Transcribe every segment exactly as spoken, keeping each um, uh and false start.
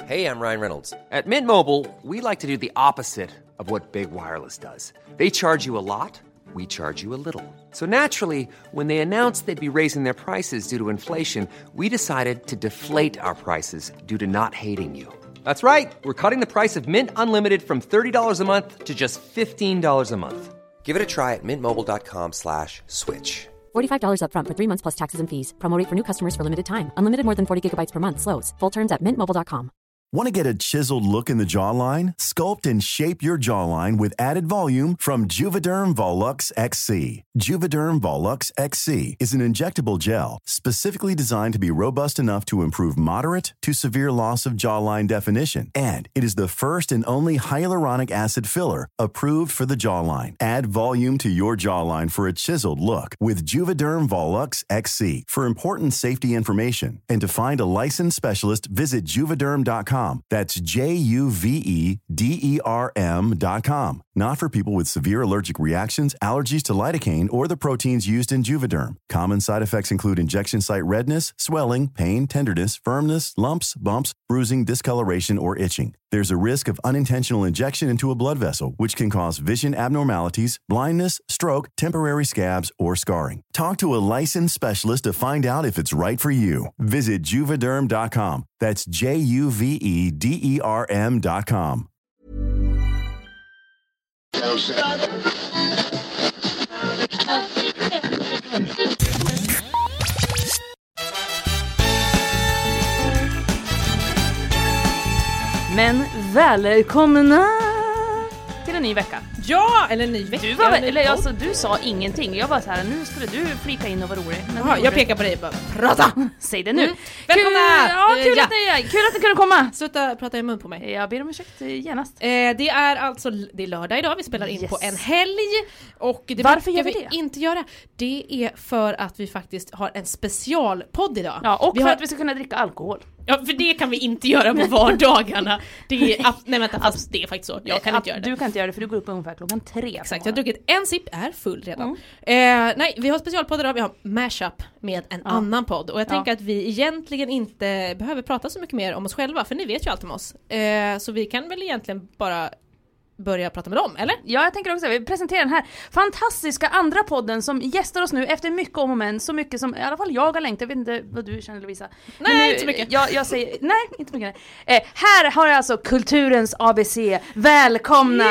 Hey, I'm Ryan Reynolds. At Mint Mobile, we like to do the opposite of what Big Wireless does. They charge you a lot, we charge you a little. So naturally, when they announced they'd be raising their prices due to inflation, we decided to deflate our prices due to not hating you. That's right. We're cutting the price of Mint Unlimited from thirty dollars a month to just fifteen dollars a month. Give it a try at mintmobile.com slash switch. forty-five dollars up front for three months plus taxes and fees. Promo rate for new customers for limited time. Unlimited more than forty gigabytes per month. Slows full terms at mint mobile dot com. Want to get a chiseled look in the jawline? Sculpt and shape your jawline with added volume from Juvederm Volux X C. Juvederm Volux X C is an injectable gel specifically designed to be robust enough to improve moderate to severe loss of jawline definition. And it is the first and only hyaluronic acid filler approved for the jawline. Add volume to your jawline for a chiseled look with Juvederm Volux X C. For important safety information and to find a licensed specialist, visit juvederm dot com. That's J U V E D E R M dot com. Not for people with severe allergic reactions, allergies to lidocaine, or the proteins used in Juvederm. Common side effects include injection site redness, swelling, pain, tenderness, firmness, lumps, bumps, bruising, discoloration, or itching. There's a risk of unintentional injection into a blood vessel, which can cause vision abnormalities, blindness, stroke, temporary scabs, or scarring. Talk to a licensed specialist to find out if it's right for you. Visit juvederm dot com. That's J U V E D E R M dot com. Men välkomna till en ny vecka. Ja, eller en ny vecka. Du, var, eller, eller, alltså, du sa ingenting. Jag var så här, nu skulle du flika in och vara rolig. Men Jaha, jag pekar på dig och bara, prata! Säg det nu. Mm. Välkomna! Kul, ja, kul, ja. Att ni, kul att ni kunde komma. Sluta prata i mun på mig. Jag ber om ursäkt genast. Eh, det är alltså, det är lördag idag, vi spelar in yes. på en helg. Och det Varför gör vi det? vi inte göra. Det är för att vi faktiskt har en specialpodd idag. Ja, och vi för har... att vi ska kunna dricka alkohol. Ja, för det kan vi inte göra på vardagarna. Det är, nej vänta, fast det är faktiskt så. Jag kan inte göra det. Du kan inte göra det för du går upp ungefär klockan tre. Exakt, jag har druckit en sipp, är full redan. Mm. Eh, nej, vi har specialpodd idag, vi har mashup med en ja. annan podd. Och jag tänker ja. att vi egentligen inte behöver prata så mycket mer om oss själva, för ni vet ju allt om oss. Eh, så vi kan väl egentligen bara börja prata med dem, eller? Ja, jag tänker också, vi presenterar den här fantastiska andra podden som gästar oss nu efter mycket om och men, så mycket som i alla fall jag har längtat. Jag vet inte vad du känner, Lovisa. Nej, nu, inte så mycket. Jag, jag säger, nej, inte mycket. Eh, här har jag alltså Kulturens A B C. Välkomna!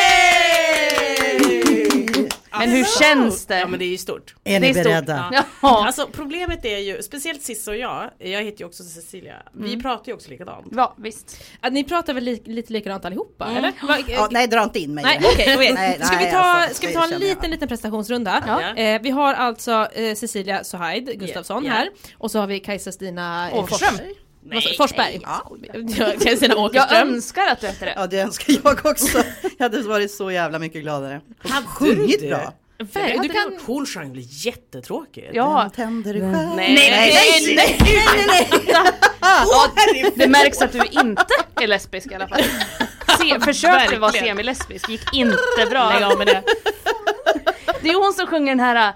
Men hur känns det? Ja, men det är ju stort. Är ni beredda? Ja. Ja. Alltså problemet är ju, speciellt Sissa och jag, jag heter ju också Cecilia, mm. vi pratar ju också likadant. Ja, visst. Att ni pratar väl li- lite likadant allihopa, mm. eller? Va, ja, nej, dra inte in mig. Nej, okej, okay, nej, ska vi ta, alltså, ska vi ta en liten, liten prestationsrunda? Ja. Eh, vi har alltså eh, Cecilia Sohaid Gustafsson yeah. här, och så har vi Kajsa Stina Åkerström. Nej, Forsberg. Ja. Jag, jag önskar att du heter det. Ja, det önskar jag också. Jag hade varit så jävla mycket gladare. Han sjungit bra. Färg, du kan... Hon sjöng blir jättetråkigt. Ja. Tänder du själv? Nej, nej, nej, nej, nej, nej. Ja, det märks att du inte är lesbisk i alla fall. Se, försökte vara semi-lesbisk, gick inte bra. Lägg av med det. Det är hon som sjunger den här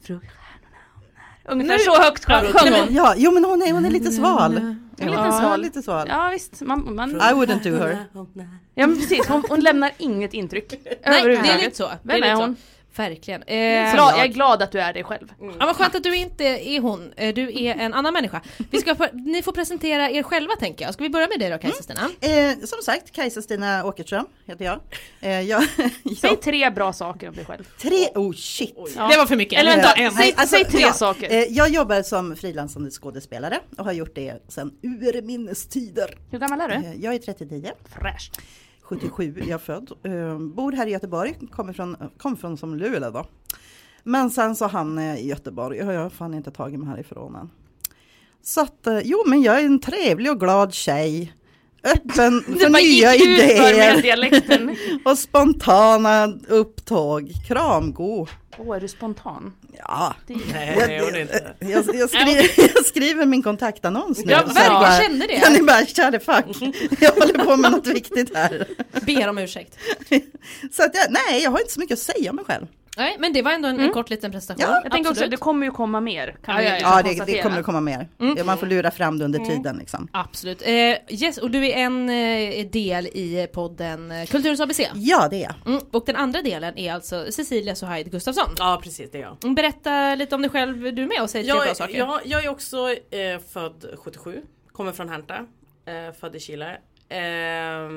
ungefär så högt sjöng hon. Ja, jo, men hon är, hon är lite sval. En liten ja, sval. lite sval. Ja, visst. Man, man... I wouldn't do her. Ja, men precis. Hon, hon lämnar inget intryck. Nej, det är lite så. Vem är, är hon? Verkligen. Eh, glad, jag är glad att du är dig själv. Mm. Ja, vad skönt att du inte är hon. Du är en annan människa. Vi ska, ni får presentera er själva, tänker jag. Ska vi börja med dig då, Kajsa Stina? Mm. Eh, som sagt, Kajsa Stina Åkerström heter jag. Eh, jag, jag... Säg tre bra saker om dig själv. Tre? Oh shit. Ja. Det var för mycket. Eller vänta, en. säg, alltså, säg tre ja, saker. Eh, jag jobbar som frilansande skådespelare och har gjort det sedan urminnes tider. Hur gammal är du? Eh, jag är trettionio. Fräscht. sjuttiosju är jag född. Uh, bor här i Göteborg. Kommer från, kom från som Luleå då. Men sen så hamnade jag i Göteborg. Jag har fan inte tagit mig härifrån än. Så att, uh, jo men jag är en trevlig och glad tjej. Öppen för nya idéer. Och spontana upptåg. Kramgo. Åh, oh, är du spontan? Ja. Nej, nej, hon är inte. Jag, jag, jag, skriver, jag skriver min kontaktannons nu. Jag verkligen känner det. Kan ni bara, kära fuck. Jag håller på med något viktigt här. Ber om ursäkt. Så att jag, nej, jag har inte så mycket att säga om mig själv. Nej, men det var ändå en, mm. en kort liten prestation. Ja, jag tänker också, det kommer ju komma mer. Kan ja, vi ja, liksom ja det, det kommer att komma mer. Mm. Man får lura fram det under mm. tiden. Liksom. Absolut. Eh, yes, och du är en eh, del i podden Kulturens A B C. Ja, det är jag. Mm. Och den andra delen är alltså Cecilia Sohaid Gustafsson. Ja, precis, det är jag. Berätta lite om dig själv, du är med och säger tre bra saker. Ja, jag är också eh, född sjuttiosju, kommer från Härnta, eh, född i Chile. Eh,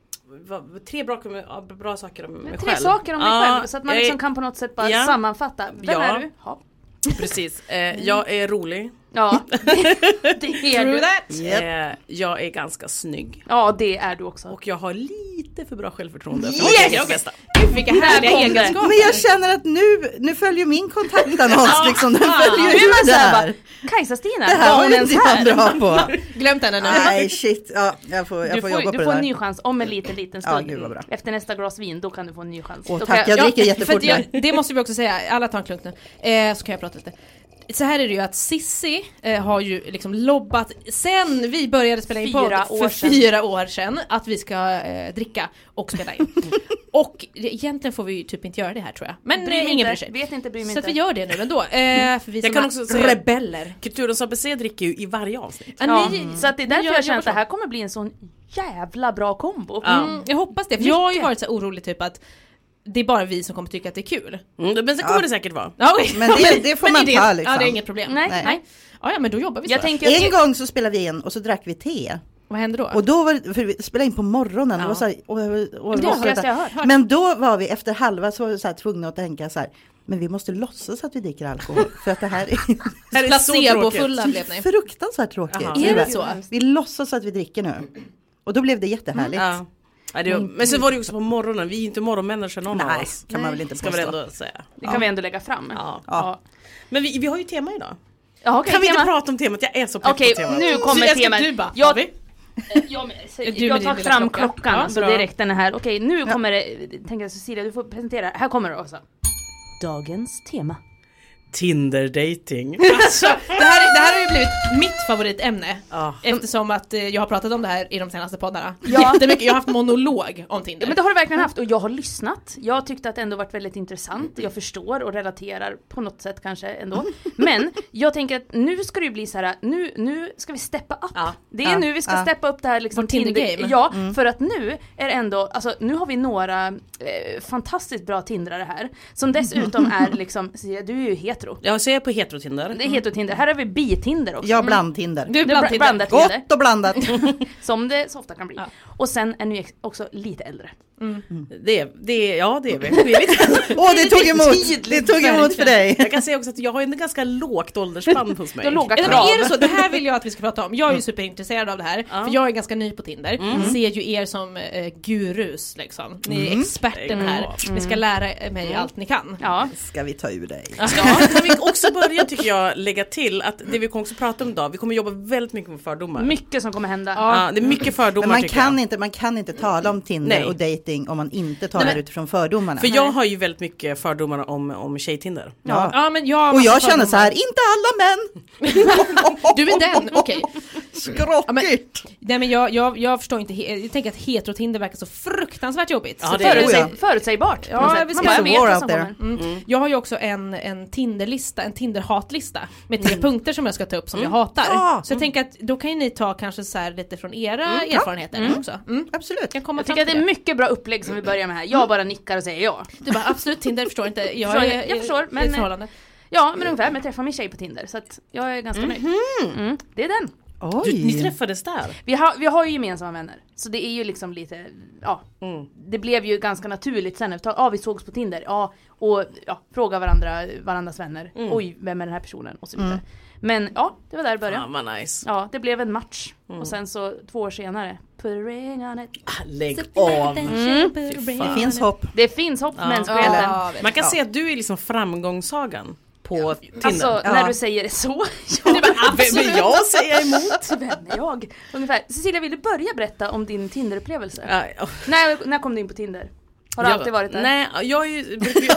Tre bra, bra saker om mig Tre själv. Tre saker om dig ja, själv så att man liksom kan på något sätt bara ja, sammanfatta. Vem ja, är du? Ja. Precis. Eh, jag är rolig. Ja, det är du. Yep. Eh, jag är ganska snygg. Ja, det är du också. Och jag har lite för bra självförtroende. Yes! Okay. Gud, vilka härliga egenskaper. Men jag känner att nu, nu följer min kontaktannons liksom. Den följer ju ju där. Kajsa-Stina, det här var inte jag bra på. Glömt henne nu. Nej, shit. Ja, jag får, jag du får får, jobba du på får det en där. ny chans om en liten, liten stund. Ja, gud vad bra. Efter nästa glas vin, då kan du få en ny chans. Åh, då tack, jag, jag dricker ja, jättefort. Jag, det måste vi också säga. Alla tar en klunk nu. Eh, så kan jag prata lite. Så här är det ju att Sissi eh, har ju liksom lobbat sen vi började spela in fyra podd år för sedan. fyra år sedan att vi ska eh, dricka och spela in. Och egentligen får vi ju typ inte göra det här tror jag. Men bryr ingen inte, bryr sig. Vet inte, bryr mig så inte. att vi gör det nu ändå. Eh, för vi jag kan också säga rebeller. Kulturens A B C dricker ju i varje avsnitt. Ja, ja, ni, så att det är därför jag, jag känner att det här kommer bli en sån jävla bra kombo. Ja. Mm, jag hoppas det. För jag har ju varit så orolig typ att det är bara vi som kommer tycka att det är kul. Mm, men det kommer ja. det säkert vara. Ja, okay. Men det, det får men man det, ta liksom. Ja, det är inget problem. Nej, nej. nej. Ja, ja, men då jobbar vi så. Jag tänker en att gång så spelade vi in och så drack vi te. Vad hände då? Och då var det, för vi spelade in på morgonen. Ja. Det var så här, och, och, och, det och, har jag hört. men då var vi efter halva så, så här, tvungna att tänka så här. Men vi måste låtsas att vi dricker alkohol. För att det här är, det är placebofulla blev ni. Fruktansvärt tråkigt. Aha. Är det så? Vi låtsas att vi dricker nu. Och då blev det jättehärligt. Mm. Ja. Ja, det var, men så var det också på morgonen. Vi är inte morgonmänniskor någon Nej, av oss. kan man väl inte ska påstå. väl ändå säga. det kan ja. vi ändå lägga fram. Ja. Ja. Men vi, vi har ju tema idag. Ja, okay, kan vi tema. inte prata om temat? Jag är så pepp Okej, på temat. nu kommer så temat. Du bara, jag, har vi? jag, jag, Du jag med tar din fram lilla klocka. klockan Ja, alltså bra. direkt den är här. Okej, nu kommer det. Tänker jag Cecilia, du får presentera. Här kommer det också. Dagens tema. Tinder-dating. Alltså, det, här, det här har ju blivit mitt favoritämne. Ja. Eftersom att eh, jag har pratat om det här i de senaste poddarna. Ja. Jättemycket. Jag har haft monolog om Tinder. Ja, men det har du verkligen haft och jag har lyssnat. Jag tyckte att det ändå varit väldigt intressant. Jag förstår och relaterar på något sätt kanske ändå. Men jag tänker att nu ska det ju bli så här. Nu, nu ska vi steppa upp. Ja. Det är Ja. nu vi ska Ja. steppa upp det här liksom Vårt Tinder-game. Ja, mm. för att nu är det ändå, alltså nu har vi några eh, fantastiskt bra tindrare här. Som dessutom är liksom, Cecilia, du är ju hetero. Jag ser på hetero-Tinder. Det är hetero-Tinder. Här har vi bi-Tinder också. Jag bland Tinder. Du är Du är bland blandat Tinder. Tinder. Gott och blandat. Som det så ofta kan bli. Ja. Och sen är ni också lite äldre. Det, det, ja, det är vi. Vi är lite- Åh, det tog emot. tydligt, Det tog emot för dig. Jag kan säga också att jag har en ganska lågt åldersspann hos mig. Du har låga Eller krav. är det så? Det här vill jag att vi ska prata om. Jag är ju superintresserad av det här. Ja. För jag är ganska ny på Tinder. Ser ju er som eh, gurus liksom. Ni är experten här. Ni ska lära mig allt ni kan. Ja. Ska vi ta ur dig? Ja, kan vi också börja tycker jag lägga till att det vi kommer också prata om idag, vi kommer jobba väldigt mycket med fördomar. Mycket som kommer hända. Ja, det är mycket fördomar Men man tycker kan, jag. inte, man kan inte tala om Tinder Nej. och dating om man inte talar Nej, men- utifrån fördomarna. För jag har ju väldigt mycket fördomar om, om tjejtinder. Ja. Ja, men jag Och jag känner så här, inte alla män! Du är den, okej. Skrockigt! Nej men jag, jag, jag förstår inte, he- jag tänker att hetero-Tinder verkar så fruktansvärt jobbigt. Ja, Så det är det. förutsäg- Oh, Förutsägbart. Ja, på något sätt. vi Man ska- bara It's a vet war vad out som there. kommer. Mm. Jag har ju också en, en Tinder-lista, en Tinder-hatlista med tre punkter som jag ska ta upp som jag hatar. Ja. Så jag tänker att då kan ju ni ta kanske så här lite från era erfarenheter också. Mm. Absolut. Jag kommer Jag tycker att det är mycket bra upplägg som vi börjar med här. Jag bara nickar och säger ja. Du bara absolut Tinder, förstår inte. Jag, Förstår, är, jag förstår, men- i ett förhållande. Ja, men ungefär. Men jag träffar min tjej på Tinder. Så att jag är ganska nöjd. Mm, det är den. Du, ni Oj! träffades där? Vi har, vi har ju gemensamma vänner. Så det är ju liksom lite, ja. Mm. Det blev ju ganska naturligt sen efter, ja vi sågs på Tinder. Ja, och ja, fråga varandra, varandras vänner. Oj, vem är den här personen? Och så vidare. Men ja, det var där det började. Ja, vad nice. Ja, det blev en match. Och sen så två år senare, put a ring on it. Lägg av. Det finns hopp. Det finns hopp för mänskligheten. Ja, Man kan se att du är liksom framgångssagan på Tinder. Alltså, Ja. när du säger det så. det var vill jag säga emot. Vem är jag? Ungefär. Cecilia, vill du börja berätta om din Tinder-upplevelse? Ja, ja. När, när kom du in på Tinder? Har du jag, alltid varit där? Nej, jag har ju...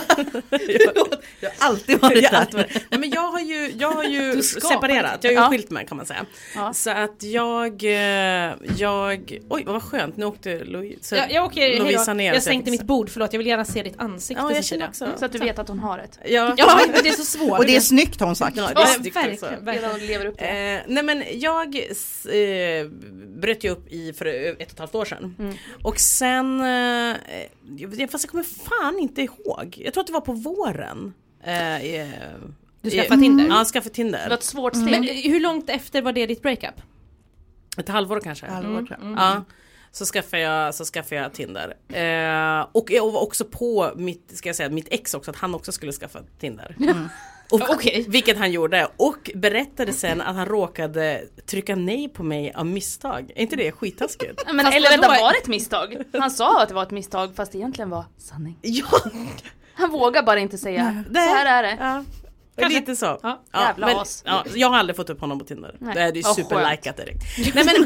Jag har alltid varit jag, där. nej, men jag har ju, jag har ju ska separerat, jag har ju Ja. skilt mig kan man säga. Ja. Så att jag, eh, jag, oj vad skönt, nu åkte Louise, Jag, jag åker, Lovisa hejdå. ner. Jag så sänkte fick- mitt bord, förlåt, jag vill gärna se ditt ansikte. Ja, jag Cecilia. känner också. Så att du vet att hon har ett. Ja, Ja, det är så svårt. Och det är snyggt har hon sagt. Ja, det Ja, är snyggt också. verkligen, verkligen. Redan lever upp till det. Eh, nej men jag eh, bröt ju upp i för ett och ett halvt år sedan. Mm. Och sen, eh, jag- fast jag kommer fan inte ihåg. Jag tror att det var på våren. Eh, eh, Du eh, skaffade Tinder? Ja, skaffa Tinder. Det var ett svårt steg. Men hur långt efter var det ditt breakup? Ett halvår kanske. Halvår, tror jag. Ja. Så skaffade jag, så skaffade jag Tinder. Eh, och jag var också på mitt, ska jag säga, mitt ex också, att han också skulle skaffa Tinder. Och, Okej. Vilket han gjorde. Och berättade sen att han råkade trycka nej på mig av misstag. Är inte det skittaskigt? Men, Fast eller vadå? vänta, var det ett misstag? Han sa att det var ett misstag fast det egentligen var sanning. Ja, Han vågar bara inte säga, så det- här är det. ja. Kanske. Lite så. Ja. Jävla men, as. ja, jag har aldrig fått upp honom på Tinder. Nej. Det är ju Vad superlikat direkt. Nej men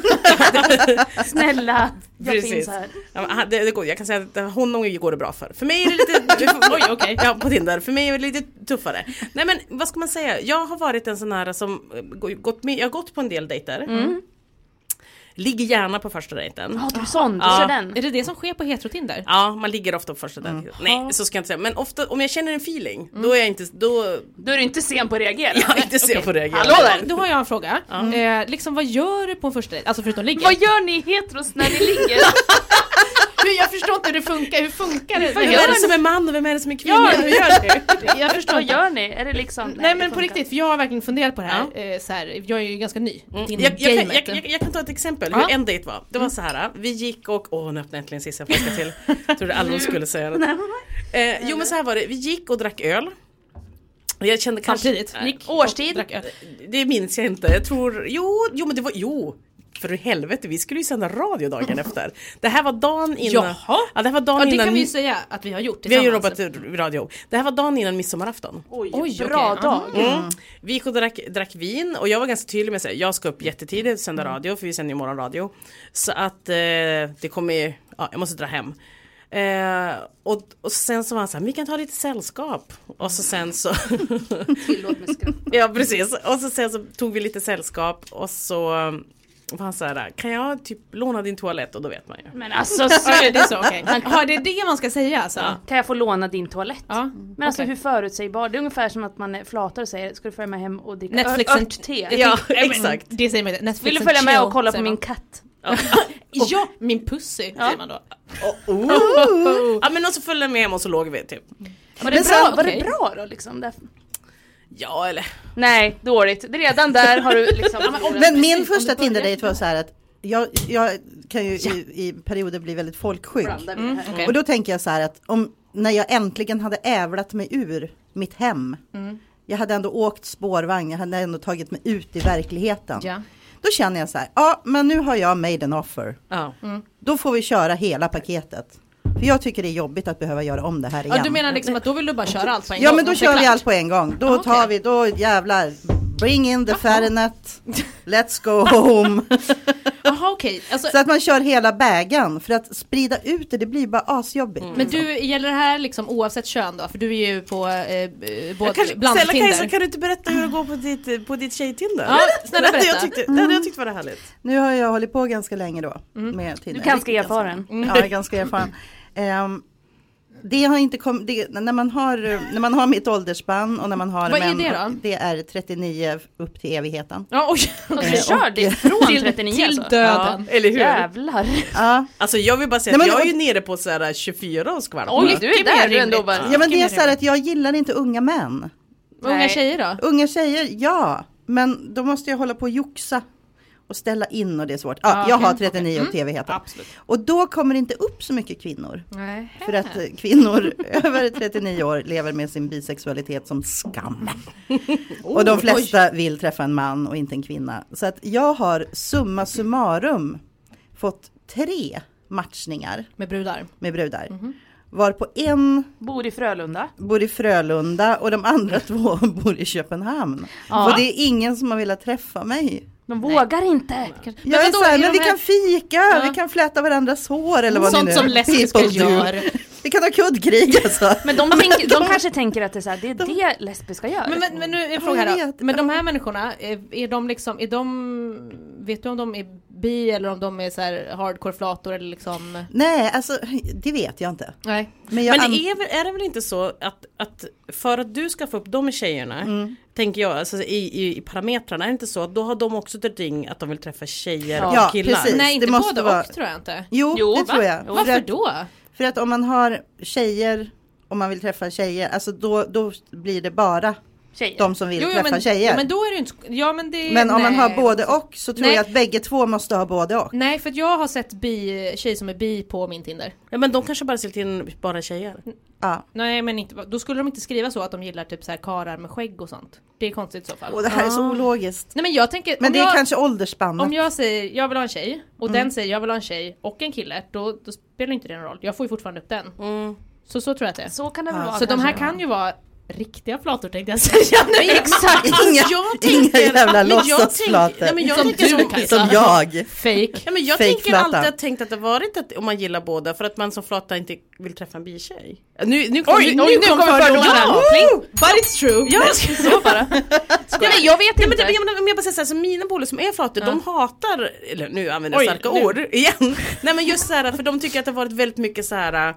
Snälla, jag Precis. finns här. Ja, men han- det, det går, jag kan säga att honom går det bra för. För mig är det lite, oj okej, ja på Tinder, för mig är det lite tuffare. Nej men vad ska man säga, jag har varit en sån här som eh, gått med, jag har gått på en del dejter. Mm. Ligger gärna på första dejten. Ja, du är sån, du Ja. kör den. Är det det som sker på Hetero-Tinder? Ja, man ligger ofta på första dejten. Nej, så ska jag inte säga. Men ofta, om jag känner en feeling, då är jag inte, då, Då är du inte sen på att reagera. jag är inte sen på att reagera. Hallå där! Då har jag en fråga. Eh, liksom vad gör du på en första dejt? Alltså förutom ligga. Vad gör ni heteros när ni ligger? Hur, jag förstår inte hur det funkar. Hur funkar det? Vad Vem gör är det ni? som är man och vem är det som är kvinna? Ja, hur gör du? Jag förstår Vad inte. gör ni? Är det liksom... Nej det men på funkar. riktigt, för jag har verkligen funderat på det här. Eh, så här jag är ju ganska ny. Mm. Till Jag, jag, kan, gamet. jag, jag, jag kan ta ett exempel Ja. hur en dejt var. Det var så här, vi gick och, åh nu öppnade äntligen sista flaska till. Jag trodde aldrig hon skulle säga det. Eh, jo men så här var det, vi gick och drack öl. Jag kände kanske... Samtidigt. Nej, Gick Årstid? och drack öl. det minns jag inte, jag tror, jo, jo men det var, jo. För i helvete, vi skulle ju sända radio dagen efter. Det här var dagen innan... Jaha. Ja, det här var dagen Ja, det innan... kan vi ju säga att vi har gjort vi har ju tillsammans. jobbat i radio. Det här var dagen innan midsommarafton. Oj, Oj, bra okej. dag. Mm. Vi gick och drack, drack vin och jag var ganska tydlig med att säga jag ska upp jättetidigt och sända radio för vi sänder ju morgonradio. Så att eh, det kommer ju, ja jag måste dra hem. Eh, och, och sen så var han så här, vi kan ta lite sällskap. Och så sen så Tillåt mig skratta. ja precis. Och så sen så tog vi lite sällskap och så var han så här, kan jag typ låna din toalett? Och då vet man ju. Men alltså, Ja, så, det är så okej. Har det det man ska säga alltså? Ja. kan jag få låna din toalett? Ja. Men alltså okej. hur förutsägbar? Det är ungefär som att man är flatar och säger, ska du följa med hem och dricka Netflix ö- and- ört-te? Ja, Mm, exakt. Det säger man inte. Netflix Vill du and följa med chill, och kolla på säger min man. katt? Ja, min pussy säger man då. Oh. Ja men och så följde jag med hem och så låg vi typ. Var det, Men bra, sen- var okej. det bra då liksom? Där? Ja eller? Nej, dåligt. Redan där har du liksom... Men min första Tinder-dejt var så här att jag, jag kan ju i, i perioder bli väldigt folksjuk. Blandar vi det här. Okej. Och då tänker jag så här att om, när jag äntligen hade ävlat mig ur mitt hem. Jag hade ändå åkt spårvagn, jag hade ändå tagit mig ut i verkligheten. Ja. Då känner jag så här, ja men nu har jag made an offer. Ja. Då får vi köra hela paketet. För jag tycker det är jobbigt att behöva göra om det här igen. Ja, du menar liksom att då vill du bara köra allt på en Ja gång? men då och så är kör det vi klart? allt på en gång. Då Ah, tar okej. vi, då jävlar. Bring in the Fahrenheit. Let's go home. Jaha okej. Alltså, Så att man kör hela bägen. För att sprida ut det, det blir bara asjobbigt. men du, gäller det här liksom oavsett kön då? För du är ju på eh, både Kan, bland Stella Kajsa, Tinder. kan du inte berätta hur det går på ditt, på ditt tjejtinder? Ja, snälla det hade jag berätta. tyckte, det hade jag tyckt var härligt. Nu har jag hållit på ganska länge då. Mm. Med Tinder. Du är ganska Riktigt erfaren. Ja, jag är ganska erfaren. Ehm, det har inte kommit, det, när man har, när man har mitt åldersspann och när man har Vad är män, det då? det är trettionio upp till evigheten. Ja, oj. Och Eh, du kör och- det från Till, trettionio till alltså? döden. Eller hur? Jävlar. Ja. Alltså jag vill bara säga Nej, att men- jag är ju nere på så här tjugofyra och skvalp. Oj, du är Mycket mer där du ändå rimligt. bara... Ja men det är mer så här att jag gillar inte unga män. Unga Nej. tjejer då? Unga tjejer, ja. Men då måste jag hålla på och joxa. Och ställa in och det är svårt. Ja, Ah, jag okej, har trettionio okej. upp till evigheten. Absolut. Och då kommer det inte upp så mycket kvinnor. Nej. För att eh, kvinnor över trettionio år lever med sin bisexualitet som skam. Och de flesta vill träffa en man och inte en kvinna. Så att jag har summa summarum fått tre matchningar Med brudar. med brudar. Var på en Bor i Frölunda. bor i Frölunda och de andra två bor i Köpenhamn. Ja. Och det är ingen som har velat träffa mig. De vågar Nej. inte. Jag men är så här, men vi här... kan fika, ja. vi kan fläta varandras hår eller vad sånt ni nu. Som lesbiska gör. Vi kan ha kuddkrig alltså. Men de, tänker, de kanske tänker att det är, så här, det, är de... det lesbiska gör. Men, men, men nu är jag fråga här då. Men de här människorna, är, är de liksom, är de, vet du om de är bi eller om de är så här hardcore-flator eller liksom? Nej, alltså det vet jag inte. Nej. Men, jag men är, väl, är det väl inte så att, att för att du ska få upp de tjejerna, mm. tänker jag, alltså i, i, i parametrarna, är det inte så att då har de också ett ring att de vill träffa tjejer ja. och killar? Ja, precis. Nej, inte det måste både vara... och tror jag inte. Jo, jo det va? tror jag. Varför för att, då? För att om man har tjejer, om man vill träffa tjejer, alltså då, då blir det bara tjejer. De som vill jo, jo, träffa men, tjejer. Ja, men då är det inte... Ja, men det, men om nej. man har både och så tror nej. jag att bägge två måste ha både och. Nej, för att jag har sett bi, tjejer som är bi på min Tinder. Ja, men de kanske bara ser till bara tjejer. Ja. Nej, men inte, då skulle de inte skriva så att de gillar typ så här karar med skägg och sånt. Det är konstigt i så fall. Och det här ah. är så ologiskt. Nej, men jag tänker... Men det är jag, kanske åldersspannet. Om jag säger jag vill ha en tjej och mm. den säger jag vill ha en tjej och en kille, då, då spelar inte det någon roll. Jag får ju fortfarande upp den. Mm. Så så tror jag att det är. Så kan det väl ja. vara. Så de här kan ju vara riktiga flator tänkte jag säga. Nej, exakt. Inga, jag tänker, inga jävla låtsasflator. Nej, som du, som jag. Fake. Ja, men jag Fake tänker flata. alltid att tänkt att det varit att om man gillar båda för att man som flata inte vill träffa en bitjej. Nu nu kom, Oj, nu, nu, nu kommer fördomarna. Ja. But it's true. Ja, så bara. Nej, jag vet inte. Nej, men om jag bara säger så här, så mina polare som är flator, ja. de hatar eller nu använder jag starka nu. ord igen. Nej, men just så här för de tycker att det har varit väldigt mycket så här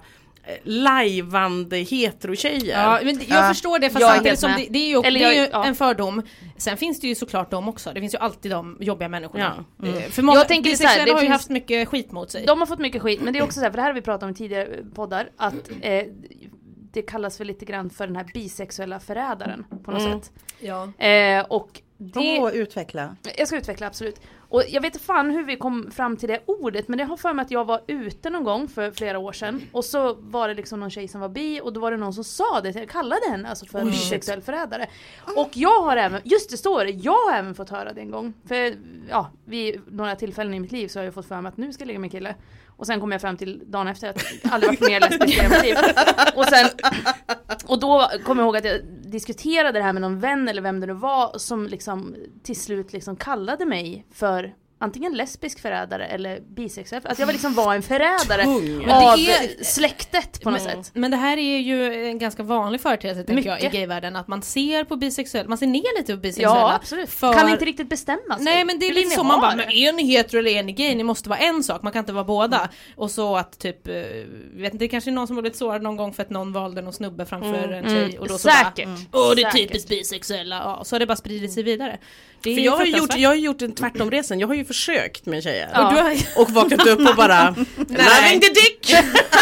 lajvande hetero-tjejer. Ja, men jag ja. förstår det fast samtidigt som det, det är ju, det är ju ja. en fördom. Sen finns det ju såklart de också. Det finns ju alltid de jobbiga människorna. Ja. Mm. För många jag tänker så här, det har finns, ju haft mycket skit mot sig. De har fått mycket skit, men det är också så här, för det här har vi pratat om i tidigare poddar att eh, det kallas för lite grann för den här bisexuella förrädaren på något mm. sätt. Ja. Eh, och det oh, utveckla. Jag ska utveckla absolut. Och jag vet inte fan hur vi kom fram till det ordet, men det har för mig att jag var ute någon gång för flera år sedan och så var det liksom någon tjej som var bi och då var det någon som sa det, jag kallade henne alltså för en oh, bisexuell förrädare. Och jag har även, just det står det, jag har även fått höra det en gång. För ja, vid några tillfällen i mitt liv så har jag fått för mig att nu ska jag ligga med en kille. Och sen kom jag fram till dagen efter att jag aldrig varit mer lesbisk i mitt liv. Och sen, och då kom jag ihåg att jag diskuterade det här med någon vän eller vem det nu var som liksom till slut liksom kallade mig för antingen lesbisk förrädare eller bisexuell. Att jag var liksom var en förrädare Tung. av är, släktet på något men, sätt. Men det här är ju en ganska vanlig företeelse tänker jag i gayvärlden. Att man ser på bisexuella, man ser ner lite på bisexuella. Ja, absolut. För... Kan inte riktigt bestämma sig. Nej, men det är lite så man bara, men är ni hetero eller är ni gay? Ni måste vara en sak, man kan inte vara båda. Mm. Och så att typ, vet inte, det är kanske någon som har blivit sårad någon gång för att någon valde någon snubbe framför mm. en tjej. Och då så Säkert. Bara, åh det är typiskt bisexuella. Ja, så har det bara spridit sig vidare. För jag har, gjort, jag har gjort en tvärtomresan. Jag har ju försökt med tjejer. Ja. Och, du har... och vaknat upp och bara loving the dick!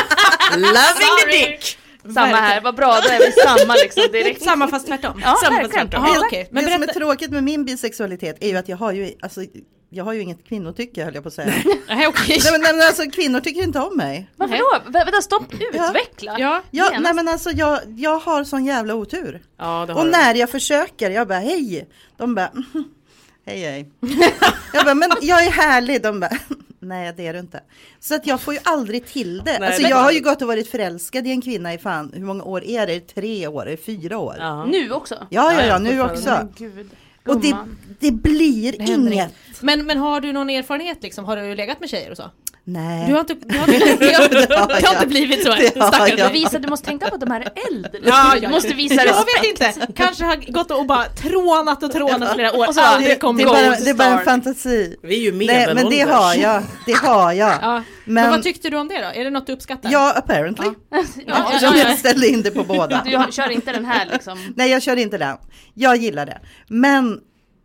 Loving the dick! Samma här, vad bra, då är vi samma liksom direkt. Samma fast tvärtom. Ja, samma fast tvärtom. Aha, okay. Men det berätta... som är tråkigt med min bisexualitet är ju att jag har ju, alltså, jag har ju inget kvinnotycke höll jag på att säga. Nej, okay. nej, men, men alltså kvinnor tycker inte om mig. Varför då? Vänta, stopp, utveckla. Ja, ja nej men alltså jag, jag har sån jävla otur. Ja, det har och du. När jag försöker, jag bara hej. De bara hej hej. Jag bara, men jag är härlig. De bara, nej det är du inte. Så att jag får ju aldrig till det. Nej, alltså jag har ju gått och varit förälskad i en kvinna i fan, hur många år är det? Tre år, är det fyra år? Ja. Nu också? Ja, ja, ja, nu också. Men gud. Och det, det blir det inget. Men, men har du någon erfarenhet liksom? Har du legat med tjejer och så? Nej. Du har inte, du har inte, det har, det har, det har inte blivit så. Ja, visa, du måste tänka på att de här är äldre. Ja, du måste visa jag respekt. Jag vet inte. Kanske har gått och bara trånat och trånat flera år. Och så aldrig det, kom det, är bara, det är bara en fantasi. Vi är ju med. Nej, men det har jag. Det har jag. Ja. Men, men vad tyckte du om det då? Är det något du uppskattar? Ja, apparently. Ja. Ja, ja, ja, ja. Jag ställde in det på båda. Du kör inte den här liksom. Nej, jag kör inte den. Jag gillar det. Men,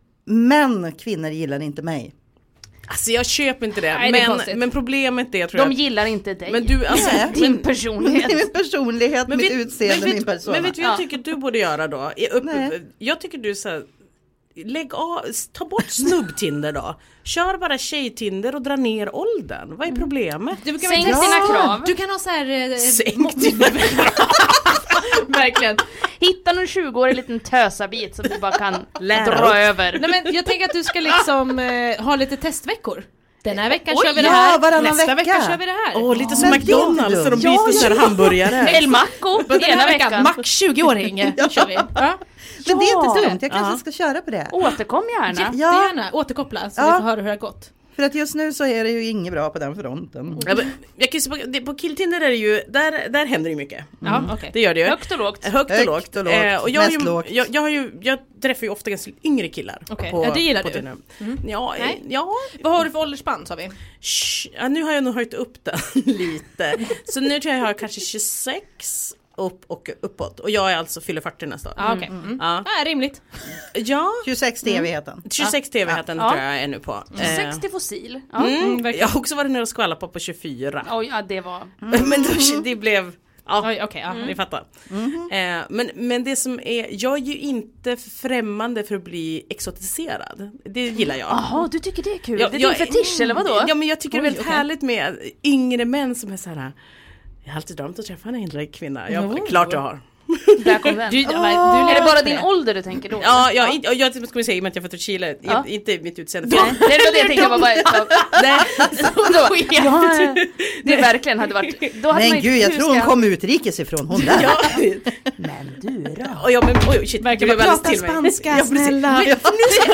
men kvinnor gillar inte mig. Alltså jag köper inte det. Nej, men, det men problemet är tror de jag. De gillar inte dig. Men du, alltså, Nej. Din personlighet. Min personlighet, men mitt vet, utseende, men vet, min person. Men vet du vad jag ja. tycker du borde göra då? Upp, jag tycker du så här, lägg av, ta bort snubbtinder då. Kör bara tjejtinder och dra ner åldern. Vad är problemet? Du kan Sänk dina krav. Du kan ha så här eh, Sänk dina krav. Verkligen. Hitta någon tjugo-årig liten tösabit som du bara kan Lära dra upp. över. Nej, men jag tänker att du ska liksom eh, ha lite testveckor. Den här veckan Oj, kör vi det ja, här. vecka. Nästa vecka kör vi det här. Åh, oh, lite oh, som McDonalds så de byter ja, så här hamburgare. El Macco den här ena veckan. veckan. Max tjugo-åring ja. kör vi. Ja. Men det är inte dumt, jag kanske Ja. ska köra på det. Återkom gärna. Jättegärna, återkoppla så Ja. vi får höra hur det har gått. För att just nu så är det ju inget bra på den fronten. Ja, men jag kan ju, på, det- på Killtinder är det ju, där, där händer det ju mycket. Ja, okej. Det gör det ju. Högt och lågt. Högt och Högt lågt. och lågt. Eh, och jag, har Mest ju, lågt. jag, jag, har ju, jag träffar ju ofta ganska yngre killar. Okej. På, Ja, det gillar på du. Tinder. Ja, eh, Nej. ja. Vad har du för åldersspann sa vi? Shh, ja, nu har jag nog höjt upp den lite. Så nu tror jag jag har kanske tjugosex upp och uppåt. Och jag är alltså fyller fyrtio nästa år. Ja, okej. Mm. Ja. Ja, rimligt. Ja, tjugosex till evigheten. tjugosex till evigheten Ja. tror jag är nu på. Eh, sextio fossil. Ja. Mm, verkligen. jag har också varit nere och skvallrat på på tjugofyra. Oj, ja det var... Men då, det blev... Ja, Oj, okej, ja. ni fattar. Eh, men, men det som är, jag är ju inte främmande för att bli exotiserad. Det gillar jag. Jaha, du tycker det är kul? Ja, det är jag- din fetisch eller vadå? Ja, men jag tycker det är väldigt okej. härligt med yngre män som är så här. Jag har alltid drömt att träffa en äldre kvinna. Jag, Oh. klart jag har. Där kom den. Du, är du det bara löste din ålder du tänker då? Ja, ja, inte- och jag skulle säga att jag är från Chile, Ja. inte mitt utseende. Nej, det var det jag tänkte, jag var bara ett tag. Nej. Då, ja, det verkligen hade varit... Då hade man Men inte- gud, jag hur tror ska hon kom utrikes ifrån, hon där. Ja. Men du då? Och jag, men, oj, shit, Verkar det blev prata alldeles till mig. spanska, Ja, precis. snälla. Ja,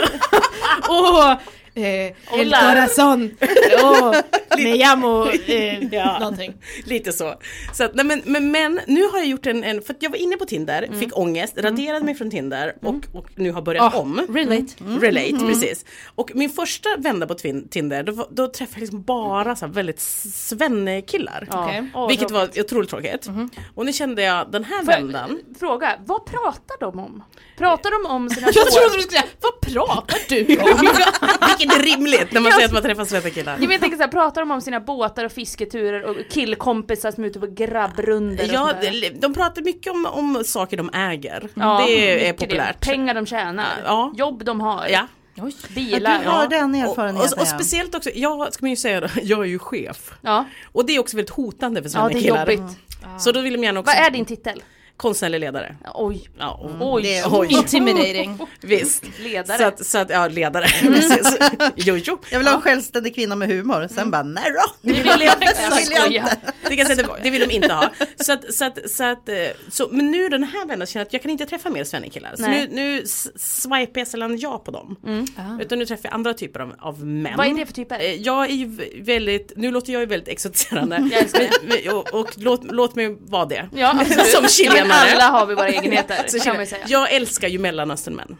Åh! Eh, el Hola. corazón. Åh, me llamo eh, Ja. någonting. Lite så. så att, nej, men, men, men nu har jag gjort en, en, för att jag var inne på Tinder, Mm. fick ångest, raderade mig från Tinder och, och nu har börjat Ah, om. relate. Relate, precis. Och min första vända på twin, Tinder, då, var- då träffade jag liksom bara så här väldigt svennekillar. Ja. Okej. Åh, Vilket tråkigt. var otroligt tråkigt. Och nu kände jag den här Får jag vändan. Fråga, vad pratar de om? Pratar de om sina Jag trodde du skulle säga, vad pratar du om? Vilket är rimligt när man säger att man träffar svenskillar. Jag vet inte så här, pratar de om sina båtar och fisketurer och killkompisar som är ute på grabbrunder och Ja, sånt där? de, de pratar mycket om, om saker de äger. Ja, det är mycket populärt. Det. Pengar de tjänar, Ja. jobb de har, Ja. Oj. bilar. Du har Ja. den Och, erfarenheten. och, och speciellt också, jag ska man ju säga då, jag är ju chef. Ja. Och det är också väldigt hotande för ja, det är killar. jobbigt. Så då vill de gärna också... Vad är din titel? Konstnärlig ledare. Oj, Ja, och, oj, det- oj. Intimidating. Visst. ledare. Så att, så att, ja, ledare. Precis. Jo, jo. Jag vill ha en självständig kvinna med humor. Sen bara, nej då. Det vill jag, jag vill jag skojar. Det, kan jag säga, det, det vill de inte ha. Så att, så att, så att, eh, så, men nu den här vändan känner jag att jag kan inte träffa mer svennekillar. Så Nej. nu, nu s- swipar jag sällan ja på dem. Utan nu träffar jag andra typer av, av män. Vad är det för typer? Eh, Jag är ju v- väldigt, nu låter jag ju väldigt exotiserande. Jag älskar det. Men- men- och och låt, låt mig vara det. Ja, absolut. Som Men chilenare. alla har vi våra egenheter, Så kan känner man ju jag, säga. jag älskar ju Mellanösternmän.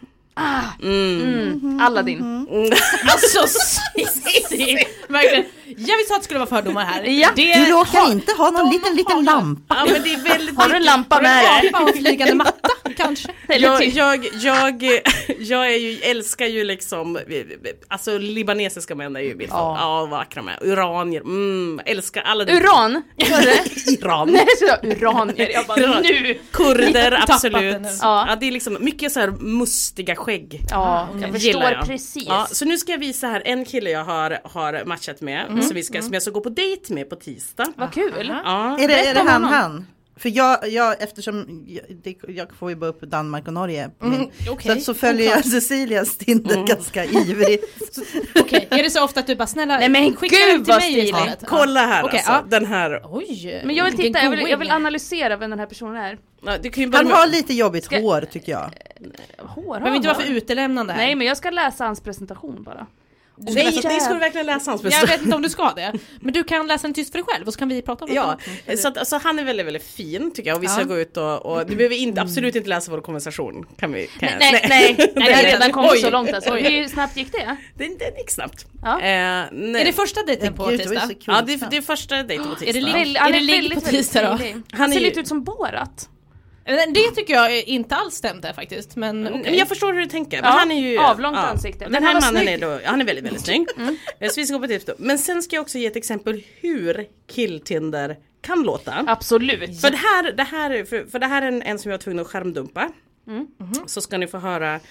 Mm. Aladdin. Alltså, Cissi! Verkligen. Jag visste att det skulle vara fördomar här. Ja. Det Du råkar inte ha någon liten, liten lampa. Ja, men det är väldigt... Har du en lampa med dig? Apa och flygande matta, kanske. Eller Jag, typ- jag, jag, jag är ju, älskar ju liksom, alltså libanesiska män är ju mitt Ja. ja. Ja, vackra med. Uranier, mm, älskar alla. Uran? Var det? Iran. Nej, så uranier. Jag bara, nu! Kurder, Tappat absolut. den nu. Ja. Ja. det är liksom mycket så här mustiga skägg. Ja, jag Gillar förstår jag. precis. Ja, så nu ska jag visa här en kille jag har, har matchat med, så vi ska, som jag ska gå på dejt med på tisdag. Vad kul. Ja. Är det, är det Berätta om han, honom. han? För jag, jag eftersom jag, det, jag får ju bara upp Danmark och Norge. på min- okej. så, att så följer jag Cecilias Tinder ganska ivrigt. Okej, är det så ofta att du bara snälla Nej, men skicka gud, den till vad mig stiligt. istället? Kolla här Okej, alltså, ja. den här. Oj. Men jag vill vilken titta, jag vill, going. jag vill analysera vem den här personen är. Ja, du kan ju börja Han med- har lite jobbigt Ska- hår tycker jag. Hår har Behöver inte han, vara för va? utelämnande här. Nej, men jag ska läsa hans presentation bara. Nej, det ska du verkligen läsa hans Jag vet inte om du ska det. Men du kan läsa den tyst för dig själv och så kan vi prata om Ja, det. så, att, alltså, han är väldigt, väldigt fin tycker jag och vi ska Ja. gå ut och, och du behöver inte, absolut inte läsa vår konversation. Kan vi, kan jag- Nej, nej, nej, det har redan kommit Oj. så långt alltså. Oj. Hur snabbt gick det? Den, den gick snabbt. Ja. Eh, nej. Är det första dejten på Gud, det var ju tisdag? så kul. Ja, det, är- det är första dejten på Är det tisdag. ligg- Väl, han är det är ligg väldigt, på tisdag då? väldigt trevlig. Han, Han är ser ju- lite ut som Borat. Det tycker jag inte alls stämde faktiskt. Men Men okej. jag förstår hur du tänker. Men Ja, han är ju avlångt ansikte. Den Men här han var mannen snygg. är då, han är väldigt, väldigt snygg. Eh, Så vi ska gå på tips då. Men sen ska jag också ge ett exempel hur killtinder kan låta. Absolut. För det här, det här, för, för det här är en, en som jag var tvungen att skärmdumpa. Så ska ni få höra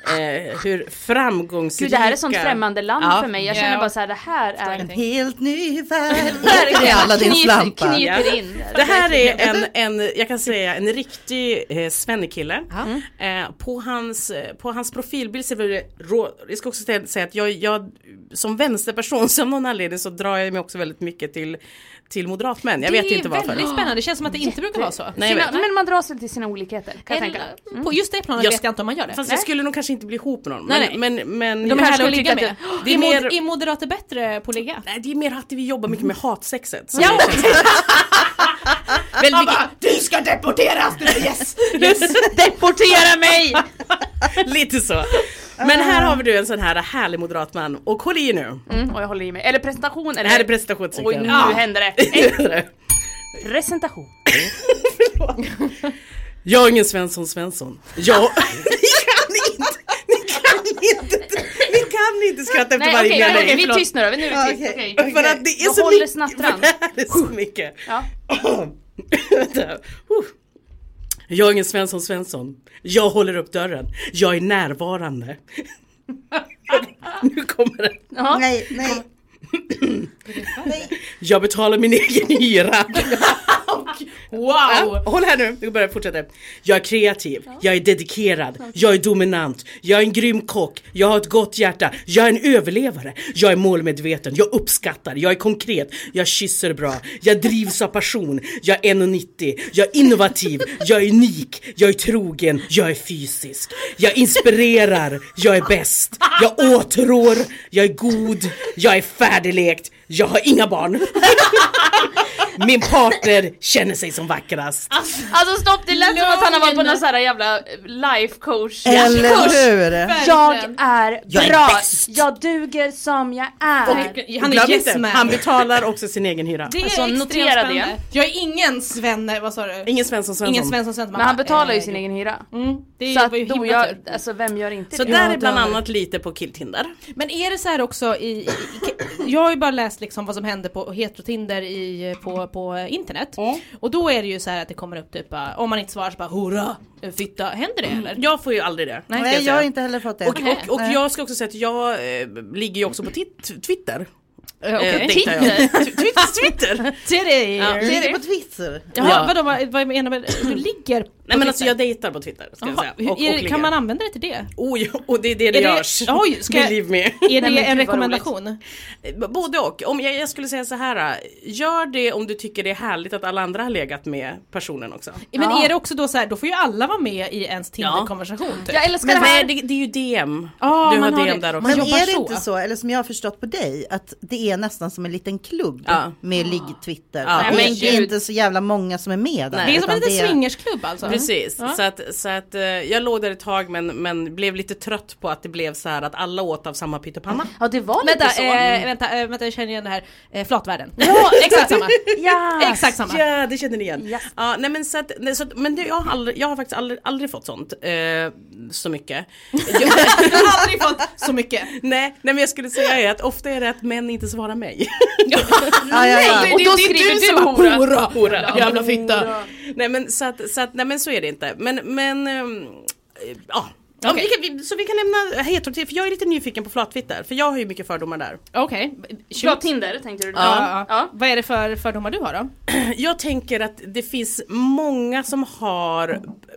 eh, hur framgångsrika... Gud, det här är sånt främmande land Ja. för mig. Jag Ja. känner bara så här, det här är... En helt ny värld. Där är alla din Knyt- slampa. Knyter in. Det här är en, en, jag kan säga en riktig eh, svennekille. Eh, på, hans, på hans profilbild ser det rå, jag ska också säga att jag, jag som vänsterperson som någon anledning så drar jag mig också väldigt mycket till, till moderatmän. Jag vet inte Det är varför. väldigt spännande, det känns som att det inte brukar vara så. Nej, jag Sina, vet. men man dras väl till sina olikheter, kan jag tänka. Eller, På just det planet Jag- vet jag inte om man gör det. Fast jag skulle nog kanske inte bli ihop med någon. Nej, men, nej. men, men De jag är kanske härliga att ligga tycker med. att Det är, är, mod- mer, är moderater bättre på att ligga? nej, det är mer att vi jobbar mycket med hatsexet. som Ja. det känns. Väldigt mycket, du ska deporteras! Yes! Yes. Deportera mig! Lite så. Men här har vi du en sån här härlig moderat man. Och håll i nu. Mm, och jag håller i mig. Eller presentation. Eller... Det här är presentationstycken. Oj, nu händer det. Presentation. Jag är ingen Svensson Svensson. Jag... Ni kan inte... Ni kan inte... Ni kan inte skratta efter Nej, varje okej, mening. okej, vi är Förlåt. tyst nu då. Nu är vi tyst. Okej. Okej. För att det är Jag så håller mycket. snattran. Det här är så mycket. Ja. Vänta. Uh. Jag är ingen Svensson Svensson. Jag håller upp dörren. Jag är närvarande. Nu kommer det. Ja. Nej, nej. Jag betalar min egen hyra. Wow! Ja, håll här nu, vi börjar fortsätta. Jag är kreativ, jag är dedikerad, jag är dominant, jag är en grym kock, jag har ett gott hjärta, jag är en överlevare, jag är målmedveten, jag uppskattar, jag är konkret, jag kysser bra, jag drivs av passion, jag är en komma nittio, jag är innovativ, jag är unik, jag är trogen, jag är fysisk, jag inspirerar, jag är bäst, jag åtrår, jag är god, jag är färdiglekt, jag har inga barn. Min partner känner sig som vackrast. Alltså stopp, det lät som att han har varit på någon sån här jävla life coach. Eller hur? Jag är Jag är bra, bäst. jag duger som jag är. Han Glöm är yes inte, man. han betalar också sin egen hyra. Det är Alltså, extremt notera spännande. det. Jag är ingen Svenne, vad sa du? Ingen Svensson Svensson. Ingen Svensson Svensson. Men han betalar ju Eh, sin egen hyra. Mm, det Så att var ju då himla jag, tur. alltså vem gör inte Så det? där är bland där. annat lite på Killtinder. Men är det så här också i, i, i jag har ju bara läst liksom vad som hände på heterotinder i, på, på internet. Mm. Och då är det ju så här att det kommer upp typ bara, om man inte svarar så bara hurra, fitta, händer det eller? Jag får ju aldrig det. Nej, ska Nej, jag säga. har inte heller fått det. Och, och, och Nej. jag ska också säga att jag eh, ligger ju också på tit- Twitter. Eh, okej. Eh, dejtar jag. Twitter, Twitter. Ser det? Ja. Jag ligger på Twitter. Jaha, Ja. vadå, vad, vad menar du? Du ligger på Nej men alltså Twitter? jag dejtar på Twitter ska jag Jaha, säga. hur- Och, är och det, ligger. kan man använda det till det? Oj, och det är det det, Är det- görs. Oj, ska jag- Believe me. Är Nej, det men en gud, vad rekommendation? Både och. Om jag, jag skulle säga så här, gör det om du tycker det är härligt att alla andra har legat med personen också. Men Ja. är det också då så här, då får ju alla vara med i ens Tinder-konversation typ. Jag älskar Men det här. nej, det, det är ju D M. Ja, du har man har D M det. där också. Man Men jobbar är det så. inte så, eller som jag har förstått på dig, att det är nästan som en liten klubb Ja. med ligg-Twitter? Ja. Det Nej, är men det är gud. inte så jävla många som är med där. Nej. Det är som en utan liten swingersklubb alltså. Precis, Ja. så att, så att eh, jag låg där ett tag men, men blev lite trött på att det blev så här att alla åt av samma pyttipanna. Ja, det var lite Vänta, så. eh, vänta, eh, vänta, jag känner igen det här. Eh, flatvärlden. Ja, exakt samma. Ja. Exakt samma. Ja, det känner ni igen. Yes. Ja, nej men så att, nej, så att men det, jag, har aldrig, jag har faktiskt aldrig, aldrig fått sånt eh, så mycket. Jag, Jag har aldrig fått så mycket. nej, nej men jag skulle säga är att ofta är det att män inte svarar mig. Ja, ja, ja. Det- Och det- då det är skriver du du som hora. hora. Hora. Jävla fitta. Nej men så att, så att, nej men så är det inte. Men, men, ehm, ja. Ja, Okej. vi kan, vi, så vi kan nämna heterotid, för jag är lite nyfiken på flattwitter, för jag har ju mycket fördomar där. Okej. Bra Tinder tänkte du då? Ja, ja. Ja. Vad är det för fördomar du har då? Jag tänker att det finns många som har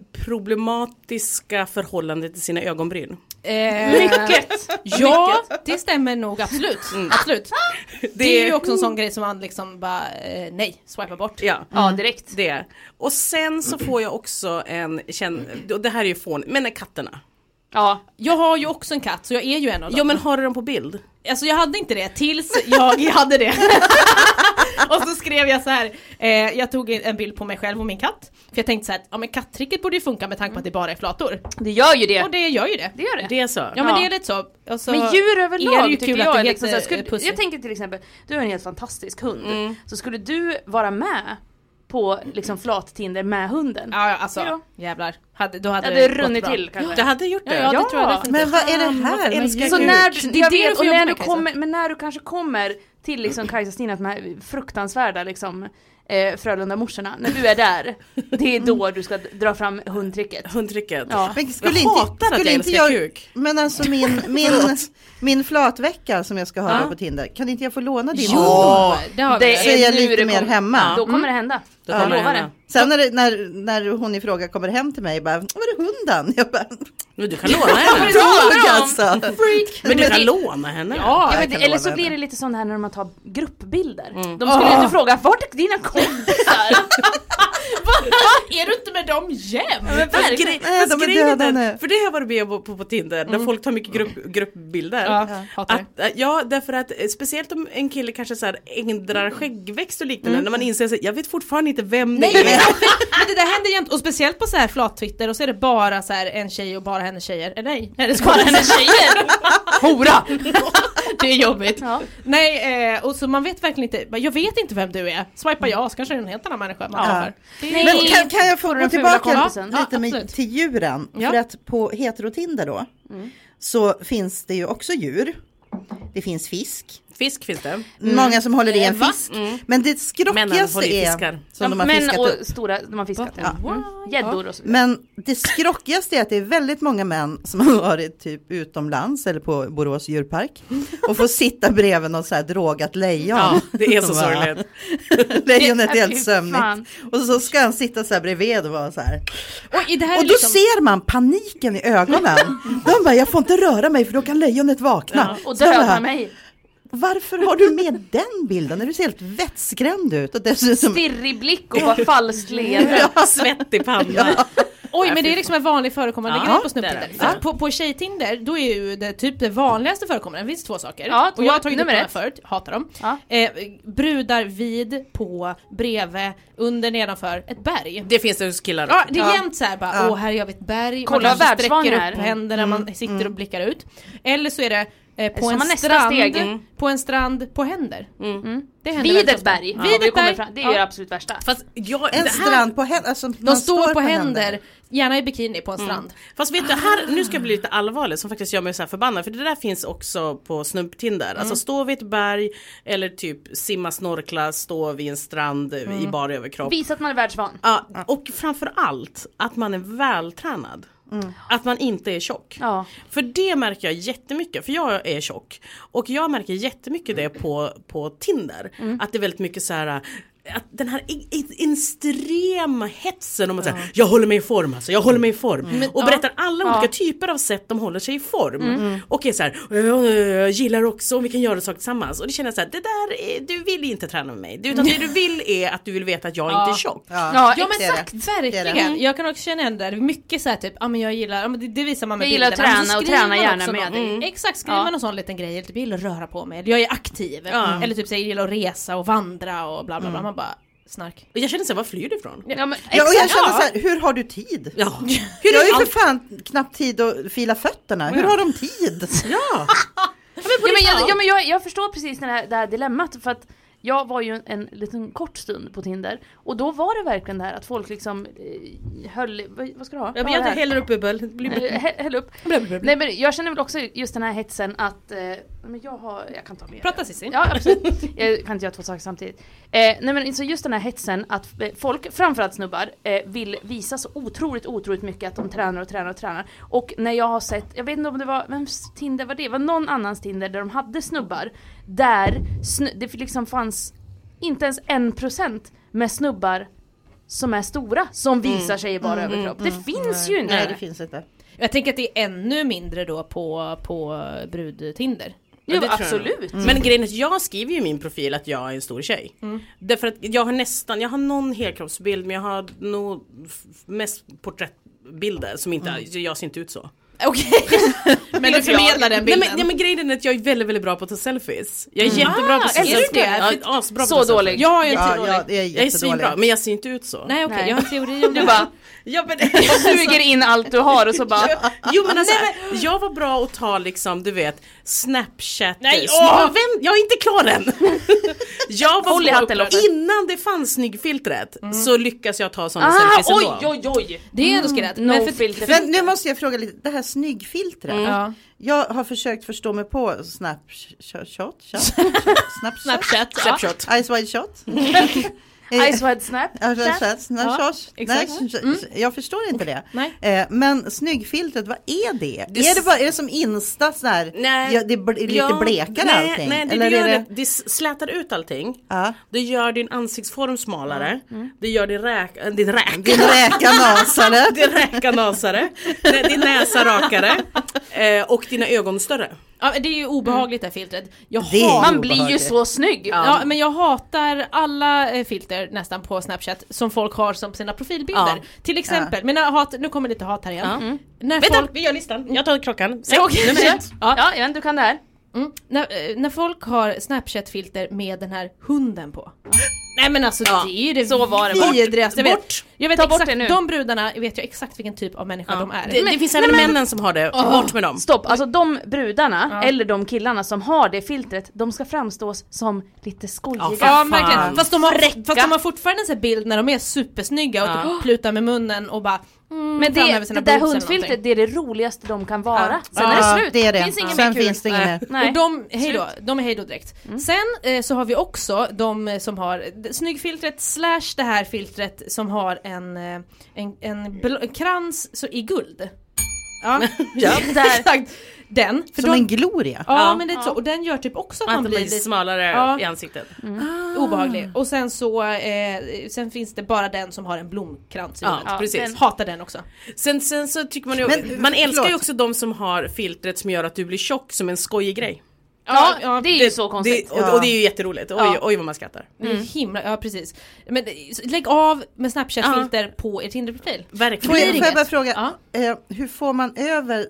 problematiska förhållanden till sina ögonbryn. Eh, Mycket! Ja, det stämmer nog absolut. Absolut. Det, Det- är ju också en sån grej som man liksom bara, eh, nej, swipa bort. Ja, Ja, direkt. det. Och sen så får jag också en, känn, och det här är ju fånigt, men katterna. Ja. Jag har ju också en katt, så jag är ju en av dem. Ja men har du dem på bild? Alltså jag hade inte det tills jag hade det. Och så skrev jag så här, eh, jag tog en bild på mig själv och min katt. För jag tänkte så här, ja men kattricket borde ju funka med tanke på att det bara är flator. Det gör ju det. Och det gör ju det. Det gör det. Det är så? Ja men det är lite så. Och så Men djur är överlag det ju tycker kul att jag det är heter liksom så här, skulle, pussy. jag tänker till exempel, du har en helt fantastisk hund. Så skulle du vara med på liksom flat-Tinder med hunden? Ja, ja alltså Ja. jävlar. Hade, då hade det det hade gått runnit bra. till kanske. Det hade gjort det. Ja, ja, det Ja. tror jag definitivt. Men vad är det Fan, här? varför Men älskar gud. Så när Det du, är jag det du vet, får och jobba när du med, Kajsa. kommer, men när du kanske kommer till liksom Kajsa-Stina, de här fruktansvärda liksom eh, Frölunda-morsorna, när du är där, det är då du ska dra fram hundtricket. Hundtricket. Ja. Men skulle Jag inte, hatar att skulle jag inte älskar jag, kuk. men alltså min, min, min flatvecka som jag ska ha Ja. då på Tinder, kan inte jag få låna din? Jo, hund? det har Det vi. Så är jag nu lite det mer kom- hemma. Då kommer det hända. Då Jag kommer det lovar hända. det. Sen när, det, när, när hon i fråga kommer hem till mig, bara, var är hunden? Jag bara, Men du kan låna henne. dog alltså. Freak. Men du Men kan det- låna henne. Ja, Ja, jag men, kan eller lova så blir henne. det lite sån här när man tar gruppbilder. Mm. De skulle Ah. inte fråga, vart är dina kompisar? Är du inte med dem jämt? Men Fast verkligen. grej, Nej, fast de är grejen är döda den- nu. för det har jag varit med på, på, på Tinder, när folk tar mycket grupp, gruppbilder. Ja, hatar det. Att, äh, ja, därför att eh, speciellt om en kille kanske så här ändrar skäggväxt och liknande, när man inser att jag vet fortfarande inte vem det är. Men det där händer jämt, och speciellt på så här flat-Twitter, och så är det bara så här en tjej och bara hennes tjejer. Eller nej, hennes bara hennes tjejer. Hora! Det är jobbigt. Ja. Nej, eh, och så man vet verkligen inte, jag vet inte vem du är. Swipar jag, så kanske det är en helt annan människa man Ja. träffar. Det är- Nej. Men kan, kan jag få Får gå den fula tillbaka kompisen? Ja, lite med, absolut. till djuren? Ja. För att på heterotinder då, så finns det ju också djur. Det finns fisk. Fisk finns det. Många som håller i en Va? fisk. Men det Männen skrockigaste håller i är fiskar. som de har Män fiskat och upp. stora, de har fiskat. Ja. Ja. Mm. Gäddor och så vidare. Men det skrockigaste är att det är väldigt många män som har varit typ utomlands eller på Borås djurpark och får sitta bredvid något så här drogat lejon. Ja, det är så Som bara- sorgligt. Lejonet är Fy helt sömnigt. fan. Och så ska han sitta så här bredvid och vara så här. Och, i det här Och är då liksom, ser man paniken i ögonen. De bara, jag får inte röra mig för då kan lejonet vakna. Och Så de döda bara, mig. varför har du med den bilden när du ser helt vettskrämd ut? Och dessutom, Stirrig blick och bara falskt leende. Svett i pannan. oj, men det är liksom en vanlig förekommande Ja, grej på det är det. Snupp-Tinder. För att på, på tjej-Tinder, då är ju det typ det vanligaste förekommande. Det finns två saker. Ja, och jag har tagit upp nummer det här ett. förut, hatar dem. Ja. Eh, brudar vid, på, bredvid, under, nedanför ett berg. Det finns det hos killar. Ja, det är Ja. jämt såhär bara, Ja. åh här är jag vid ett berg. Kolla man kanske världsvan sträcker här. upp händerna, man sitter och blickar ut. Eller så är det eh, på Så en man nästa strand, steg. Mm. på en strand, på händer. Mm. Det händer Vid väldigt ett ofta. berg. Vid Ja, vi ett kommer berg. fram. Det är Ja. ju det absolut värsta. Fast, jag, en det här, strand på händer. Alltså, De står på händer, gärna i bikini på en strand. fast vet du, här, nu ska jag bli lite allvarlig som faktiskt gör mig så här förbannad. För det där finns också på Snupp-Tinder. Alltså stå vid ett berg eller typ simma, snorkla, stå vid en strand i bar överkropp. Visa att man är världsvan. Ja, och framför allt att man är vältränad. Att man inte är tjock. Ja. För det märker jag jättemycket, för jag är tjock. Och jag märker jättemycket det på, på Tinder. Att det är väldigt mycket så här. Att den här i- i- extrema hetsen om att säga, jag håller mig i form alltså, jag håller mig i form. Och berättar alla Ja. olika typer av sätt de håller sig i form. Och är så här, jag, jag gillar också om vi kan göra saker tillsammans. Och det känner jag så här, det där är, du vill inte träna med mig. Utan det du vill är att du vill veta att jag inte är tjock. Ja, Ja, Ja men det är det. exakt, Det är verkligen. det. Jag kan också känna igen det där, mycket såhär typ, ja men jag gillar, ja, men det, det visar man med Jag gillar att bilderna. Men så träna och skriver träna man gärna också med någon- dig. Mm. Exakt, skriver Ja. man någon sån liten grej, typ, jag gillar att röra på mig, eller jag är aktiv. Ja. Eller typ säger jag gillar att resa och vandra och bla bla bla, man bara, snark. Och jag känner så här, var flyr du ifrån? Ja, men, Ja, och jag exakt. känner så här, hur har du tid? Ja. Hur jag har ju för fan knappt tid att fila fötterna. Hur har de tid? Ja. Ja, men jag, ja, men jag, jag förstår precis det här, det här dilemmat, för att jag var ju en, en liten kort stund på Tinder och då var det verkligen det här att folk liksom eh, höll, vad, vad ska du ha? Jag, Ja, jag det här. häller upp bubbel. Det blir- Eh, hä- Häll upp. Nej men jag känner väl också just den här hetsen att eh, men jag har, jag kan ta mer. Prata Cissi. Ja absolut. Jag kan inte göra två saker samtidigt. Eh, nej men så just den här hetsen att eh, folk, framförallt snubbar, eh, vill visa så otroligt otroligt mycket att de tränar och tränar och tränar. Och när jag har sett, jag vet inte om det var, vems Tinder var det? Det var någon annans Tinder där de hade snubbar där snu, det liksom fanns inte ens en procent med snubbar som är stora, som visar sig i bara överkropp. Det finns ju inte. Nej, det finns inte. Jag tänker att det är ännu mindre då på, på brud-Tinder. Jo, det tror jag absolut. Men grejen är att jag skriver ju i min profil att jag är en stor tjej. Därför att jag har nästan, jag har någon helkroppsbild men jag har nog f- mest porträttbilder som inte, jag ser inte ut så. Okej, men du förmedlar den bilden. Nej men, nej, men grejen är att jag är väldigt, väldigt bra på att ta selfies. Jag är mm. jättebra på att ta selfies. Är du det? Ja, asbra så dålig. Jag är ja, inte ja, dålig. jag är, jag är svinbra, men jag ser inte ut så. Nej okej, okay. Jag har en teori om det. Du bara, ja, men, suger in allt du har och så bara... Jo men alltså, nej, jag var bra att ta liksom, du vet, Snapchat. Nej, åh! Men, jag är inte klar än. Jag var Håll i hatten, bra, innan det fanns snyggfiltret mm. så lyckas jag ta sådana ah, selfies oj, ändå. oj, oj. Det är ändå skrätt. Mm, no filter. Men nu måste jag fråga lite, det här snyggfiltret. Mm. Ja. Jag har försökt förstå mig på Snapchat. Snapchat. Snapchat. Snapchat. Ice Wide Shot. Ice Wide Snap. Jag förstår inte det. Nej. Men snyggfiltret, vad är det? det är, det bara, är det som Insta så här? Nej. Ja, det är lite ja, blekare nej, allting? Nej, det, eller gör är det... det, det slätar ut allting. Ja. Det gör din ansiktsform smalare. Mm. Det gör din räka, din räka. Din räkanasare. din räkanasare. Din näsa rakare. Och dina ögon större. Ja, det är ju obehagligt det här filtret. Jag det har... Man blir ju så snygg. Ja. Ja, men jag hatar alla eh, filter nästan på Snapchat som folk har som sina profilbilder. Ja. Till exempel, ja. men jag hat, nu kommer lite hat här igen. Ja. Mm. När Vänta, folk... vi gör listan. Jag tar klockan. Säg, okay. nummer ett. Ja, ja, ja, du kan det här. Mm. När, när folk har Snapchat-filter med den här hunden på. Nej men alltså ja. det är ju det så var det. vidrigaste. Jag vet, jag vet Ta exakt, bort det nu. De brudarna vet jag exakt vilken typ av människa ja. de är. Det, det finns även men, männen som har det. Oh. Bort med dem. Stopp, alltså de brudarna ja. eller de killarna som har det filtret, de ska framstås som lite skojiga. Ja, ja verkligen. Fast de, har, fast de har fortfarande en sån bild när de är supersnygga och ja. plutar med munnen och bara Mm, men det, det där hundfiltret, det är det roligaste de kan vara. Ja. Sen ja, är det slut. Det är det. Finns ingen Sen mer finns det inget mer. Nej. Och de, hejdå, de är hejdå direkt. Mm. Sen eh, så har vi också de som har snyggfiltret slash det här filtret som har en, en, en, bl- en krans så i guld. Ja, ja. Där. Den. För som de, en gloria. Ja, ja. men det är så. Och den gör typ också att man blir lite smalare ja. i ansiktet. Mm. Ah. Obehaglig. Och sen så eh, sen finns det bara den som har en blomkrans i ja, ja, precis. Den. Hatar den också. Sen, sen så tycker man ju, men, man älskar förlåt. ju också de som har filtret som gör att du blir tjock som en skojig grej. Ja, ja, det är ju det, så konstigt. Det, och, och det är ju jätteroligt. Oj, ja. oj vad man skrattar. Mm. Himla, ja precis. Men lägg av med Snapchat-filter ja. på er Tinder-profil. Verkligen. Får jag, får jag bara fråga, ja. eh, hur får man över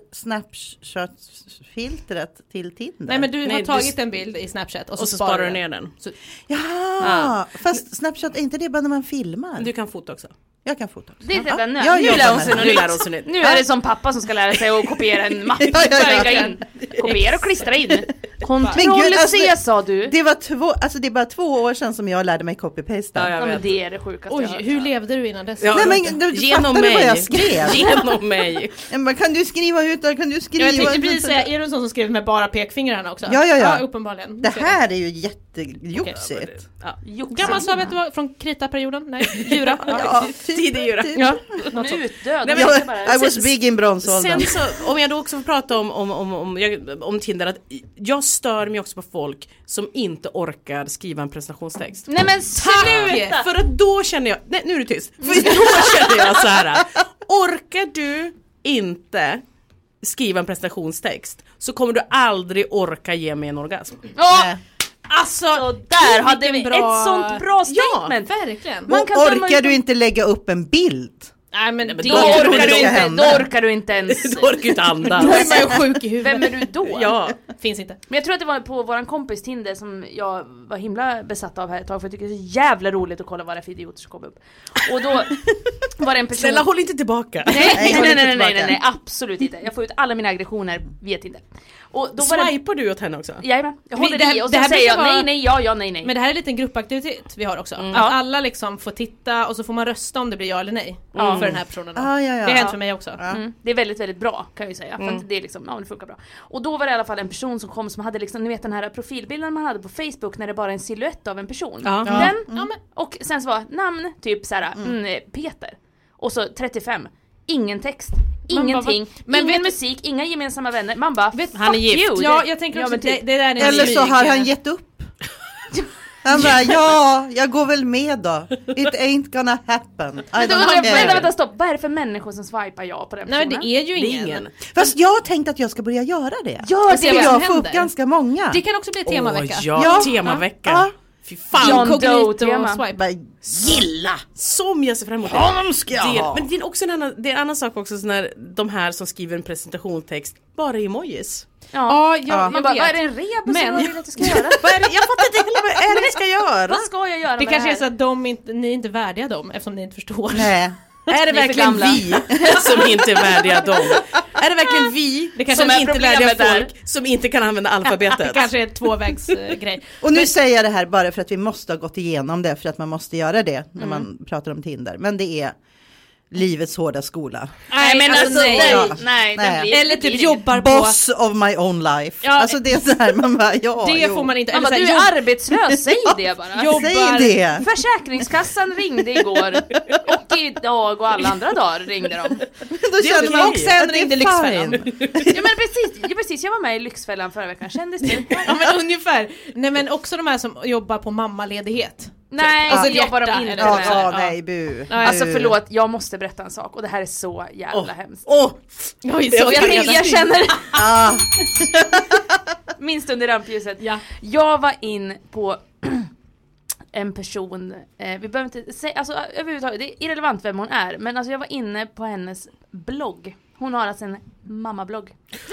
Snapchat-filtret till Tinder? Nej men du Nej, har du tagit s- en bild i Snapchat och, och så, så sparar sparar du ner den. Så, ja, ja, fast Snapchat är inte det bara när man filmar? Du kan fota också. Jag kan fota också. Det är redan nu. Ja, nu lär hon sig nu, något nytt. Nu är det som pappa som ska lära sig att kopiera en mapp. Ja, ja, ja, ja. In. Kopiera och klistra in. Kontroll C alltså, sa du. Det var två, alltså det är bara två år sedan som jag lärde mig copy-pasta. Ja, ja, men det är det sjukaste. Oj, hur levde du innan dess? Ja, nej, men du genom mig. Vad jag skrev. Genom mig. Men kan du skriva ut där? Kan du skriva? Jag tänkte precis säga, är du en sån som skriver med bara pekfingrarna också? Ja, ja, ja. ja uppenbarligen. Det här är ju jättejoxigt. Ja. Gammal sa vet du vad? Från kritaperioden? Nej, djura. Ja, tidig djura. Ja. Något utdöd. Nej, jag, I was big in bronsåldern. Sen så, om jag då också får prata om, om, om, om, jag, om Tinder, att jag stör mig också på folk som inte orkar skriva en presentationstext. Nej men sluta! För att då känner jag, nej nu är du tyst. För då känner jag så här: orkar du inte skriva en presentationstext så kommer du aldrig orka ge mig en orgasm. Ja. Alltså, så där hade vi bra... ett sånt bra statement. Ja, verkligen. Man kan orkar du inte lägga upp en bild? Nej men, men då, då, orkar du inte, då orkar du inte ens. Då orkar du inte andas. Då är man ju sjuk i huvudet. Vem är du då? Ja, finns inte. Men jag tror att det var på våran kompis Tinder som jag var himla besatt av här ett tag, för jag tycker det är så jävla roligt att kolla vad det är för idioter som kom upp. Och då var det en person... Snälla, håll inte tillbaka. Nej, nej, nej, nej, nej, nej, nej, absolut inte. Jag får ut alla mina aggressioner via Tinder. Och då var Swipar det... du åt henne också? Jajamän, jag håller det här, i och så det här säger jag vara... nej, nej, ja, ja, nej, nej. Men det här är lite en gruppaktivitet vi har också. Mm. Att ja. alla liksom får titta och så får man rösta om det blir ja eller nej mm. för den här personen. Ah, ja, ja. Det har hänt för mig också. Ja. Mm. Det är väldigt, väldigt bra kan jag ju säga. Mm. För att det är liksom, ja, det funkar bra. Och då var det i alla fall en person som kom som hade liksom, ni vet den här profilbilden man hade på Facebook när det bara är en silhuett av en person. Ja. Den, Mm. ja, men, och sen så var namn typ såhär, mm. Mm, Peter. Och så trettiofem. Ingen text, ingenting, bara, men ingen vet, musik, inga gemensamma vänner. Man bara, vet, han är gift. You. Ja, jag tänker också, ja, det, det där är eller så har han gett upp. Han bara, ja, jag går väl med då. It ain't gonna happen. Men då undrar jag, vänta, vänta, stopp. Vad är det för människor som swipar ja på den personen? Nej, men det är ju ingen. Det är ingen. Fast jag har tänkt att jag ska börja göra det. Gör det, för jag får upp ganska många. Det kan också bli temavecka. Oh, ja, ja, temavecka. Ja. Fy fan. John Incognito Doe-tema. swipe. Bara gilla! Som jag ser fram emot det. Honom ska jag det, ha. Men det är också en annan, det är en annan sak också så när de här som skriver en presentationstext bara emojis. Ja. Ja, jag, Ja. jag Man bara, vet. vad är det en rebus Men- som jag vill att jag ska göra? Vad är det? Jag fattar inte heller vad är det vi ska göra. Vad ska jag göra Det med kanske det är här? så att de inte, ni är inte värdiga dem eftersom ni inte förstår. Nej. Är det Vi är för verkligen gamla. vi som inte är värdiga dem? Är det verkligen vi Det kanske som är inte är värdiga problemet där. folk som inte kan använda alfabetet? Det kanske är en tvåvägsgrej. Och nu säger jag det här bara för att vi måste ha gått igenom det, för att man måste göra det när Mm. man pratar om Tinder. Men det är livets hårda skola. Nej men alltså, nej. nej, Ja. nej, Nej. den blir, Eller det blir typ inget. jobbar på... Boss of my own life. Ja. Alltså det är så här, man bara, ja, Det jo. får man inte... Man bara, eller du så här, är arbetslös, säg det bara. Jobb- Säg jobbar- det. Försäkringskassan ringde igår och idag och alla andra dagar ringde de. Då känner man och också sen att det är ringde Lyxfällan. fine. Ja men precis, ja, precis, jag var med i Lyxfällan förra veckan, kändes det? Ja men ungefär. Nej men också de här som jobbar på mammaledighet. Nej, Alltså, så jobbar de hjärta, inte eller Ja, med. så här. ja, Ja. nej, bu. Alltså Bu. förlåt, jag måste berätta en sak och det här är så jävla Åh. hemskt. Åh, Oj, Det så var Jag, redan- tänker, jag känner Ah, minst under rampljuset. Ja. Jag var in på en person, eh, vi behöver inte säga, alltså överhuvudtaget, det är irrelevant vem hon är, men alltså jag var inne på hennes blogg. Hon har alltså en mammablogg.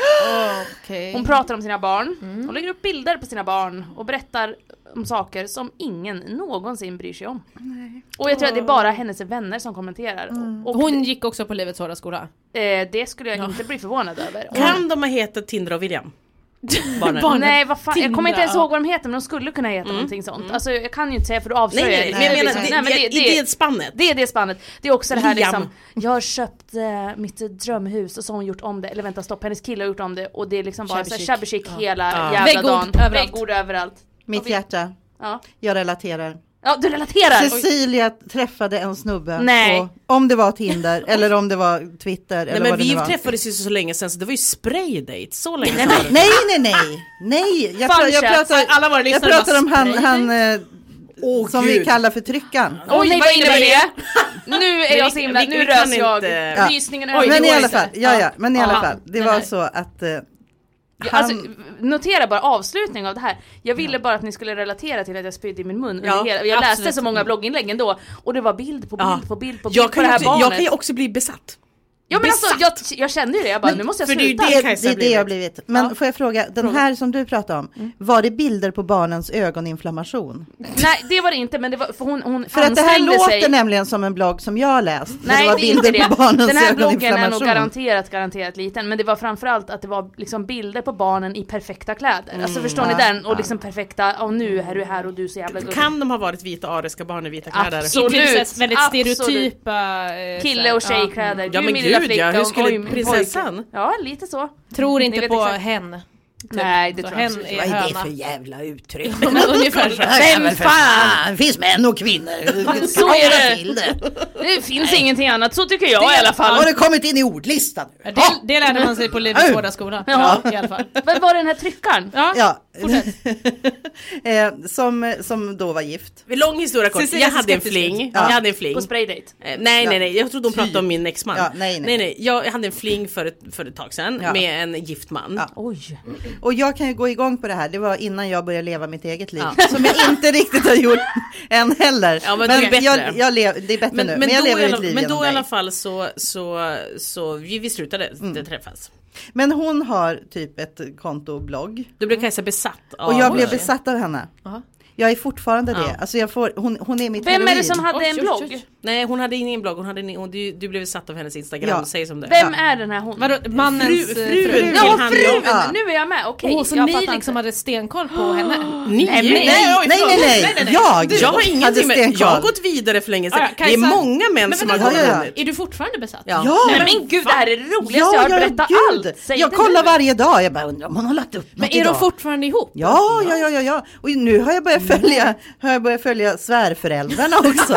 Okej. Hon pratar om sina barn, hon lägger upp bilder på sina barn och berättar om saker som ingen någonsin bryr sig om. Och jag tror att det är bara hennes vänner som kommenterar. Och Hon gick också på Livets hårda skola. eh, det skulle jag inte bli förvånad över. kan de ha hetat Tinder och William? Barnen. Barnen. Nej, vad fan, jag kommer inte ens Tindra, ihåg vad de heter, men de skulle kunna heta någonting sånt. Alltså jag kan ju inte säga för då avslöjar Nej, nej, jag men jag liksom. menar, Nej, men det, i det spannet. Det är det spannet. Det är också det här Liam. liksom, jag har köpt eh, mitt drömhus och så har hon gjort om det. Eller vänta, stopp, hennes kille har gjort om det. Och det är liksom bara Shabby så här chic. shabby chic hela Ja. jävla Väggord dagen. överallt. Väggord överallt. mitt Och vi- hjärta, Ja. jag relaterar. Ja, du relaterar. Cecilia träffade en snubbe Nej. på, om det var Tinder eller om det var Twitter eller Nej men vad det vi nu var. träffades ju så länge sedan så det var ju spraydate så länge Nej, sedan. men- Nej, nej, nej, nej. Jag, Fun pra- jag chat. pratar, Alla våra jag lyssnare pratar bara, om han, spray. han eh, Åh, som Gud. vi kallar för tryckan. Oj, Oj, vad innebär innebär det? Nu är Men jag vi- så himla, vi- nu vi kan rös jag. inte- Ja. Rysningen Oj, över. Men det i går alla inte. fall, ja, ja, men i alla Ja. fall, det Den var här. så att eh, han, Alltså, notera bara avslutning av det här. Jag ville bara att ni skulle relatera till att jag spydde i min mun. Ja, under hela, jag läste absolut. så många blogginlägg ändå. Och det var bild på bild Ja. på bild på bild Jag på kan, det ju här också, barnet. jag kan ju också bli besatt. ja, men alltså, besatt. jag, jag kände ju det, jag bara, nu måste jag för det är ju sluta. det- det, Kajsa det är det jag har blivit. blivit. Men Ja. får jag fråga, den Fråga. här som du pratade om, var det bilder på barnens ögoninflammation? Nej, det var det inte, men det var, för hon, hon För att det här ansträngde låter sig. nämligen som en blogg som jag har läst. där Nej, det var det är inte bilder det. på barnens Den här bloggen är nog ögoninflammation. garanterat, garanterat liten. Men det var framförallt att det var liksom bilder på barnen i perfekta kläder. Alltså förstår ni Mm. Ja, den? Och liksom perfekta, och nu är du här och du är så jävla gullig. Kan de ha varit vita ariska barn i vita kläder? Absolut. Absolut. Väldigt Absolut. stereotypa... eh, Kille och så här, tjejkläder. Ja, Du är men min lilla gud, flicka ja. Hur och- skulle oj, min prinsessan? pojke. Ja, lite så. Ja. Tror Ni inte vet på exakt. hen. Typ. Nej, det Så tror jag hen absolut är Vad är det höna. för jävla uttryck? Men ungefär så. Vem fan? Det finns män och kvinnor. Så är det. Till det. Det finns ingenting annat, så tycker jag i alla fall. Har det kommit in i ordlistan? Ja, Det, det lärde man sig på Livets hårda skola. Ja. Ja, i alla fall. Vem var den här tryckaren? Ja. Ja, Fortsätt. eh, som, som då var gift. Lång historia kort, Cecilia jag hade en skeptisk fling. ut. Jag Ja. hade en fling. På spraydate? Eh, nej, nej, nej, jag trodde hon pratade Typ. om min exman. Ja, nej, nej. nej, nej. Jag hade en fling för ett, för ett tag sedan Ja. med en gift man. Ja. Oj. Och jag kan ju gå igång på det här. Det var innan jag började leva mitt eget liv. Som jag inte riktigt har gjort än heller. Ja, men det är bättre. jag, jag lev, det är bättre Men, nu. men, Men jag då, lever i ett alla, liv men genom då i alla dig. fall så, så, så vi, vi slutade Mm. det träffas. Men hon har typ ett konto och blogg. Då blev Kajsa besatt av... Och jag blev besatt av henne. Aha. Jag är fortfarande det. Ja. Alltså jag får, hon, hon är mitt Vem är det heroin. som hade Oj, en oj, blogg? oj. Nej, hon hade ingen blogg, hon hade ingen, hon, du, du blev besatt av hennes Instagram, Ja. säg som det. Vem är den här hon? Vadå, mannens Fru- eh, frun. fru? Till Ja, han, frun! ja. Nu är jag med, okej. Åh, så jag ni fattar liksom inte. hade stenkoll på henne? Ni? Nej, Nej, Nej, nej, oj, nej, förlåt. nej, Nej, nej, nej. jag Jag har hade ingenting med, stenkoll. jag har gått vidare för länge sedan. Ja, ja, det är Kajsa- många män Men som vänta, har ja, gått ja, ja. vidare. Är du fortfarande besatt? Ja. Ja. Nej men gud, det här är det roligaste jag har hört. Berätta gud. allt! Säg Jag det kollar nu. varje dag. Jag bara undrar om hon har lagt upp något Men är idag. de fortfarande ihop? Ja, ja, ja, ja, ja. Och nu har jag börjat följa, har jag börjat följa svärföräldrarna också.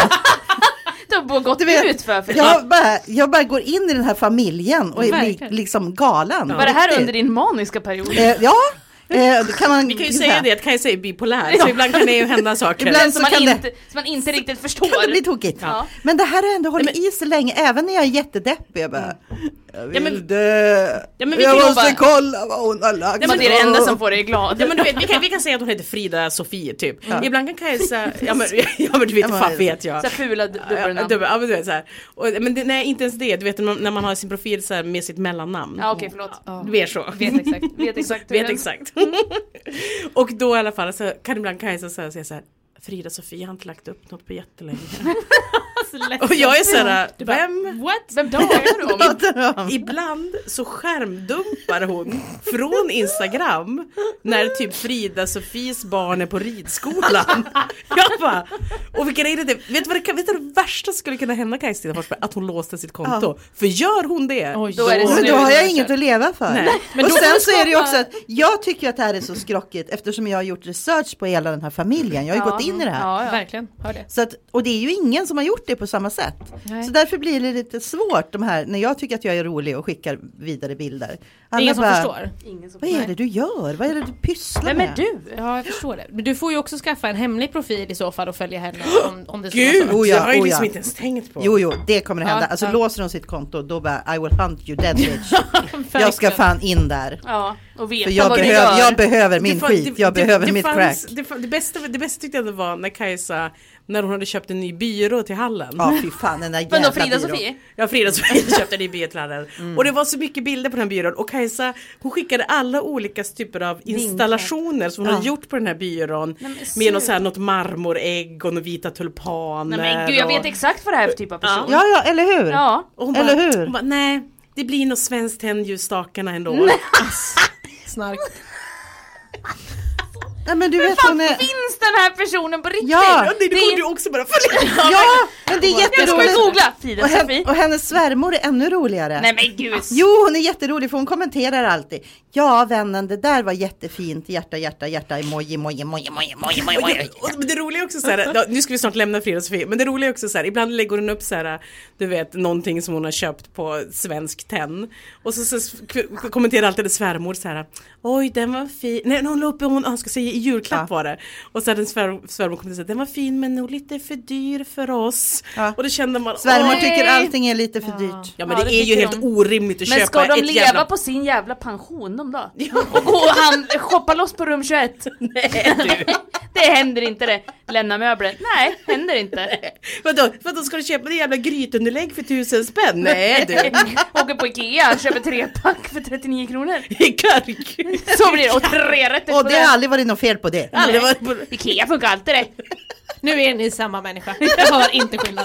Du har gått Du vet, ut för för jag, bara, jag bara går in i den här familjen och är li, Verkligen. liksom galen. Var det här Riktigt. under din maniska period? Eh, ja, eh, det kan man Vi kan ju säga. säga det att Kajsa är bipolär, så ibland kan det ju hända saker. Ibland som så man, kan det- inte, som man inte riktigt förstår. Kan det bli tokigt. Ja. Men det här har ändå hållit i sig länge, även när jag är jättedeppig. Jag bara, Jag vill Ja, men- dö. Ja, men vi jag kan måste bara- kolla vad hon har lagt. Ja, Men det är det enda som får dig glad. Ja, men du vet, vi, kan, vi kan säga att hon heter Frida Sofie typ. Ibland kan Kajsa, ja men, ja, men du vet, Ja, men- fan vet jag. Så här fula du- Ja, dubbelnamn. dubbel, ja, men du vet så här. Och, men det, nej, inte ens det. Du vet när man, när man har sin profil så här med sitt mellannamn. Ja okej, förlåt. Mer så. Vet exakt. Vet exakt. Vet exakt. Och då i alla fall så kan ibland Kajsa så här, säga så här: Frida Sofie har inte lagt upp något på jättelänge. Och jag är så här, Du bara, vem? What? Vem dagar du om? Pratar om. Ibland så skärmdumpar hon från Instagram när typ Frida Sofies barn är på ridskolan. Jag bara, och vilka är det? Vet du vad det, vet du det värsta som skulle kunna hända Kajstina Forsberg? Att hon låste sitt konto. För gör hon det, Oj, Då är det Men slut. då har jag inget att leva för. Nej. Men och då får sen du så är det ju skapa- också att jag tycker att det här är så skrockigt eftersom jag har gjort research på hela den här familjen. Jag har ju Ja. gått in i det här. Ja, ja. Verkligen, hör det. Så att, och det är ju ingen som har gjort det på samma sätt. Nej. Så därför blir det lite svårt de här, när jag tycker att jag är rolig och skickar vidare bilder. Alla Ingen som bara, förstår. Ingen som vad är det du gör? Vad är det du pysslar Vem med? är du? Ja, jag förstår det. Men du får ju också skaffa en hemlig profil i så fall och följa henne om, om det Gud, skulle vara så. Oh ja, jag har ju oh liksom ja. inte ens tänkt på. Jo, jo, det kommer att hända. Ja, alltså ja. låser de sitt konto, då bara I will hunt you dead bitch. Jag ska fan in där. Ja, och veta För jag, vad du behöv, gör. jag behöver min Det fa- skit, det- jag det- behöver det mitt fanns- crack. Det, fa- det, bästa, det bästa tyckte jag det var när Kajsa, när hon hade köpt en ny byrå till hallen. Ja, fy fan, den där jävla Men då Frida byrån. Sofie? Ja, Frida Sofie köpte en ny byrå till hallen. Mm. Och det var så mycket bilder på den här byrån. Och Kajsa, hon skickade alla olika typer av installationer som hon Ja. hade gjort på den här byrån. men Med något, så här, något marmorägg och några vita tulpaner. Nej men gud, jag och, vet exakt vad det här är för typ av person. Ja, ja, eller hur? Ja. och hon eller bara, hur? Hon bara, nej, det blir nog svenskt tändljusstakarna ändå. Snark. Nej, men du vet Fan, hon är... finns den här personen på riktigt? Ja, Ja, nej, det Det borde är- du också bara följa. Ja, men det är Jag ska jätteroligt. googla Frida Och, Sofie. hen, och hennes svärmor är ännu roligare. Nej men gud. Jo, hon är jätterolig för hon kommenterar alltid. Ja, vännen, det där var jättefint. Hjärta, hjärta, hjärta, emoji, emoji, emoji, emoji, emoji, emoji. Och det roliga är också så här, ja, nu ska vi snart lämna Frida Sofie, men det roliga är också så här, ibland lägger hon upp så här, du vet, någonting som hon har köpt på Svensk Tenn. Och så, så k- kommenterar alltid det svärmor så här, oj den var fin, nej hon la upp, hon, han ska säga i julklapp Ja. var det. Och så hade en svär, svärmor kommit och sagt, den var fin men nog lite för dyr för oss. Ja. Och det kände man, Svärmor åh. tycker allting är lite för dyrt. Ja men Ja, det, det är ju tycker helt de. orimligt att Men köpa ska de ett leva jävla... på sin jävla pension de då? Och gå och hand, shoppa loss på rum tjugoett? Nej du. Det händer inte det. Lämna möbler? Nej, händer inte. Vadå, vadå ska du köpa det jävla grytunderlägg för tusen spänn? Nej du. Åker på Ikea, köper tre pack för trettionio kronor. Kark. Så blir det, och tre rätter Och på det har det. aldrig varit något fel på det. Aldrig varit på... Ikea funkar alltid det. Nu är ni samma människa. Jag hör inte skillnad.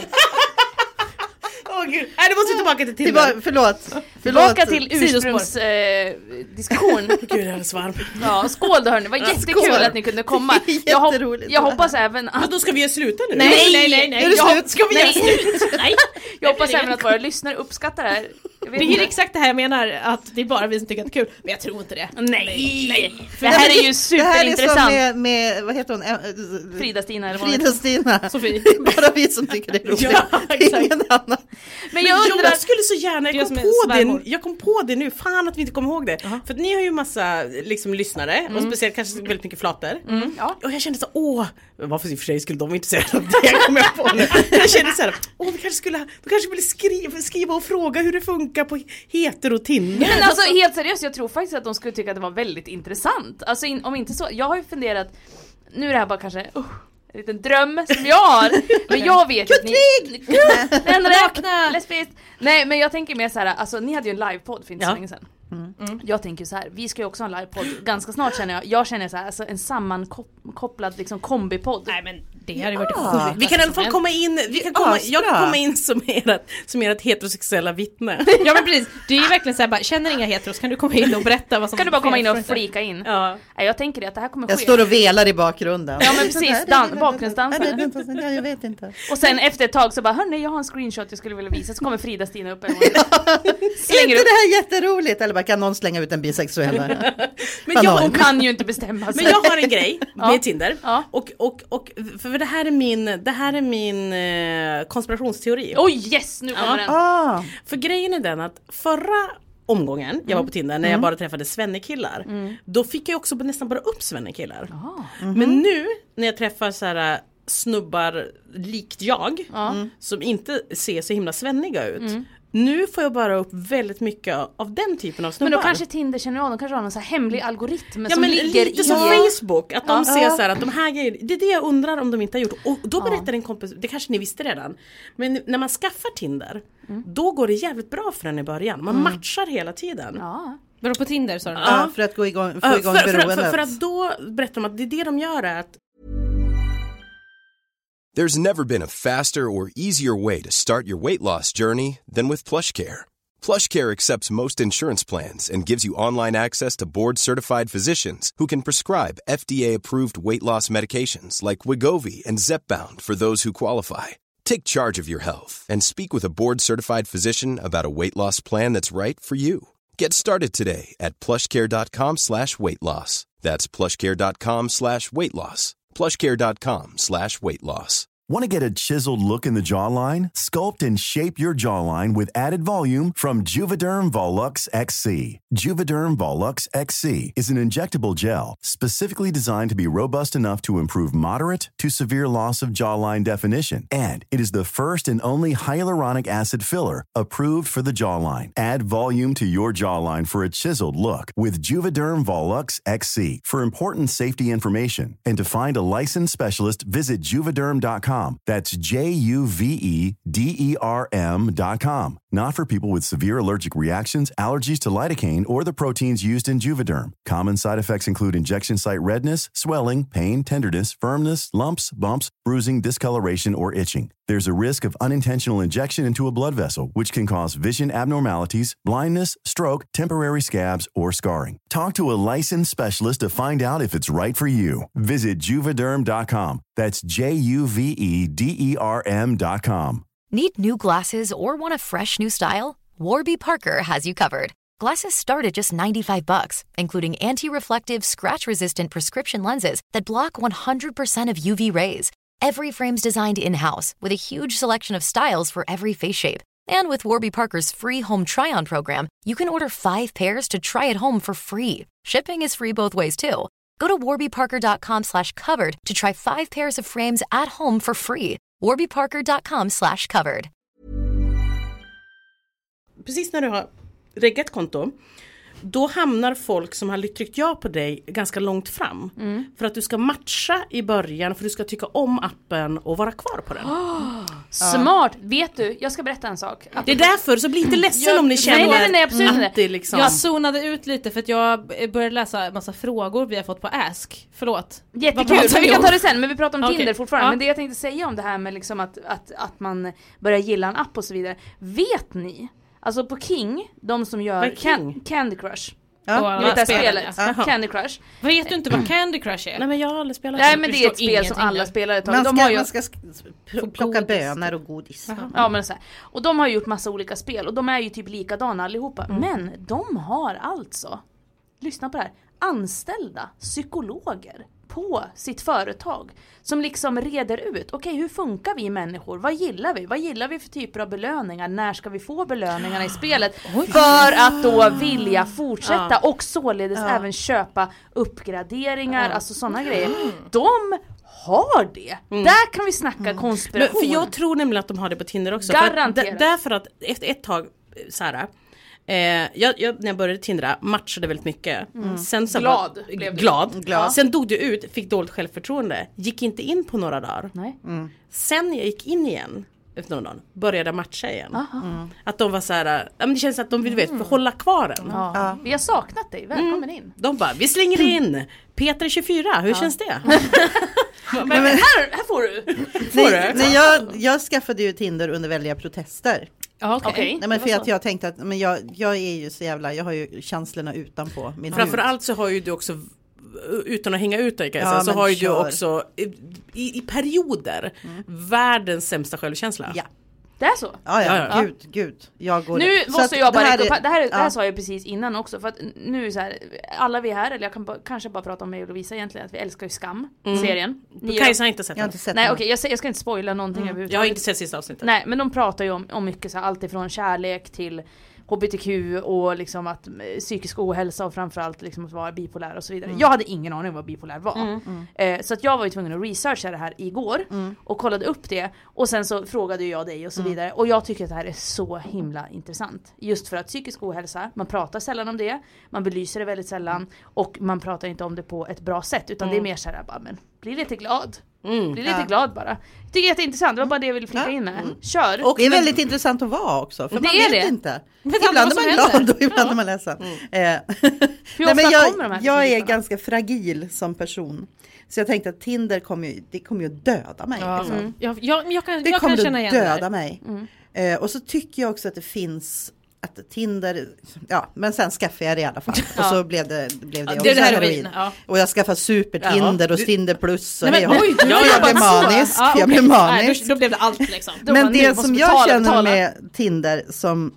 Åh gud, nej det måste vi tillbaka till Det Tinder. var, förlåt. förlåt. Tillbaka till Sidospår. ursprungsdiskussion. Gud, jag är så varm. Ja, skål då hörni, det var jättekul skål. att ni kunde komma. Jag, hop- Jätteroligt. jag hoppas även att... Men då ska vi ju sluta nu. Nej, nej, nej, nej. Är det Jag- slut? Ska vi göra Nej. slut? Nej. Jag hoppas det är även att våra lyssnare uppskattar det här. Jag vet Det är inte. exakt det här jag menar, att det är bara vi som tycker att det är kul. Men jag tror inte det. Nej, nej. Det här är ju Det här är som superintressant. med, med vad heter hon? Ä- äh, Frida-Stina eller vad hon heter. Frida-Stina. Sofie. Det är bara vi som tycker det är roligt. Ja, Det är exakt. ingen annan. Men Men jag jag, undrar... skulle så gärna, Det är jag som kom, en på det, svärmor. jag kom på det nu, fan att vi inte kommer ihåg det. För att ni har ju massa liksom lyssnare, och speciellt kanske väldigt mycket flator. Ja. Och jag kände så, åh, varför i och för sig skulle de vara intresserade av det, kommer jag på nu. Jag kände så här, åh vi kanske skulle, de kanske ville skriva, skriva och fråga hur det funkar på hetero-Tinder. Men alltså helt seriöst, jag tror faktiskt att de skulle tycka att det var väldigt intressant. Alltså in, om inte så, jag har ju funderat, nu är det här bara kanske uh, en liten dröm som jag har. Men jag vet att ni... Vakna! Lesbiskt! Nej men jag tänker mer så här, alltså ni hade ju en livepodd för inte så Ja. länge sedan. Mm. Jag tänker så här, vi ska ju också ha en livepodd ganska snart känner jag. Jag känner så här, alltså en sammankopplad liksom kombipodd. Nej men det hade varit Ja. sjukt. Vi kan i alla fall komma in, vi kan komma, jag kan Asbra. komma in som ert, som ert heterosexuella vittne. Ja men precis, det är ju verkligen såhär bara, känner inga heteros kan du komma in och berätta vad som Kan du bara komma in och sker? flika in? Ja. Nej, jag tänker det att det här kommer ske. Jag står och velar i bakgrunden. Ja men precis, dan- bakgrundsdansen. Ja, jag vet inte. Och sen efter ett tag så bara, hörni jag har en screenshot jag skulle vilja visa. Så kommer Frida-Stina upp eller Är slänger inte upp. det här jätteroligt? Eller bara kan någon slänga ut en bisexuell? Men jag, Hon kan ju inte bestämma sig. Men jag har en grej med Ja. Tinder. Ja. Och, och, och för det här är min, det här är min eh, konspirationsteori. Oj yes, nu kommer Ja. den. Ah, För grejen är den att förra omgången jag var på Tinder när jag bara träffade svennekillar, då fick jag också nästan bara upp svennekillar. Men nu när jag träffar så här snubbar likt jag Ja. som inte ser så himla svenniga ut, Nu får jag bara upp väldigt mycket av den typen av snubbar. Men då kanske Tinder känner av, de kanske har någon så här hemlig algoritm ja, som men ligger lite i... som Facebook, att de Ja. ser så här att de här grejerna, det är det jag undrar om de inte har gjort. Och då berättar en kompis, det kanske ni visste redan, men när man skaffar Tinder, mm. då går det jävligt bra för den i början. Man mm. matchar hela tiden. Ja. Vadå på Tinder sa du? Ja, för att gå igång, få igång för, beroendet. för, för, för att då berättar de att det är det de gör är att There's never been a faster or easier way to start your weight loss journey than with PlushCare. PlushCare accepts most insurance plans and gives you online access to board-certified physicians who can prescribe F D A-approved weight loss medications like Wegovy and Zepbound for those who qualify. Take charge of your health and speak with a board-certified physician about a weight loss plan that's right for you. Get started today at plushcare.com slash weight loss. That's plushcare.com slash weight loss. plushcare.com slash weight loss. Want to get a chiseled look in the jawline? Sculpt and shape your jawline with added volume from Juvederm Volux X C. Juvederm Volux X C is an injectable gel specifically designed to be robust enough to improve moderate to severe loss of jawline definition. And it is the first and only hyaluronic acid filler approved for the jawline. Add volume to your jawline for a chiseled look with Juvederm Volux X C. For important safety information and to find a licensed specialist, visit juvederm dot com. That's J U V E D E R M dot com. Not for people with severe allergic reactions, allergies to lidocaine, or the proteins used in Juvederm. Common side effects include injection site redness, swelling, pain, tenderness, firmness, lumps, bumps, bruising, discoloration, or itching. There's a risk of unintentional injection into a blood vessel, which can cause vision abnormalities, blindness, stroke, temporary scabs, or scarring. Talk to a licensed specialist to find out if it's right for you. Visit juvederm dot com. That's J U V E D E R M dot com. Need new glasses or want a fresh new style? Warby Parker has you covered. Glasses start at just ninety-five bucks, including anti-reflective, scratch-resistant prescription lenses that block one hundred percent of U V rays. Every frame's designed in-house with a huge selection of styles for every face shape. And with Warby Parker's free home try-on program, you can order five pairs to try at home for free. Shipping is free both ways too. Go to warby parker dot com slash covered to try five pairs of frames at home for free. warby parker dot com slash covered. Precis när du har reggat konto, då hamnar folk som har tryckt ja på dig ganska långt fram. Mm. För att du ska matcha i början, för du ska tycka om appen och vara kvar på den. Oh, smart! Ja. Vet du, jag ska berätta en sak. Det är därför, så bli inte ledsen jag, om ni känner nej, nej, nej, absolut att det liksom... Jag zonade ut lite för att jag började läsa en massa frågor vi har fått på Ask. Förlåt. Jättekul, men vi kan ta det sen. Men vi pratar om okay. Tinder fortfarande. Ja. Men det jag tänkte säga om det här med liksom att, att, att man börjar gilla en app och så vidare. Vet ni? Alltså på King, de som gör can- Candy Crush. Ja, ni vet det spelet, ja. Candy Crush. Vet du inte vad Candy Crush är? Nej, men jag har aldrig spelat. Nej, men det är ett spel som alla spelar ett tag. Man ska, de har ju... man ska sk- plocka bönor och godis. Aha. Ja, men så här. Och de har gjort massa olika spel och de är ju typ likadana allihopa. Mm. Men de har alltså, lyssna på det här, anställda psykologer på sitt företag som liksom reder ut, okej, okay, hur funkar vi människor? Vad gillar vi? Vad gillar vi för typer av belöningar? När ska vi få belöningarna i spelet? För att då vilja fortsätta ja. och således ja. även köpa uppgraderingar, ja. alltså sådana grejer. De har det. Mm. Där kan vi snacka mm. konspiration. Men, för jag tror nämligen att de har det på Tinder också. Garanterat. För att, därför att efter ett tag, så här, Eh, jag, jag, när jag började Tindra matchade väldigt mycket. Mm. Sen så glad, var, blev glad. glad. Sen dog det ut, fick dåligt självförtroende. Gick inte in på några dagar. Nej. Mm. Sen jag gick in igen efter några dagar, började matcha igen. Mm. Att de var så här, ja, men det känns att de vill vet, mm. hålla kvar den. Ja. Ja. Vi har saknat dig, välkommen mm. in. De bara, vi slänger in Peter tjugofyra, hur ja. känns det? men, men här, här får du. Får nej, nej, jag, jag skaffade ju Tinder under väldiga protester. Ja, okej. Okay. Nej, men för att jag tänkte att men jag, jag är ju så jävla, jag har ju känslorna utanpå min framförallt så har ju du också, utan att hänga ut dig, ja, så har ju kör. du också i, i perioder mm. världens sämsta självkänsla. Ja. Det är så? Ja, ja, ja. Gud, gud. Jag går nu det. måste jag bara, det här, är, det här, ja. det här sa jag precis innan också, för att nu så här, alla vi här, eller jag kan ba, kanske bara prata om mig och Lovisa egentligen, att vi älskar ju Skam, mm. serien. Ni Kajsa har inte sett den. Jag har inte sett Nej, okej, okay, jag, jag ska inte spoila någonting mm. överhuvudtaget. Jag har inte sett sista avsnittet. Nej, men de pratar ju om, om mycket så här, allt ifrån kärlek till H B T Q och liksom att eh, psykisk ohälsa och framförallt liksom att vara bipolär och så vidare. Mm. Jag hade ingen aning om vad bipolär var. Mm. Mm. Eh, så att jag var ju tvungen att researcha det här igår mm. och kollade upp det. Och sen så frågade jag dig och så vidare. Mm. Och jag tycker att det här är så himla intressant. Just för att psykisk ohälsa, man pratar sällan om det. Man belyser det väldigt sällan. Och man pratar inte om det på ett bra sätt. Utan mm. det är mer så här, bara, men bli lite glad. Mm. Bli lite ja. glad bara. Jag tycker det är jätteintressant, det var bara det jag ville flika ja. in med. Mm. Kör! Och det är väldigt men... intressant att vara också. För det man är vet det. inte. Men ibland är man glad och ibland är man ledsen. Mm. Eh. Hur ofta Nej, men jag, kommer de här jag är ganska fragil som person. Så jag tänkte att Tinder kommer ju, det kommer ju att döda mig. Ja. Liksom. Mm. Jag, jag, jag kan, det jag kommer kan känna igen att döda det mig. Mm. Eh, och så tycker jag också att det finns att Tinder, ja, men sen skaffade jag det i alla fall. Ja. Och så blev det, blev det, ja, det, det här heroin. Ja. Och jag skaffade super Tinder ja. och Tinder plus. Och nej, men, jag, oj, jag, jag blev manisk. Ja, okay. Jag blev manisk. Nej, då, då blev det allt liksom. Men det som jag betala, känner betala. med Tinder som,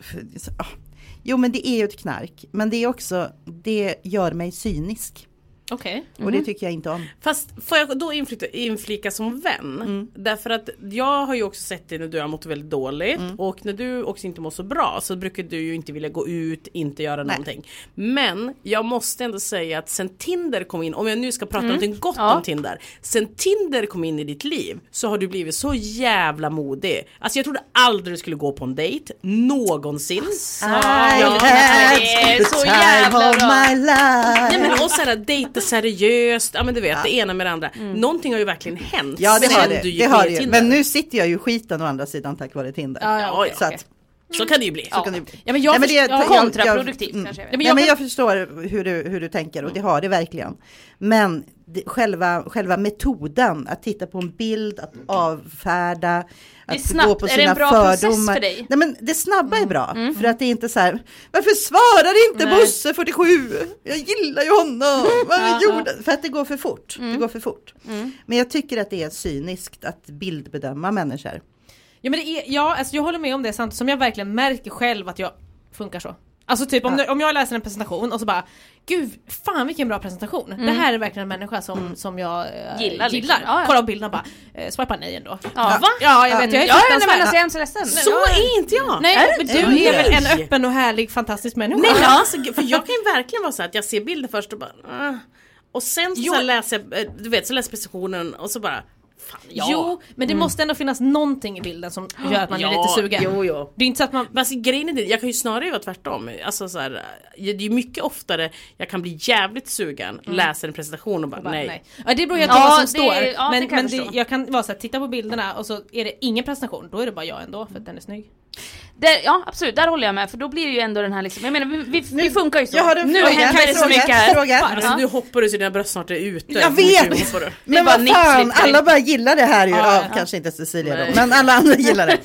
oh, jo men det är ju ett knark. Men det är också, det gör mig cynisk. Okej. Okay. Mm. Och det tycker jag inte om. Fast får jag då inflika, inflika som vän? Mm. Därför att jag har ju också sett det när du har mått väldigt dåligt. Mm. Och när du också inte mår så bra så brukar du ju inte vilja gå ut, inte göra Nej. någonting. Men jag måste ändå säga att sen Tinder kom in, om jag nu ska prata mm. någonting gott ja. om Tinder. Sen Tinder kom in i ditt liv så har du blivit så jävla modig. Alltså jag trodde aldrig du skulle gå på en dejt. Någonsin. I ja, det är så jävla bra. Nej, men och sådär dejt seriöst, ja men du vet, ja. det ena med det andra. Mm. Någonting har ju verkligen hänt. Ja, det har det. det, har det. Men nu sitter jag ju skiten å andra sidan tack vare Tinder. Ja, ja, okay, så, okay. Att, så kan det ju bli. Så ja. kan det bli. Ja, men jag, Nej, men det, jag, kontraproduktivt jag, kanske. Jag, mm. ja, men jag förstår hur du, hur du tänker och det har det verkligen. Men det, själva, själva metoden att titta på en bild, att avfärda, att snabbt, gå på sina är det en bra fördomar. Process för dig? Nej, men det snabba är bra. Mm. För att det är inte så här, varför svarar inte Nej. Bosse fyrtiosju? Jag gillar ju honom. Vad gjorde? För att det går för fort. Mm. Det går för fort. Mm. Men jag tycker att det är cyniskt att bildbedöma människor. Ja, men det är, ja, alltså jag håller med om det samtidigt som jag verkligen märker själv att jag funkar så. Alltså typ om, ja. om jag läser en presentation och så bara, gud, fan vilken bra presentation. Mm. Det här är verkligen en människa som, mm. som jag äh, gillar. Liksom. gillar. Ja, ja. Kolla på bilderna och bara, äh, swipa nej ändå. Ja, ja. Va? Ja, jag vet, jag är ja, nej, men alltså, jag är inte så ledsen. Så ja. är inte jag. Nej, är men du är, är väl en öppen och härlig, fantastisk människa. Nej, alltså, för jag kan ju verkligen vara så att jag ser bilder först och bara, uh. och sen så, så läser jag, du vet, så läser presentationen och så bara, fan, ja. Jo, men det mm. måste ändå finnas någonting i bilden som gör att man ja, är lite sugen. Jo, jo. Det är inte så att man... Alltså, grejen är det, jag kan ju snarare vara tvärtom. Alltså, så här, det är mycket oftare jag kan bli jävligt sugen, mm. läsa en presentation och bara, och bara nej. nej. Ja, det beror helt på ja, vad som det, står. Ja, men det kan men jag, det, jag kan vara så här, titta på bilderna och så är det ingen presentation. Då är det bara jag ändå, för att den är snygg. Det, ja, absolut, där håller jag med. För då blir det ju ändå den här liksom, jag menar, vi, vi, nu, vi funkar ju så. Jag har en nu fråga, händer det så fråga, mycket här. Fråga. Alltså, nu hoppar du så dina bröst snart är ute. Jag vet! Men vad fan, alla bara gillar det här ju. Ja, ja, ja. Kanske inte Cecilia då, men alla andra gillar det.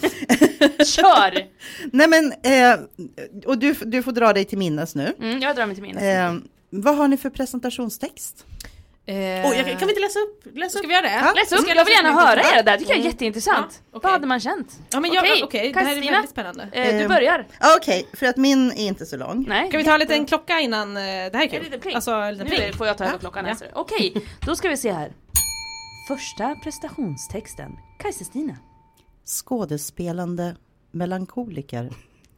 Kör! Nej men, eh, och du, du får dra dig till minnes nu. Mm, jag drar mig till minnes. Eh, vad har ni för presentationstext? Eh, oh, jag, kan vi inte läsa upp? Läsa ska upp? vi göra det? Ja, läsa upp. Jag vill gärna höra er där. Det tycker jag är jätteintressant. Ja, okay. Vad hade man känt? Ja, men jag, okej, okay. Det här är väldigt spännande. Eh, du börjar. Okej, okay, för att min är inte så lång. Nej. Kan vi ta en liten klocka innan? Eh, det här är kul. En liten pling. Alltså, en liten pling. Nu får jag ta över klockan. Ja. Okej, okay, då ska vi se här. Första prestationstexten. Kajsa-Stina. Skådespelande melankoliker.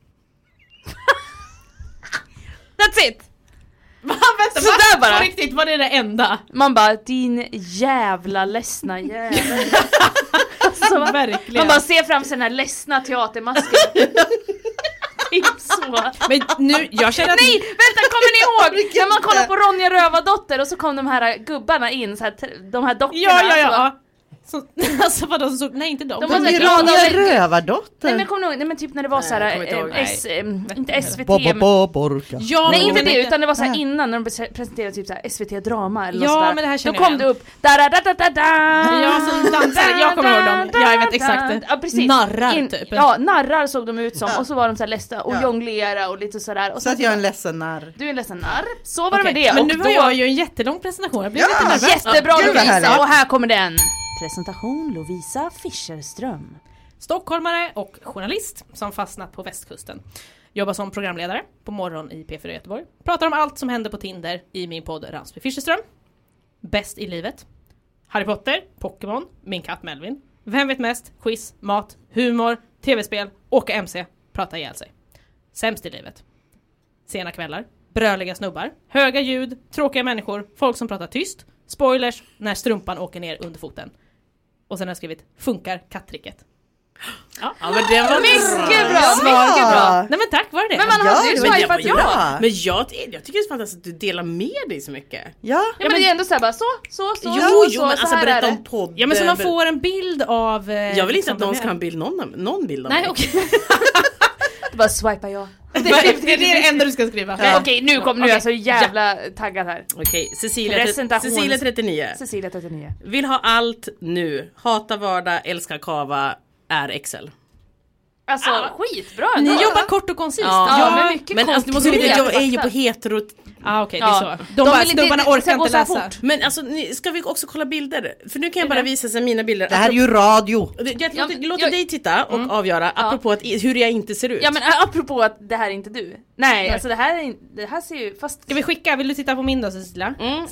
That's it! Va, vänta, så där bara. På riktigt, var det det enda? Man bara, din jävla ledsna jävla. Alltså, verkligen. Man bara ser fram sig den här ledsna teatermasken. Typ så. Men nu, jag känner att... Nej, vänta, kommer ni ihåg? När man kollar på Ronja Rövardotter och så kom de här gubbarna in, så här, de här dockorna. Ja, ja, ja. Så, alltså vad de såg, nej inte de. De var så glada och Rövardotter. Nej men kom ihåg, nej men typ när det var så här eh, S, eh, inte S V T. Ja, nej inte det, utan det var så här innan när de presenterade typ så här S V T drama eller ja, något men det här då kom jag. Det upp da da da da da. Ja, så dansar. Jag kommer ihåg dem. Jag vet exakt. Ja, precis. Narrar In, typ. Ja, narrar såg de ut som och så var de så här ledsna och ja. jonglera och lite så där och så, så att jag är en ledsen narr. Du är en ledsen narr. Så var det okay. med det. Men och nu då... var jag ju en jättelång presentation. Jag blev ja. lite nervös. Jättebra Lovisa och här kommer den. Presentation Lovisa Fischerström. Stockholmare och journalist som fastnat på västkusten. Jobbar som programledare på morgon i P fyra Göteborg. Pratar om allt som händer på Tinder i min podd Ransby Fischerström. Bäst i livet. Harry Potter, Pokémon, min katt Melvin. Vem vet mest? Quiz, mat, humor, tv-spel, åka M C, prata ihjäl sig. Sämst i livet. Sena kvällar, bröliga snubbar, höga ljud, tråkiga människor, folk som pratar tyst, spoilers när strumpan åker ner under foten. Och sen har jag skrivit, funkar kattricket. Ja, ja men det var mycket bra, Svar. mycket bra. Nej men tack, var det det? Men man Ja, hade ju det var swipat jättebra. ja. Men jag, jag tycker det är fantastiskt att du delar med dig så mycket. Ja, Ja men det är ändå såhär bara så, så, så, Jo, så, jo så, men så alltså här är berätta det. om podden. Ja men så man får en bild av... Eh, Jag vill inte liksom att någon de ska här- ha en bild, någon, någon bild av Nej mig. okej. Det bara swipa ja. det, det, det är det enda du ska skriva. Ja. Okej nu kom, nu är Okej. jag så jävla taggad här. Okej, Cecilia, Presentations- Cecilia trettionio. Cecilia trettionio. Vill ha allt nu. Hata vardag, älskar kava, är Excel. Alltså skitbra. Ni ändå. jobbar kort och koncist. Ja, men mycket men alltså, du måste veta, konkret jag är ju på fakta. hetero. Ah, okej, Ja. det är så. De, De bara, vill inte- snubbarna det ska orkar gå inte så läsa. fort. Men alltså, ni, ska vi också kolla bilder? För nu kan jag Är bara det? visa sig mina bilder. det här är ju radio. Jag, jag, Ja, låter, låter jag- dig titta och avgöra, apropå att, hur jag inte ser ut. Ja men ä, apropå att det här är inte du. Nej alltså det här är in- det här ser ju fast. Ska vi skicka? Vill du titta på min då, Cecilia? Mm.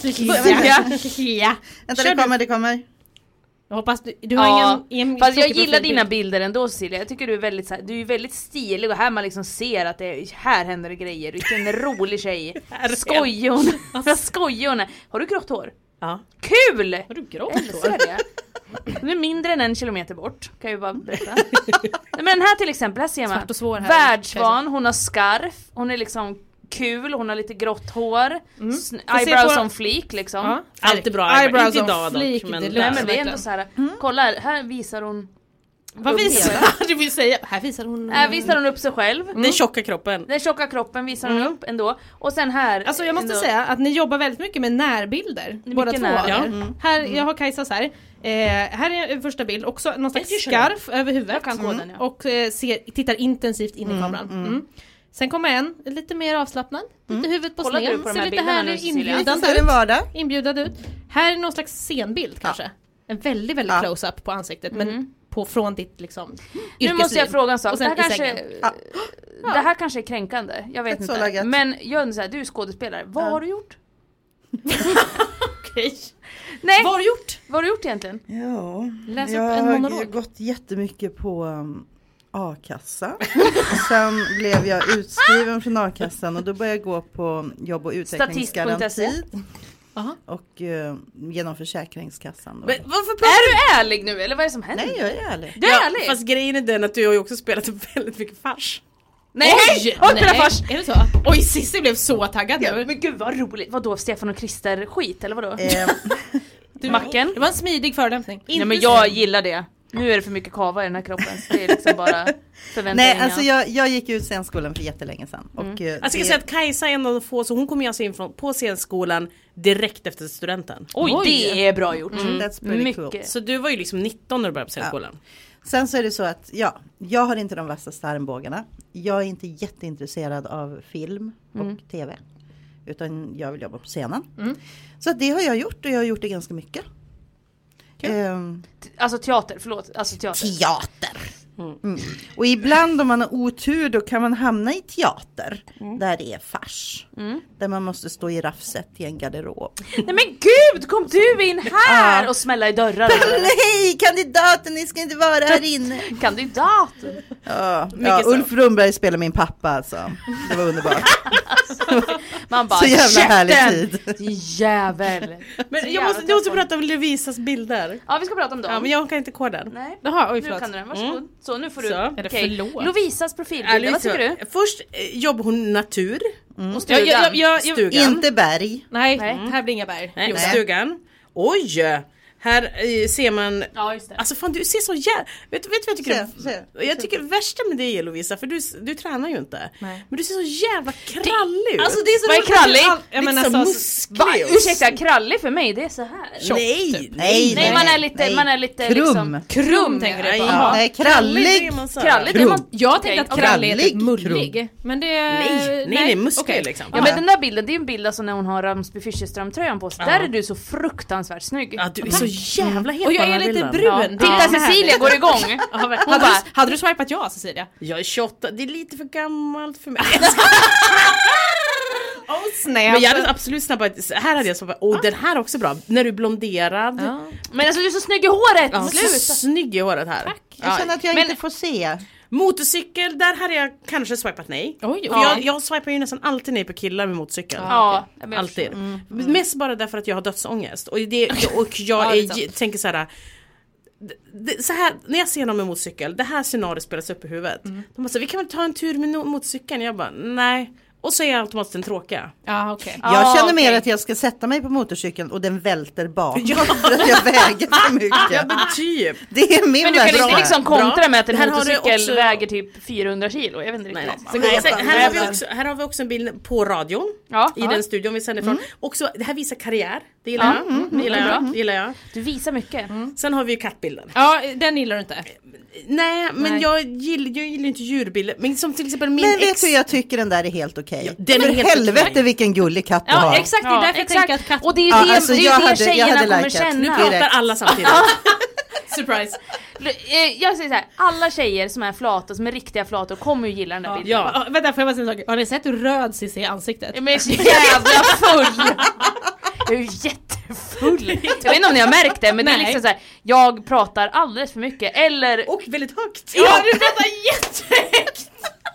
Ja. Vänta, Kör det du. kommer, det kommer. Jag hoppas du, du har Ja, ingen, ingen fast jag tråkig gillar profilbild. dina bilder ändå Cecilia. Jag tycker du är väldigt så här, du är väldigt stilig och här man liksom ser att det är, här händer det grejer. Vilken rolig tjej. Skojar hon? Vad skojar hon? Har du grått hår? Ja. Kul! Har du grått Älskar hår? det. Du är mindre än en kilometer bort, kan jag ju bara berätta. Nej, men den här till exempel, här ser man. Svart och svår här. Världsvan, hon har scarf, hon är liksom kul, hon har lite grått hår. Mm. Sn- Får se eyebrows på- on fleek liksom. Ja. Allt är bra. Eyebrows Inte on idag dock, fleek, men- det Nej men det är verkligen. ändå så här. Kolla här, här visar hon Vad visar hon? Du vill säga, här visar hon... Här visar hon upp sig själv. Den tjocka kroppen. Den tjocka kroppen visar hon upp ändå. Och sen här Alltså jag måste ändå, säga att ni jobbar väldigt mycket med närbilder. är Båda mycket två. när, av ja. er. Mm. Här, jag har Kajsas här. Eh, här är en första bild, också någon slags Jag kör scarf över huvudet. Jag kan koden, ja. Och eh, ser, tittar intensivt in i kameran. Mm. Sen kommer en, lite mer avslappnad. Lite huvudet på Kollar du sned. på de Ser här lite bilderna nu, härlig, Cecilia? Lite inbjudande så är det ut. vardag. Inbjudande ut. Här är någon slags scenbild kanske. En väldigt, väldigt Ja. close-up på ansiktet. Men på, från ditt liksom Nu yrkesliv. måste jag fråga en sak. Och Det sen här, i kanske, sängen. Ja. det här kanske är kränkande. Jag vet Ett så inte. läget. Men jag undrar så här, du är skådespelare. Vad Ja. har du gjort? Okej. Nej, Vad har du gjort? vad har du gjort egentligen? Ja, Läs upp jag en har monolog. gått jättemycket på um, a-kassa. Sen blev jag utskriven från a-kassan och då började jag gå på jobb- och utvecklingsgaranti. Aha. Och uh, genom Försäkringskassan. Då. Men varför Är du ärlig nu eller vad är det som händer? Nej, jag är ärlig. Du är Ja, ärlig? fast grejen är den att du har ju också spelat väldigt mycket fars. Nej! Oj! Oj, nej. först. Är det så? Oj, Cissi blev så taggad Ja, nu. men gud vad roligt. Vadå, Stefan och Krister skit eller vadå? Eh, Du, Macken? Det var en smidig förolämpning. Nej men jag gillar det. Nu är det för mycket kava i den här kroppen. Det är liksom bara förvänta nej, inga. alltså jag, jag gick ut scenskolan för jättelänge sedan. Och, Mm. eh, Jag ska det- säga att Kajsa är en av de få, så hon kom ju alltså in från, på scenskolan direkt efter studenten. Oj, Oj. det är bra gjort. Mm, that's pretty Mycket. cool. Så du var ju liksom nitton när du började på scenskolan. Sen så är det så att ja, jag har inte de vassaste armbågarna. Jag är inte jätteintresserad av film och Mm. tv. Utan jag vill jobba på scenen. Mm. Så att det har jag gjort och jag har gjort det ganska mycket. Ehm, Alltså teater, förlåt. Alltså teater. teater. Mm. Och ibland om man har otur då kan man hamna i teater. Där det är fars. Där man måste stå i raffset i en garderob. Nej men gud, kom du in här och smälla i dörrar? Nej, kandidaten, ni ska inte vara här inne. Kandidat! Ja, Mycket ja, så. Ulf Rundberg spelar min pappa alltså. Det var underbart. Man bara, Så jävla härlig "Käften, tid." din jävel. Men Så jag jävla måste, jag måste träffar. prata om Lovisas bilder. Ja, vi ska prata om dem. Ja, men jag kan inte koden. Nej, Jaha, oj nu förlåt. kan du den, varsågod. Så, nu får du. Så. Är det Okej. förlåt? Lovisas profilbild, vad tycker du? Först eh, jobbar hon natur. Och Jag, stugan. jag, jag, jag, jag, Stugan. Inte berg. nej, Nej. här blir inga berg. Nej, Nej. stugan. Oj! Här eh, ser man... Ja, just det. Alltså fan du ser så jävla... Vet du vet vad jag tycker? Se, se. Jag tycker värsta med dig är Lovisa, för du, du tränar ju inte. Nej. Men du ser så jävla krallig ut. Alltså det är så Vad är roligt att krallig? du all- Ja, men Lite så alltså, Va, musklig. ursäkta, krallig för mig, det är så här. tjock, Nej, typ. Nej, Nej, man är lite, nej. man är lite Krum. liksom... Krum tänker du på. Nej, Jaha. Nej, Krallig, krallig. är man så. Krallig, det är Krum. man... Jag Okej, tänkte att okej. krallig är typ Krallig mullig. Men det... Nej, nej, det är muskler okej. liksom. Ja men den där bilden, det är ju en bild alltså när hon har Ramsby Fischerström-tröjan på sig. Där är du så fruktansvärt snygg. Ja, du är så jävla het Och på jag den är här lite bilden. brun. Ja. Det är Titta, härligt. Cecilia går igång. Ja, men Hon hade, bara, du, hade du swipat ja, Cecilia? Jag är tjugoåtta, det är lite för gammalt för mig. Åh, snäpp. Men jag hade absolut snabbat, här hade jag snabbat, åh den här är också bra, när du är blonderad. Ja. men alltså du är så snygg i håret! Ja, så Sluta! snygg i håret här. Jag känner att jag Men- inte får se. Motorcykel, där hade jag kanske swipat nej. Oj, För jag, jag swipar ju nästan alltid nej på killar med motorcykel. Ja, okay. Alltid. Mm. Mm. Mest bara därför att jag har dödsångest. Och, det, och jag är, är, tänker så här, det, så här, när jag ser någon med motorcykel, det här scenariot spelas upp i huvudet. Mm. De bara så, vi kan väl ta en tur med no- motorcykeln. Jag bara, nej. Och så är jag automatiskt den tråkiga. Ja, okay. Jag ah, känner okay. mer att jag ska sätta mig på motorcykeln och den välter bak. Ja. För att jag väger för mycket. Ja, men typ. Det är min Men du kan bra. inte liksom kontra med att en här motorcykel också... väger typ fyrahundra kilo. Jag vet inte riktigt. Nej, nej. Så, här, här, har vi också, här har vi också en bild på radion. Ja, I ja. den studion vi sänder ifrån. Mm. Också, det här visar karriär. Det gillar jag. Mm, mm, gillar jag. Det gillar jag. Du visar mycket. Mm. Sen har vi ju kattbilden. Ja, den gillar du inte. Nej, men Nej. Jag, gillar, jag gillar inte djurbilder. Men som till exempel min Men vet ex... du, jag tycker den där är helt okej. Ja, den är För helt helvete okej. vilken gullig katt du Ja, har. exakt. Det är Ja, därför jag exakt. tänker att katt... Och det är ju Ja, det, alltså, det, är jag det hade- jag tjejerna hade kommer likat. Nu känna. pratar Direkt. alla samtidigt. Surprise. Jag säger så här, alla tjejer som är flata, som är riktiga flator, kommer ju gilla den där bilden. Ja. Ja, vänta, får jag bara säga en sak? Har ni sett hur röd Cissi är i ansiktet? Jag är så jävla full. Jag är ju jättefull. Jag vet inte om ni har märkt det, men det är Nej. liksom så här, jag pratar alldeles för mycket. Eller... Och väldigt högt. Ja, du pratar jättehögt!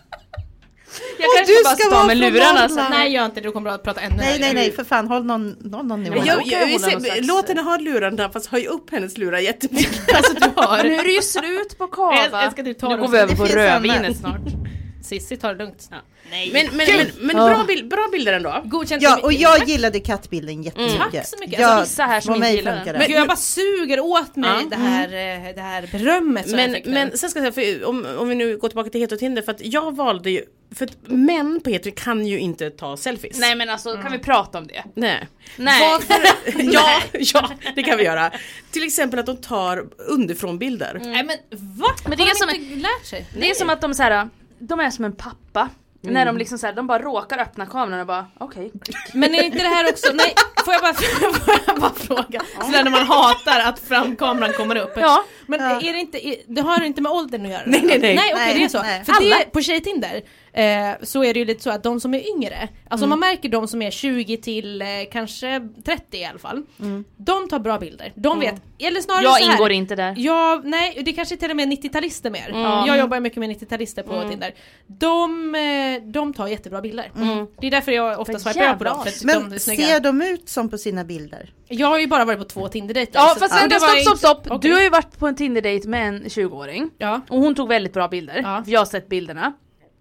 Jag Och kanske du bara ska ska vara med från lurarna. Norrland. Så. Nej, gör inte det. Du kommer att prata ännu Nej, nej, högre. nej, för fan, håll någon, någon, någon nivå. Jag, jag, Okej, jag, hon har någon jag, slags- låt henne ha lurarna, fast höj upp hennes lurar jättemycket. Alltså du har... Nu är det ju slut på kava. Jag- jag ska typ ta nu dem. går vi över Det på finns rödvinet annat. snart. Cissi, ta det lugnt. Ja. Men, men, men, men bra, bild, bra bilder ändå. Godkänt. Ja, och jag gillade kattbilden jättemycket. Tack så mycket. Ja, Alltså, vissa här som på inte mig gillar funkar den. det. Men Gud, jag bara suger åt mig Ja. det, här, eh, det här berömmet som Men, jag fick nu. men sen ska jag säga, för om, om vi nu går tillbaka till Heterotinder, för att jag valde ju, för att män på hetero kan ju inte ta selfies. Nej men alltså, kan vi prata om det? Nej. Nej. Varför? ja, ja, det kan vi göra. Till exempel att de tar underifrånbilder. Nej men va? Men det Har är de som inte lärt sig? Det är som att de så här, de är som en pappa. När de liksom så här, de bara råkar öppna kameran och bara okej. Okay. Men är inte det här också, nej, får jag bara, får jag bara fråga, sådär när man hatar att framkameran kommer upp. Ja. Men Ja. är det inte, är, det har inte med åldern att göra? Nej, nej, nej. Nej, okej, Nej, det är så. nej. För Alla. det, på Tjejtinder eh, så är det ju lite så att de som är yngre, alltså man märker de som är tjugo till eh, kanske trettio i alla fall, de tar bra bilder. De vet, eller snarare Jag så här, ingår inte där. Ja, nej, det kanske är till och med nittio-talister mer. Jag jobbar mycket med nittio-talister på Tinder. De, eh, de tar jättebra bilder. Det är därför jag ofta För swipar upp på jävla dem. För att de är Men snygga. ser de ut som på sina bilder? Jag har ju bara varit på två Tinder-dejter. Ja så- fast och vänta, det var stopp stopp stopp. inte- Okej. Du har ju varit på en Tinder-date med en tjugo-åring. Ja. Och hon tog väldigt bra bilder. Ja. För jag har sett bilderna.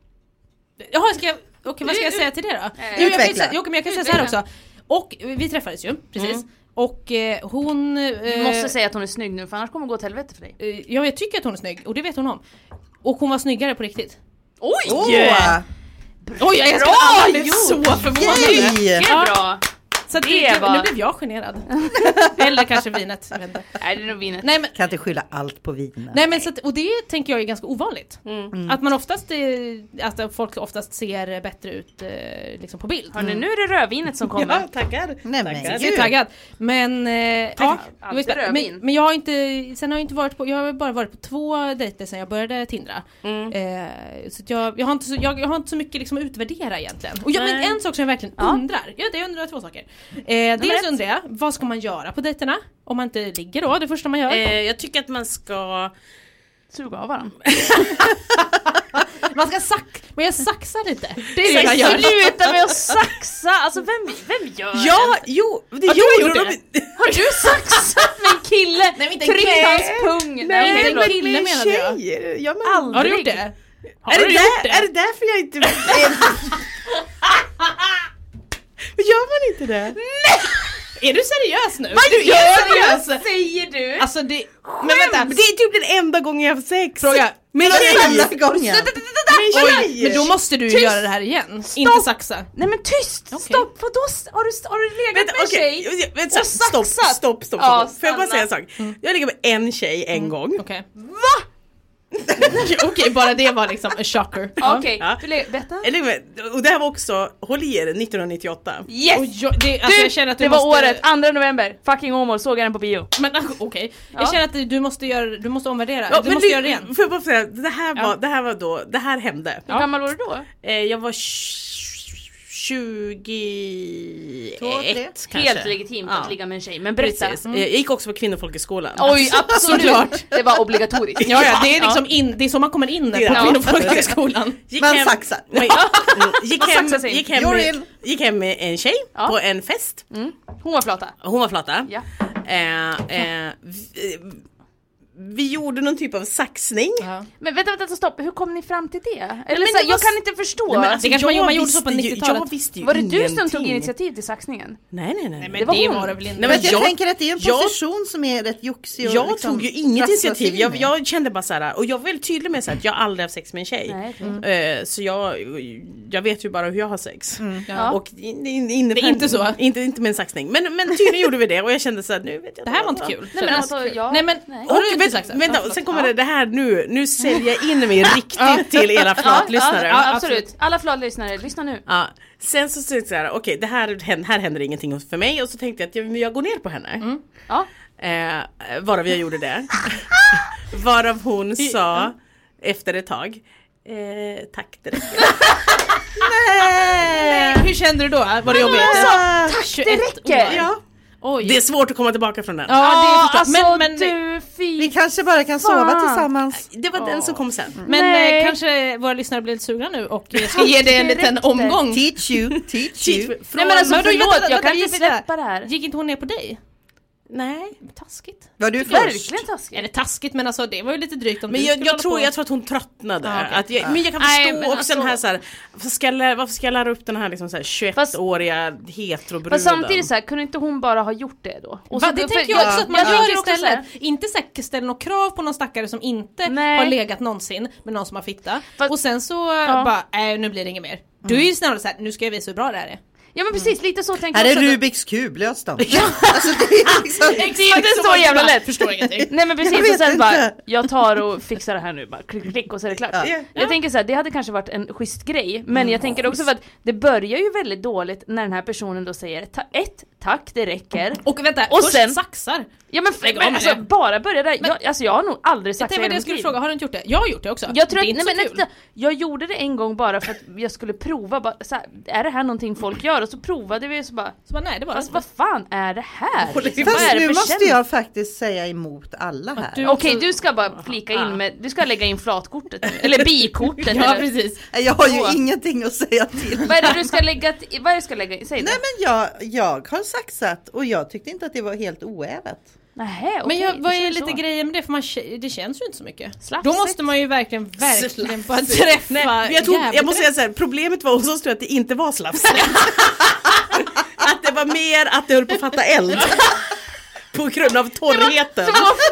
Jaha, ska jag... Okej, vad ska jag säga till det då? Jo, jag kan, Utveckla. säga- jo, men jag kan säga så här också. Och vi träffades ju, precis. Och eh, hon... Du Eh, måste säga att hon är snygg nu för annars kommer det gå åt helvete för dig. eh, ja, jag tycker att hon är snygg. Och det vet hon om. Och hon var snyggare på riktigt. Oj! Åh! Oj, jag älskar Bra alla blev så förvånade. Yay! Det är bra. Så att Det det, var- nu blev jag generad. Eller kanske vinet, jag vet inte. Nej det är nog vinet. Nej men, Kan inte skylla allt på vinet. nej, men så att, och det tänker jag är ganska ovanligt. Att man oftast, eh, att folk oftast ser bättre ut eh, liksom på bild. Hörni, nu är det rödvinet som kommer. Ja, tackar. Nej, men tackar. Jag är taggad. Men, eh, ja, det var Alltid spännande. rödvin. men, men jag har inte, sen har jag inte varit på, jag har bara varit på två dejter sen jag började tindra. Eh, så att jag, jag, har inte så, jag, jag har inte så mycket liksom att utvärdera egentligen. Och jag, men Nej. en sak som jag verkligen Ja. undrar, jag, jag undrar två saker. Eh, dels undrar jag, vad ska man göra på dejterna? Om man inte ligger då, det första man gör. Eh, jag tycker att man ska... Suga av varandra. Man ska sax, men jag saxar lite. Det är Det det jag gör. Sluta med att saxa! Alltså vem, vem gör Ja, det? jo, det Har du gjorde gjort de. det? Har du saxat med en kille? Nej, men inte en Tryckt kille. hans pung? Nej, Nej, men- förlåt. kille men menade jag. tjejer. Ja, men... Aldrig. Har du gjort det? Har Är du det, gjort där, det? är det därför jag inte... Men gör man inte det? Är du seriös nu? Vad du gör är du? seriös! Vad säger du? Alltså det... Men vänta, Det är typ den enda gången jag har haft sex. fråga. Men Alla tjej! gången. Men Oj, tjej! men då måste du ju Tyst. göra det här igen. Inte saxa. Nej men tyst! Okej. Stopp! Vadå? Har du, har du legat Vänta, med en okej. tjej? Vänta, och stopp, saxat? stopp, stopp, Ja, stopp. Får jag bara säga snälla. en sak? Jag ligger med en tjej en gång. Okej. Va? Okej, bara det var liksom a shocker. Okej, Ja. du le- berätta. Jag ligger med, och det här var också, håll i er, nittonhundranittioåtta. Yes! Och jag, det, alltså Du, jag känner att du det var måste... året, andra november, fucking Åmål, såg jag den på bio. Men ah, okej, Ja. jag känner att du måste göra, du måste omvärdera. Ja, du men måste det- göra det igen. Får jag bara säga, det här, var, Ja. det här var det här var då, det här hände. Hur gammal var du då? Eh, jag var tjugo, tjugo, Ja. tjugo, Ja, tjugo, tjugoett kanske. Helt legitimt att Ja. ligga med en tjej. Men berätta. Precis. Jag gick också på kvinnofolkhögskolan. Oj, absolut. Det var obligatoriskt. Ja, ja, det är liksom in, det är så man kommer in på Ja. kvinnofolkhögskolan. Gick Man hem- saxar. Nej, gick, Man hem, saxar sig in. gick, hem You're med, in. gick hem med en tjej Ja. på en fest. Mm. Hon var flata. Hon var flata. Ja. Eh, eh, vi, vi gjorde någon typ av saxning. Ja. Men vänta, vänta, stopp. Hur kom ni fram till det? Eller men så, det jag var- kan inte förstå. Nej, men alltså, Det kanske man- jag man gjorde så på visste ju- nittiotalet. Jag visste ju var det du som ingenting. tog initiativ till saxningen? Nej, nej, nej. Men Det var det hon. var det väl inte. Nej, Men men jag, jag- tänker att det är en jag- position som är rätt joxig och Jag liksom tog ju inget trassla sig initiativ. in Jag, i. jag kände bara så här, och jag var väldigt tydlig med så här, att jag aldrig haft sex med en tjej. Nej, okej. Eh, så jag, jag vet ju bara hur jag har sex. Ja. Och in, in, in, Det är inte så. Inte, inte med en saxning. Men, men tydligen gjorde vi det och jag kände så här, nu vet jag Det här var inte kul. Nej men alltså, jag... Nej men, Nej. har du Och inte vänta, saxat? vänta Ja, förlåt. sen kommer det, det här nu, nu säljer jag in mig riktigt till era flatlyssnare. Ja, ja, absolut. Alla flatlyssnare, lyssna nu. Ja. Sen så tänkte jag okej, det här, här händer ingenting för mig och så tänkte jag att jag, jag går ner på henne. Ja. Eh, varav jag gjorde det. Varav hon sa efter ett tag, eh, tack det räcker. Nej. Hur kände du då? Var det jobbigt? Tack, det räcker! Ja. Oj. Det är svårt att komma tillbaka från den. Ja, det är förstås. alltså Men, men, du fy... Vi kanske bara kan sova Fan. tillsammans. Det var den som kom sen. men Nej. eh, kanske våra lyssnare blir lite sugna nu och eh, ska ge dig en liten Direkt. omgång. Teach you, teach you. Från, Nej men alltså Men då- förlåt, vänta, jag kan vänta, inte vänta. släppa det här. Gick inte hon ner på dig? nej. Taskigt. Var du först? Verkligen taskigt. Är det taskigt men alltså det var ju lite drygt om Men du jag, skulle jag, hålla tror, på. jag tror att hon tröttnade. Ah, okej. att jag, men jag kan Nej, förstå men också den här, alltså- så här varför, ska jag lära, varför ska jag lära upp den här, liksom så här tjugoett-åriga heterobruden? Fast samtidigt så här, kunde inte hon bara ha gjort det då? Och Va, så- det för- tänker jag också att man jag gör tänker också så här- istället. Inte så här, ställa några krav på någon stackare som inte Nej. har legat någonsin med någon som har fitta. Fast- och sen så Ja. bara, äh, nu blir det inget mer. Du är ju snarare såhär, nu ska jag visa hur bra det här är. Ja men precis, lite så tänker Här jag är också. Rubiks kub, lös den. Alltså det är liksom... Det är inte så jävla lätt. Förstår ingenting. Nej men precis, Jag vet och sen inte. bara, jag tar och fixar det här nu, bara klick, klick och så är det klart. Ja. Jag tänker så här, det hade kanske varit en schysst grej, men jag tänker också för att det börjar ju väldigt dåligt när den här personen då säger ta, ett, tack, det räcker. Och vänta, Och först sen- saxar. Ja men, Lägg av men med alltså det. bara börja där, jag, alltså jag har nog aldrig Jag sagt tänkte vad jag skulle fråga, har du inte gjort det? Jag har gjort det också. Jag tror det är att, inte nej, men, så kul. nej, jag gjorde det en gång bara för att jag skulle prova, bara, så här, är det här någonting folk gör? Och så provade vi och så bara, Så bara, nej det var fast det vad fan är det här? Liksom, vad Fast är det nu för måste känsla? jag faktiskt säga emot alla här. du- Okej, du ska bara flika in med, du ska lägga in flatkortet nu, eller bikortet Ja eller, precis. Jag har ju Så. ingenting att säga till. vad är det du ska lägga, t- vad är det du ska lägga in? Säg Nej det. men jag, jag har saxat och jag tyckte inte att det var helt oävet. Nähä, Men okej, jag, du vad är känner lite så. grejen med det? För man, det känns ju inte så mycket. Slafsigt. Då måste man ju verkligen, verkligen bara Slafsigt. träffa Nej, men jag, tog, jag jävligt måste säga så här, problemet var hos oss tror jag att det inte var slafsigt. Att det var mer att det höll på att fatta eld. På grund av torrheten.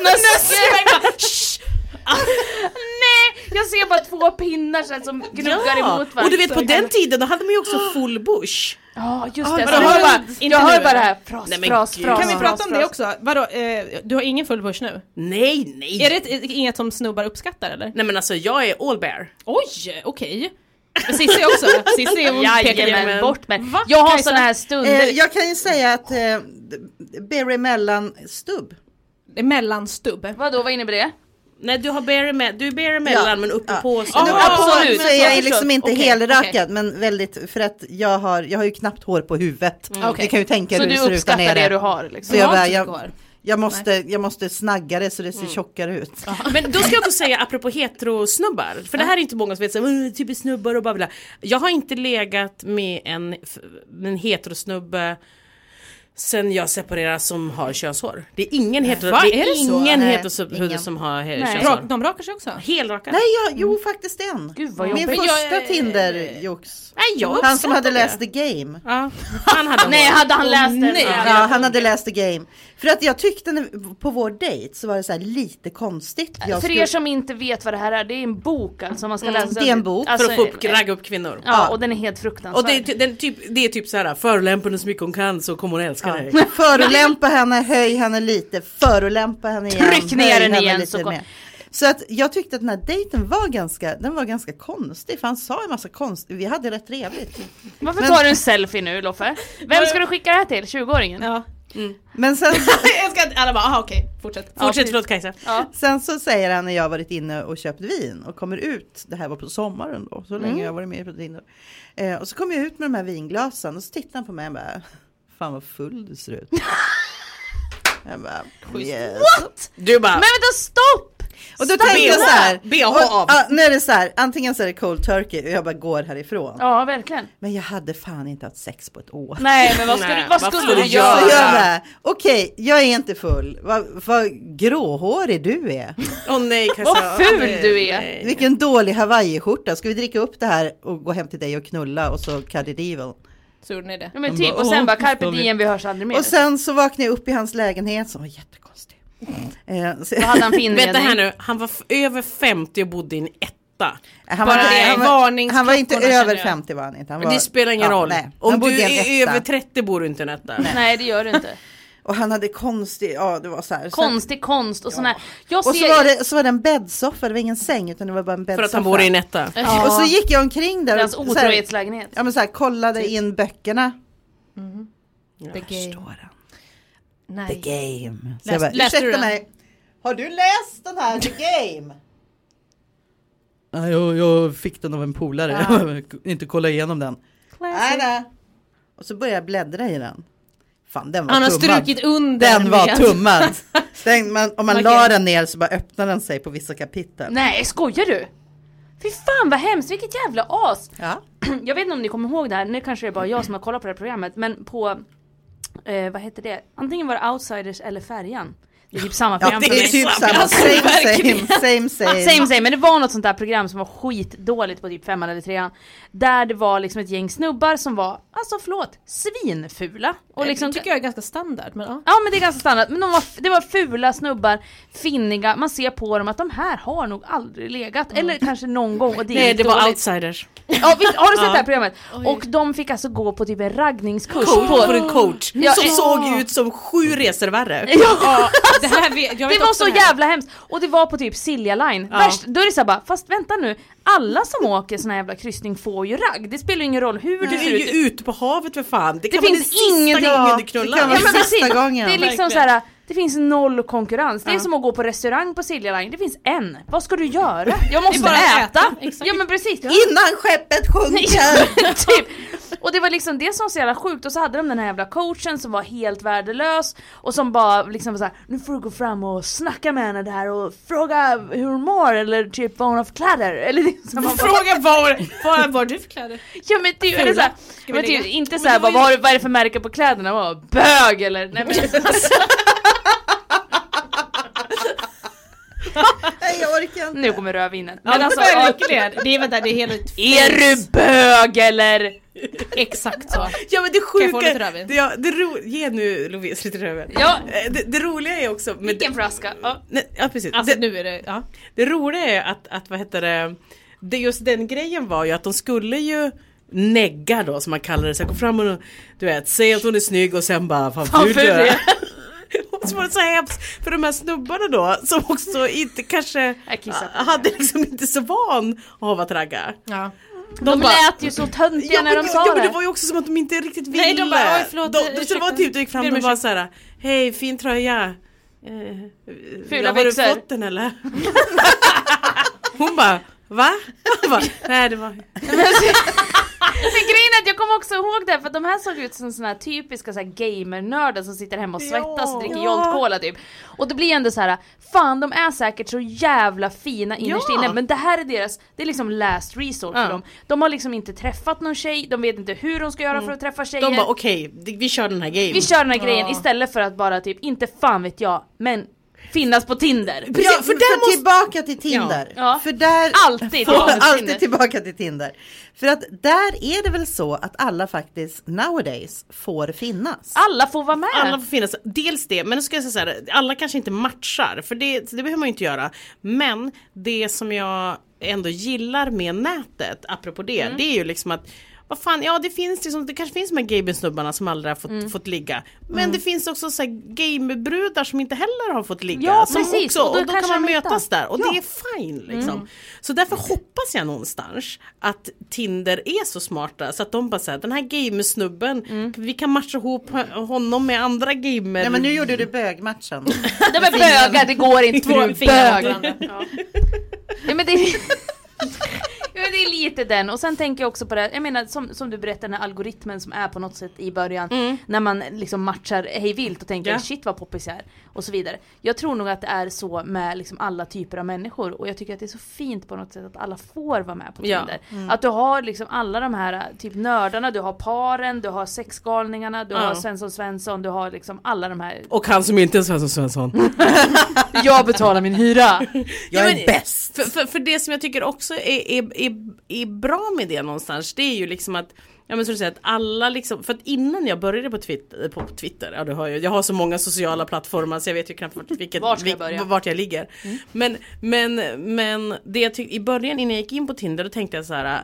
Nej, jag ser bara två pinnar så här, som gnuggar emot varandra. och du vet på den tiden då hade man ju också full bush. Ja, just Ah, det. men Så då jag har hör du- bara, inte jag hör nu, bara det eller? här fras, Nej, men fras, gud. fras. Kan vi fras, prata om fras. det också? Vadå, eh, du har ingen full push nu? Nej, nej. Är det ett, inget som snubbar uppskattar eller? Nej men alltså jag är all bear. Oj, okej. Men Cissi också? Cissi hon pekar Jajamän, med bort med. Va? Jag har Kajsa? såna här stunder. Eh, jag kan ju säga att eh, Berry mellan stubb. mellanstubb. Vadå, vad innebär det? Nej du har bear med, du är bear emellan Ja. men uppe Ja. på så. Ja, Nu, Ah, absolut. så är jag Jag liksom inte Okej, helrakad okej. men väldigt, för att jag har, jag har ju knappt hår på huvudet. Okej. Ni kan ju tänka Så hur det du ser ut där uppskattar nere. det du har liksom? Så jag, har bara, inte jag, hår. jag, måste, jag måste snagga det så det ser tjockare ut. Men då ska jag också säga apropå heterosnubbar. För det här är inte många som vet så typ snubbar och bara bla. Jag har inte legat med en, en heterosnubbe sen jag separerar som har könshår. Det är ingen hetero, Va? det är Är det så? ingen Nej, heterosnubbe ingen. som har he- Nej. könshår. Rak, de rakar sig också? Helraka. Nej, jag, jo faktiskt en. Gud, vad Min jobbigt. första Jag- Tinder-jox. Nej, jag Han som uppskattar hade det. läst The Game. Ja, han hade Nej, hår. hade han läst den? nej. Ja, han hade läst The Game. För att jag tyckte när, på vår dejt så var det så här lite konstigt. Jag För skulle- er som inte vet vad det här är, det är en bok alltså man ska Mm, läsa. det är en bok. Alltså, För att få upp, ragga upp kvinnor. Ja, och den är helt fruktansvärd. Och det är, ty- den typ, det är typ så här, förolämpa henne så mycket hon kan så kommer hon älska dig. Förolämpa henne, höj henne lite, förolämpa henne igen. Tryck ner höj den henne igen, lite så kom- mer. Så att jag tyckte att den här dejten var ganska, den var ganska konstig. För han sa en massa konstigt, vi hade rätt trevligt. Varför Men- tar du en selfie nu, Loffe? Vem ska du skicka det här till? tjugoåringen? Ja. Mm. Men sen Jag ska alla bara, aha, okej, fortsätt. Fortsätt, precis. förlåt Kajsa. Ja. Sen så säger han när jag har varit inne och köpt vin och kommer ut, det här var på sommaren då, så länge Mm. jag har varit med på Tinder. Eh, och så kommer jag ut med de här vinglasen och så tittar han på mig och bara, fan vad full du ser ut. Jag bara, yes. What? Du bara, Men vänta, stopp! Och då Stopp. tänkte jag så här, B H och, av. ja, nu är det så här, antingen så är det cold turkey och jag bara går härifrån. Ja, verkligen. Men jag hade fan inte haft sex på ett år. Nej, men vad, ska Nej, du, vad vad skulle skulle du du göra? Så göra? jag bara, okej, jag är inte full. Vad, vad gråhårig du är. åh nej Kajsa. Vad ful Nej, du är. nej. Vilken dålig Hawaii-skjorta. Ska vi dricka upp det här och gå hem till dig och knulla och så cut it evil? Så gjorde ni det. Ja, men Han typ, bara, och sen åh, bara carpe förstår vi. diem, vi hörs aldrig mer. Och sen så vaknade jag upp i hans lägenhet som var jättekonstig. Eh, så, Då hade han fin Vänta här redning. nu, han var f- över femtio och bodde i en etta. han, Bara var, det, han, var, varningsklockorna han var inte känner över jag. femtio var han inte. Han Men var, det spelar ingen ja, roll. nej. Han Om bodde du i en är etta. över trettio bor du inte i en etta. Nej, det gör du inte. Och han hade konstig, ja det var så här. Konstig konst och sån här. Jag Och så ser... var, det, så var det en bäddsoffa, det var ingen säng utan det var bara en bäddsoffa. För att han bor i en etta. Ja. Och så gick jag omkring där Deras och så här, otrohetslägenhet. ja, men så här, kollade in böckerna. The game. Förstår han. Nej. The game. Så Läs- jag bara, läste du ursäkta den? mig, har du läst den här The Game? Nej, jag, jag fick den av en polare. Jag inte kolla igenom den. Nej, nej. Och så började jag bläddra i den. Fan, den var Han har tummad. strukit under Den var med- tummad. Den, man, om man Okej. la den ner så bara öppnade den sig på vissa kapitel. Nej, skojar du? Fy fan vad hemskt, vilket jävla as. Ja. Jag vet inte om ni kommer ihåg det här, nu kanske det är bara jag som har kollat på det här programmet. Men på, eh, vad heter det? Antingen var det Outsiders eller Färjan. Det är typ samma Ja, program det för är mig. typ samma. Alltså, Same, verkligen. same, same, same. Same same, men det var något sånt där program som var skitdåligt på typ femman eller trean. Där det var liksom ett gäng snubbar som var, alltså förlåt, svinfula. Och liksom, Det tycker jag är ganska standard. Men, ja. ja men det är ganska standard, men de var, det var fula snubbar, finniga, man ser på dem att de här har nog aldrig legat, eller kanske någon gång och det är Nej, det var dåligt. outsiders. Ja, visst, har du sett Ja. det här programmet? Oj. Och de fick alltså gå på typ en raggningskurs Coach på... på en coach Ja, som ja. såg ut som sju resor värre. Ja, Det, här vet, jag vet det var också så det här. jävla hemskt. Och det var på typ Silja Line. Ja. Värst, då är det så här bara, fast vänta nu, alla som åker sån här jävla kryssning får ju ragg. Det spelar ju ingen roll hur Du det är ser ju ut. ute på havet för fan. Det, Det kan vara finns den sista ingenting. gången du Det knullar. kan vara Ja, men sista precis. gången. Det är liksom Verkligen. så här, det finns noll konkurrens. Det är Ja. som att gå på restaurang på Silja Line. Det finns en. Vad ska du göra? Jag måste bara äta. äta. Exakt. Ja men precis. Innan skeppet sjunker. typ. Och det var liksom det som var så jävla sjukt. Och så hade de den här jävla coachen som var helt värdelös. Och som bara liksom var så här, nu får du gå fram och snacka med henne där och fråga hur hon mår. Eller typ vad hon har för kläder. Eller liksom, man bara, Fråga vad, vad var du för kläder? ja men typ, eller så här, vi men lägga? typ, inte Men så här, det var bara, ju- vad, har du- vad är det för märke på kläderna? Bara, bög eller nej men Nej, jag orkar inte. nu kommer rödvinen. Men Men alltså, alltså, ja, verkligen. Det är, vänta, det är helt är du bög eller? exakt så. Ja men det Kan jag få sjuka, lite rödvin? det, ja, det ro, ge nu Lovise lite rödvin. Ja. Eh, Det, det roliga är också med Vilken flaska? Ja. Nej, ja precis. Alltså det, nu är det, ja. det roliga är att, att vad heter det, det just den grejen var ju att de skulle ju negga då som man kallar det, så jag kom fram och du vet, säga att hon är snygg och sen bara fan Fan, ful du ful är. du är. Och så var det så hemskt för de här snubbarna då som också inte kanske Jag kissar på hade liksom inte så van av att ragga. ja. De, lät ju så töntiga Ja, när men, de sa ja, men det. det var ju också som att de inte riktigt ville. Nej, de bara, oj, förlåt, de, de, så det var ursäkta. typ, du gick fram Ber om och bara ursäkt. såhär, hej fin tröja. Eh, Fula har du byxor. fått den eller? Hon bara, va? Jag bara, nej det var... Men grejen är att jag kommer också ihåg det, för att de här såg ut som såna här typiska så här gamernördar som sitter hemma och svettas och dricker Ja. Jolt Cola typ. Och det blir ändå så här, fan de är säkert så jävla fina innerst Ja. inne, men det här är deras, det är liksom last resort för Ja. dem. De har liksom inte träffat någon tjej, de vet inte hur de ska göra för att träffa tjejer. De bara, okej, okay, vi kör den här game. Vi kör den här grejen istället för att bara typ, inte fan vet jag, men finnas på Tinder. Precis, Ja, för för där måste... tillbaka till Tinder. Ja. För där Alltid får- tillbaka till alltid Tinder. tillbaka till Tinder. För att där är det väl så att alla faktiskt nowadays får finnas. Alla får vara med. Alla får finnas, dels det, men nu ska jag säga så här, alla kanske inte matchar, för det, det behöver man ju inte göra. Men det som jag ändå gillar med nätet, apropå det, Mm. det är ju liksom att vad fan, ja det finns liksom, det kanske finns de här gamersnubbarna som aldrig har fått, mm. fått ligga. Men mm. det finns också så här gamerbrudar som inte heller har fått ligga. Ja, som precis. Också, och då, och då kan man mötas hitta. där. Och ja. det är fine liksom. Mm. Så därför hoppas jag någonstans att Tinder är så smarta så att de bara säger den här gamersnubben, mm. vi kan matcha ihop honom med andra gamer. Ja, men nu gjorde du bögmatchen. Det var bögar, det går inte för du bög. Ja. Ja, men det Ja, det är lite den. Och sen tänker jag också på det, jag menar som, som du berättade, den här algoritmen som är på något sätt i början mm. när man liksom matchar hej vilt och tänker ja. shit vad poppis är och så vidare. Jag tror nog att det är så med liksom alla typer av människor och jag tycker att det är så fint på något sätt att alla får vara med på Tinder. Ja. Mm. Att du har liksom alla de här typ nördarna, du har paren, du har sexgalningarna, du ja. har Svensson Svensson, du har liksom alla de här. Och han som inte är Svensson Svensson. Jag betalar min hyra. Jag är ja, bäst. För, för, för det som jag tycker också är, är, är, är bra med det någonstans, det är ju liksom att ja, men så att säga att alla liksom, för att innan jag började på Twitter, på Twitter ja, du har ju, jag har så många sociala plattformar så jag vet ju knappt vart, vilket, vart, ska jag börja? vart jag ligger. Mm. Men, men, men det jag tyck, i början innan jag gick in på Tinder då tänkte jag så här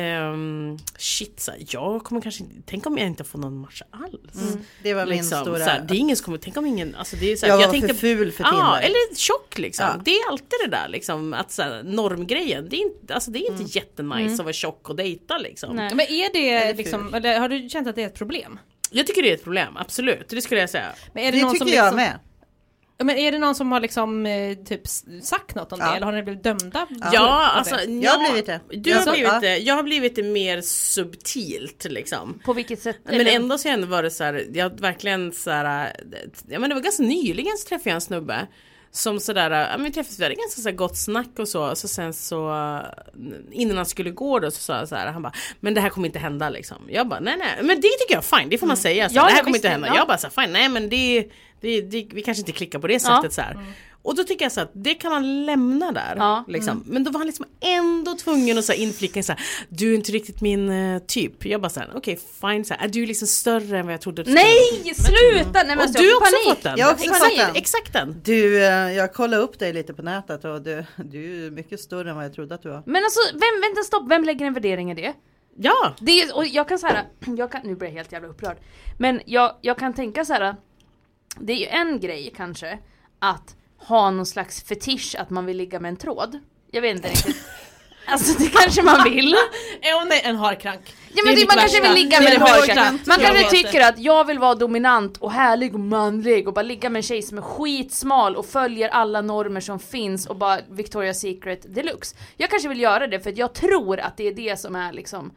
um, shit, så här, jag kommer kanske tänk om jag inte får någon match alls. Mm. Det var min liksom, stora... Så här, det är ingen som kommer, tänk om ingen, alltså det är så här, jag var jag tänkte, för ful för Tinder. Ja, eller tjock liksom. Ja. Det är alltid det där liksom, att så här, normgrejen, det är inte, alltså, det är inte mm. jättenice mm. att vara tjock och dejta liksom. Nej. Men är det, är det liksom, eller har du känt att det är ett problem? Jag tycker det är ett problem, absolut. Det skulle jag säga. Men är det, det någon tycker som liksom, jag med. Men är det någon som har liksom typ sagt något om ja. det? Eller har ni blivit dömda? Ja, ja alltså ja, jag har blivit det. Du har blivit det. Jag har blivit det mer subtilt liksom. På vilket sätt? Men eller? Ändå så ändå var det så här, jag verkligen så här, ja men det var ganska nyligen så träffade jag en snubbe som sådär, ja men träffades, vi hade ganska så gott snack och så, och så sen så innan han skulle gå då så sa jag så här, han bara, men det här kommer inte hända liksom. Jag bara, nej nej, men det tycker jag fine, det får man mm. säga så, ja, det här kommer inte hända. Ja. Jag bara så här, fine, nej men det, det, det vi kanske inte klickar på det sättet ja. så här. Mm. Och då tycker jag så att det kan man lämna där ja. liksom. Mm. Men då var han liksom ändå tvungen att så här inflicka så här, du är inte riktigt min uh, typ. Jag bara så här, okej okay, fine så här, är du liksom större än vad jag trodde du nej, sluta! Nej, men och du har också panik. fått den. Jag har också exakt, fått den. Exakt den. Du, jag kollade upp dig lite på nätet och du, du är mycket större än vad jag trodde att du var. Men alltså, vem, vänta stopp, vem lägger en värdering i det? Ja! Det är, och jag kan så här, jag kan, nu blir jag helt jävla upprörd. Men jag, jag kan tänka så här, det är ju en grej kanske att ha någon slags fetisch att man vill ligga med en tråd. Jag vet inte riktigt. Alltså det kanske man vill. Ja, nej, en harkrank. Ja, men det, man kanske vill ligga med en harkrank. Man kanske tycker att jag vill vara dominant och härlig och manlig och bara ligga med en tjej som är skitsmal och följer alla normer som finns och bara Victoria's Secret deluxe. Jag kanske vill göra det för att jag tror att det är det som är liksom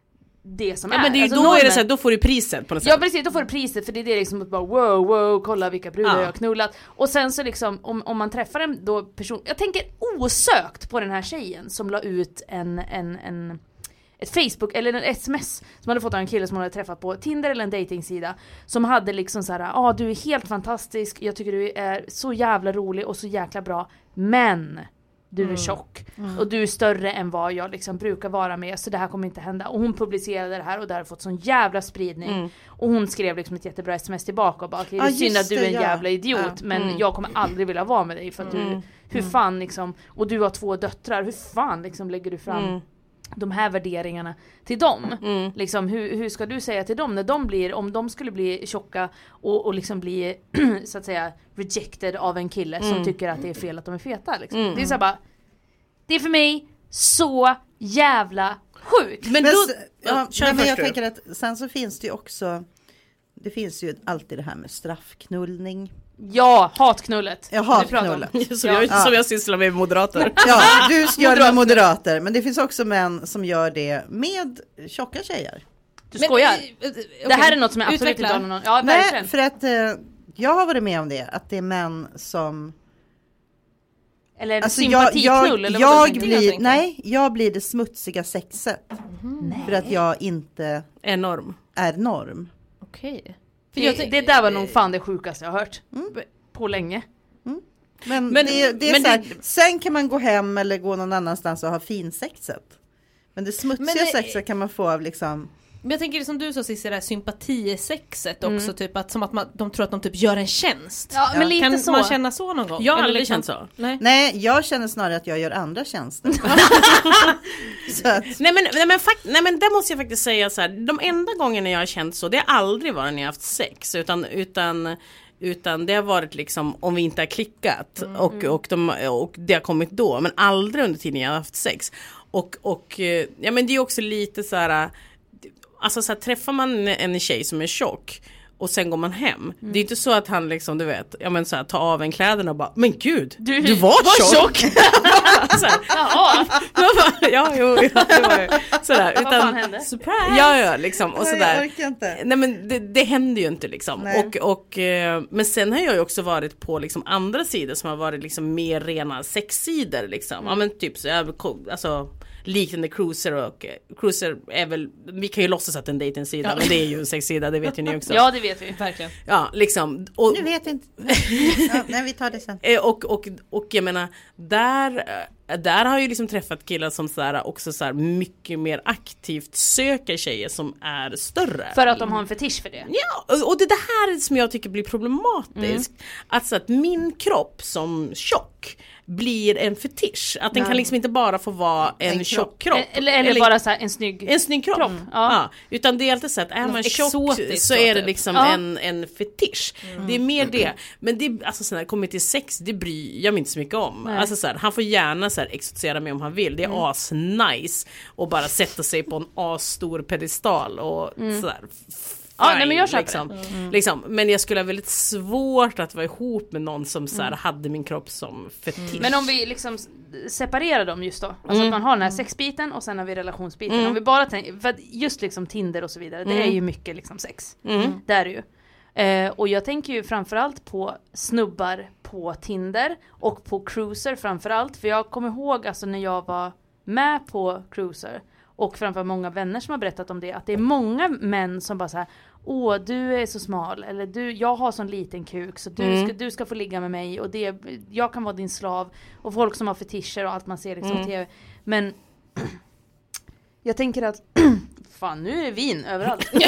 det som ja, är. Men det är, alltså, då normen, är det så här, då får du priset på något sätt. Ja precis, då får du priset för det är det liksom att bara wow, wow, kolla vilka brudar ja. jag har knullat. Och sen så liksom, om, om man träffar en då person, jag tänker osökt på den här tjejen som la ut en, en, en ett Facebook eller en sms som hade fått av en kille som hon hade träffat på Tinder eller en datingsida som hade liksom så här, ja ah, du är helt fantastisk, jag tycker du är så jävla rolig och så jäkla bra, men du är mm. tjock mm. och du är större än vad jag liksom brukar vara med, så det här kommer inte hända. Och hon publicerade det här och det har fått sån jävla spridning mm. och hon skrev liksom ett jättebra sms tillbaka och bara okej, okay, det är synd att du är en ja. jävla idiot ja. men mm. jag kommer aldrig vilja vara med dig för att mm. du, hur mm. fan liksom, och du har två döttrar, hur fan liksom lägger du fram mm. de här värderingarna till dem. Mm. Liksom, hur, hur ska du säga till dem när de blir, om de skulle bli tjocka och, och liksom bli så att säga rejected av en kille mm. som tycker att det är fel att de är feta liksom. Mm. Det är så bara, det är för mig så jävla sjukt. Men, men, då, ja, ja, men jag tänker att sen så finns det ju också, det finns ju alltid det här med straffknullning. Ja, hatknullet. Ja, hatknullet. Som, jag, ja. som jag sysslar med moderater. Ja, du gör det med moderater. Men det finns också män som gör det med tjocka tjejer. Du skojar? Men, okay. Det här är något som jag absolut inte har någon... Ja, nej, för att eh, jag har varit med om det. Att det är män som... Eller alltså, sympatiknull? Jag, jag, eller jag blir, nej, jag blir det smutsiga sexet. Mm. För att jag inte... Är norm. Är norm. Okej. Okay. Det, det där var nog fan det sjukaste jag har hört mm. på länge. Mm. Men, men det, det är men så här, det... sen kan man gå hem eller gå någon annanstans och ha finsexet. Men det smutsiga men det... sexet kan man få av liksom... Men jag tänker det som du sa sist, det där sympatisexet också, mm. typ att som att man, de tror att de typ gör en tjänst. Ja, men lite kan så. Man känna så någon gång? Jag har eller aldrig liksom... känt så. Nej. Nej, jag känner snarare att jag gör andra tjänster. nej, men, nej, men fakt- nej men där måste jag faktiskt säga så här. De enda gångerna jag har känt så, det har aldrig varit när jag har haft sex. Utan, utan, utan det har varit liksom om vi inte har klickat. Mm. Och, och, de, och det har kommit då. Men aldrig under tiden jag har haft sex. Och, och ja, men det är också lite så här. Alltså så här, träffar man en tjej som är tjock och sen går man hem. Mm. Det är inte så att han liksom, du vet, ja men så här, tar av en kläderna och bara, men gud, du, du var, var tjock. tjock. Så här, ja, ja, jo, ja, det var ju sådär. Utan, vad fan hände? Surprise! Ja, ja, liksom, och sådär. Jag orkar inte. Nej, men det, det händer ju inte liksom. Och, och, men sen har jag ju också varit på liksom andra sidor som har varit liksom mer rena sexsidor liksom. Mm. Ja, men typ så, jag, alltså liknande cruiser och cruiser är väl, vi kan ju låtsas att en dejtingsida, ja. Men det är ju en sexsida, det vet ju ni också. Ja, det vet vi, verkligen. Ja, liksom. Och, nu vet inte. Ja, nej, vi tar det sen. Och, och, och jag menar, där, där har jag ju liksom träffat killar som så här, också så här, mycket mer aktivt söker tjejer som är större. För att de har en fetisch för det. Ja, och det är det här som jag tycker blir problematiskt. Mm. Alltså att min kropp som tjock blir en fetisch. Att den Nej. kan liksom inte bara få vara en, en tjock kropp. Eller, eller, eller bara så här en snygg En snygg kropp. kropp. Mm. Ja. Ja. Utan det är alltid så att är man tjock så är det liksom ja. en, en fetisch. Mm. Det är mer det. Men det, alltså så när det kommer till sex, det bryr jag mig inte så mycket om. Alltså så här, han får gärna så här exotisera mig om han vill. Det är mm. as nice och bara sätta sig på en asstor pedestal och mm. så där. Ja, nej, men jag köper liksom. det. Mm. Liksom. Men jag skulle ha väldigt svårt att vara ihop med någon som så här, mm. hade min kropp som fetisch. Mm. Men om vi liksom separerar dem just då. Alltså mm. att man har den här sexbiten och sen har vi relationsbiten. Mm. Om vi bara tänker, för att just liksom Tinder och så vidare, mm. det är ju mycket liksom sex. Mm. Det är det ju. Eh, och jag tänker ju framförallt på snubbar på Tinder och på cruiser framförallt. För jag kommer ihåg alltså när jag var med på cruiser och framförallt många vänner som har berättat om det, att det är många män som bara så här: åh, du är så smal, eller du, jag har sån liten kuk så du, mm. ska, du ska få ligga med mig och det, jag kan vara din slav, och folk som har fetischer och allt man ser liksom mm. tv. Men jag tänker att fan, nu är det vin överallt. Ta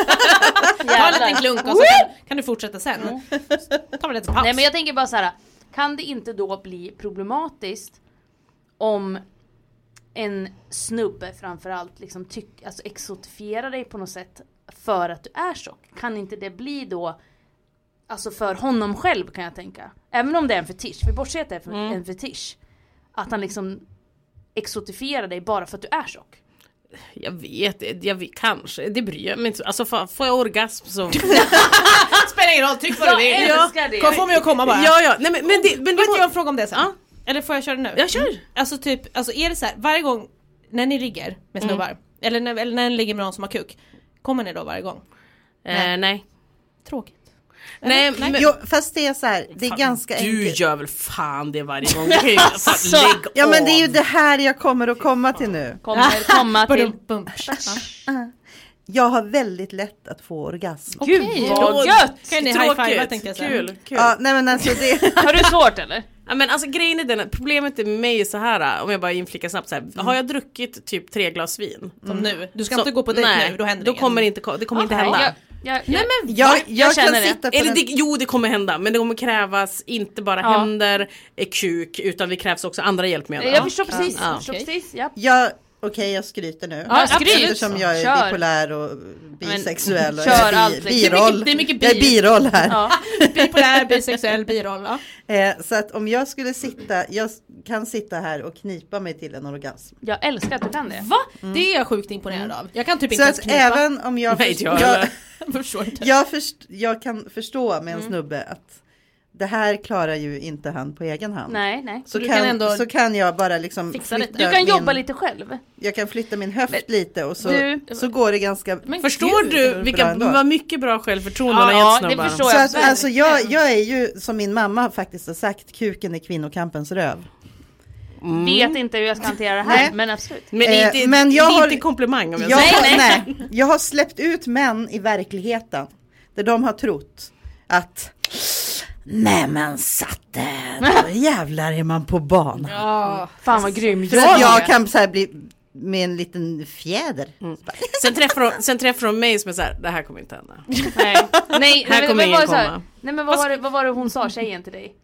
en liten klunk och så kan, kan du fortsätta sen. Mm. Ta en liten paus. Nej, men jag tänker bara så här, kan det inte då bli problematiskt om en snubbe framförallt liksom tyck, alltså exotifierar dig på något sätt för att du är tjock? Kan inte det bli då, alltså för honom själv, kan jag tänka, även om det är en fetisch, vi bortser att det är mm. en fetisch, att han liksom exotifierar dig bara för att du är tjock? Jag vet, jag vet, kanske, det bryr jag mig inte. Alltså får, får jag orgasm så spelar ingen roll, tryck vad du vill. Jag älskar det. Kom, får mig att komma bara. Ja, ja, nej men, men det, men det får jag en fråga om det sen. Ja. Eller får jag köra nu? Jag kör. Alltså typ, alltså är det så här, varje gång när ni ligger med snubbar, mm. eller, när, eller när ni ligger med någon som har kuk, kommer ni då varje gång? Nej. Eh, nej. Tråkigt. Nej, nej. Men, jo, fast det är så här, det är fan, ganska du enkelt. Du gör väl fan det varje gång. Du så, ja, men det är ju det här jag kommer att komma till nu. Kommer komma till. Jag har väldigt lätt att få orgasm. Gud, vad gött! Kan ni high-five, tänkte jag säga. Kul, kul. Ja, nej men alltså det... Har du svårt eller? Ja, men alltså grejen är den, problemet är med mig är så här, om jag bara inflikar snabbt så här, mm. har jag druckit typ tre glas vin? Som mm. nu, du ska så, inte gå på dejt nu, då händer det. Då kommer inte, det kommer okay. inte hända. Jag, jag, jag, nej men jag, jag, jag känner kan det. sitta på Eller den... det, jo det kommer hända, men det kommer krävas inte bara ja. händer, kuk, utan det krävs också andra hjälpmedel. Jag förstår precis, ja. jag förstår okay. precis, ja. Jag Okej, okay, jag skryter nu. Ja, skryt. Eftersom jag är Kör. bipolär och bisexuell och Kör bi, allt. biroll. Det är mycket, det är mycket bi. biroll här. Ja. Bipolär, bisexuell, biroll. Ja. Eh, så att om jag skulle sitta, jag kan sitta här och knipa mig till en orgasm. Jag älskar att du kan det. Va? Mm. Det är jag sjukt imponerad av. Jag kan typ så inte ens knipa. Så att även om jag, Nej, först, jag, jag, förstår inte. jag, först, jag kan förstå med en mm. snubbe att det här klarar ju inte han på egen hand. Nej, nej. Så, så, kan, kan ändå så kan jag bara liksom flytta Du kan min, jobba lite själv. Jag kan flytta min höft men, lite och så, du, så går det ganska... Men förstår du vilka var mycket bra självförtroende ja, ja, ja, det förstår så jag. Att, alltså jag, jag är ju, som min mamma faktiskt har sagt, kuken är kvinnokampens röv. Mm. Vet inte hur jag ska hantera det här, nej. Men absolut. Men det är inte, men jag det är har, inte komplimang om jag jag säger. Har, nej, nej. Jag har släppt ut män i verkligheten där de har trott att nej men satt den, jävlar är man på banan. Ja, fan vad grym. För att jag kan så här bli med en liten fjäder. Mm. Sen träffar de, sen träffar de mig som är så här, det här kommer inte hända. Nej, nej, här men, kommer men, ingen var komma. Här, nej men vad var, det, vad var det hon sa, tjejen till dig?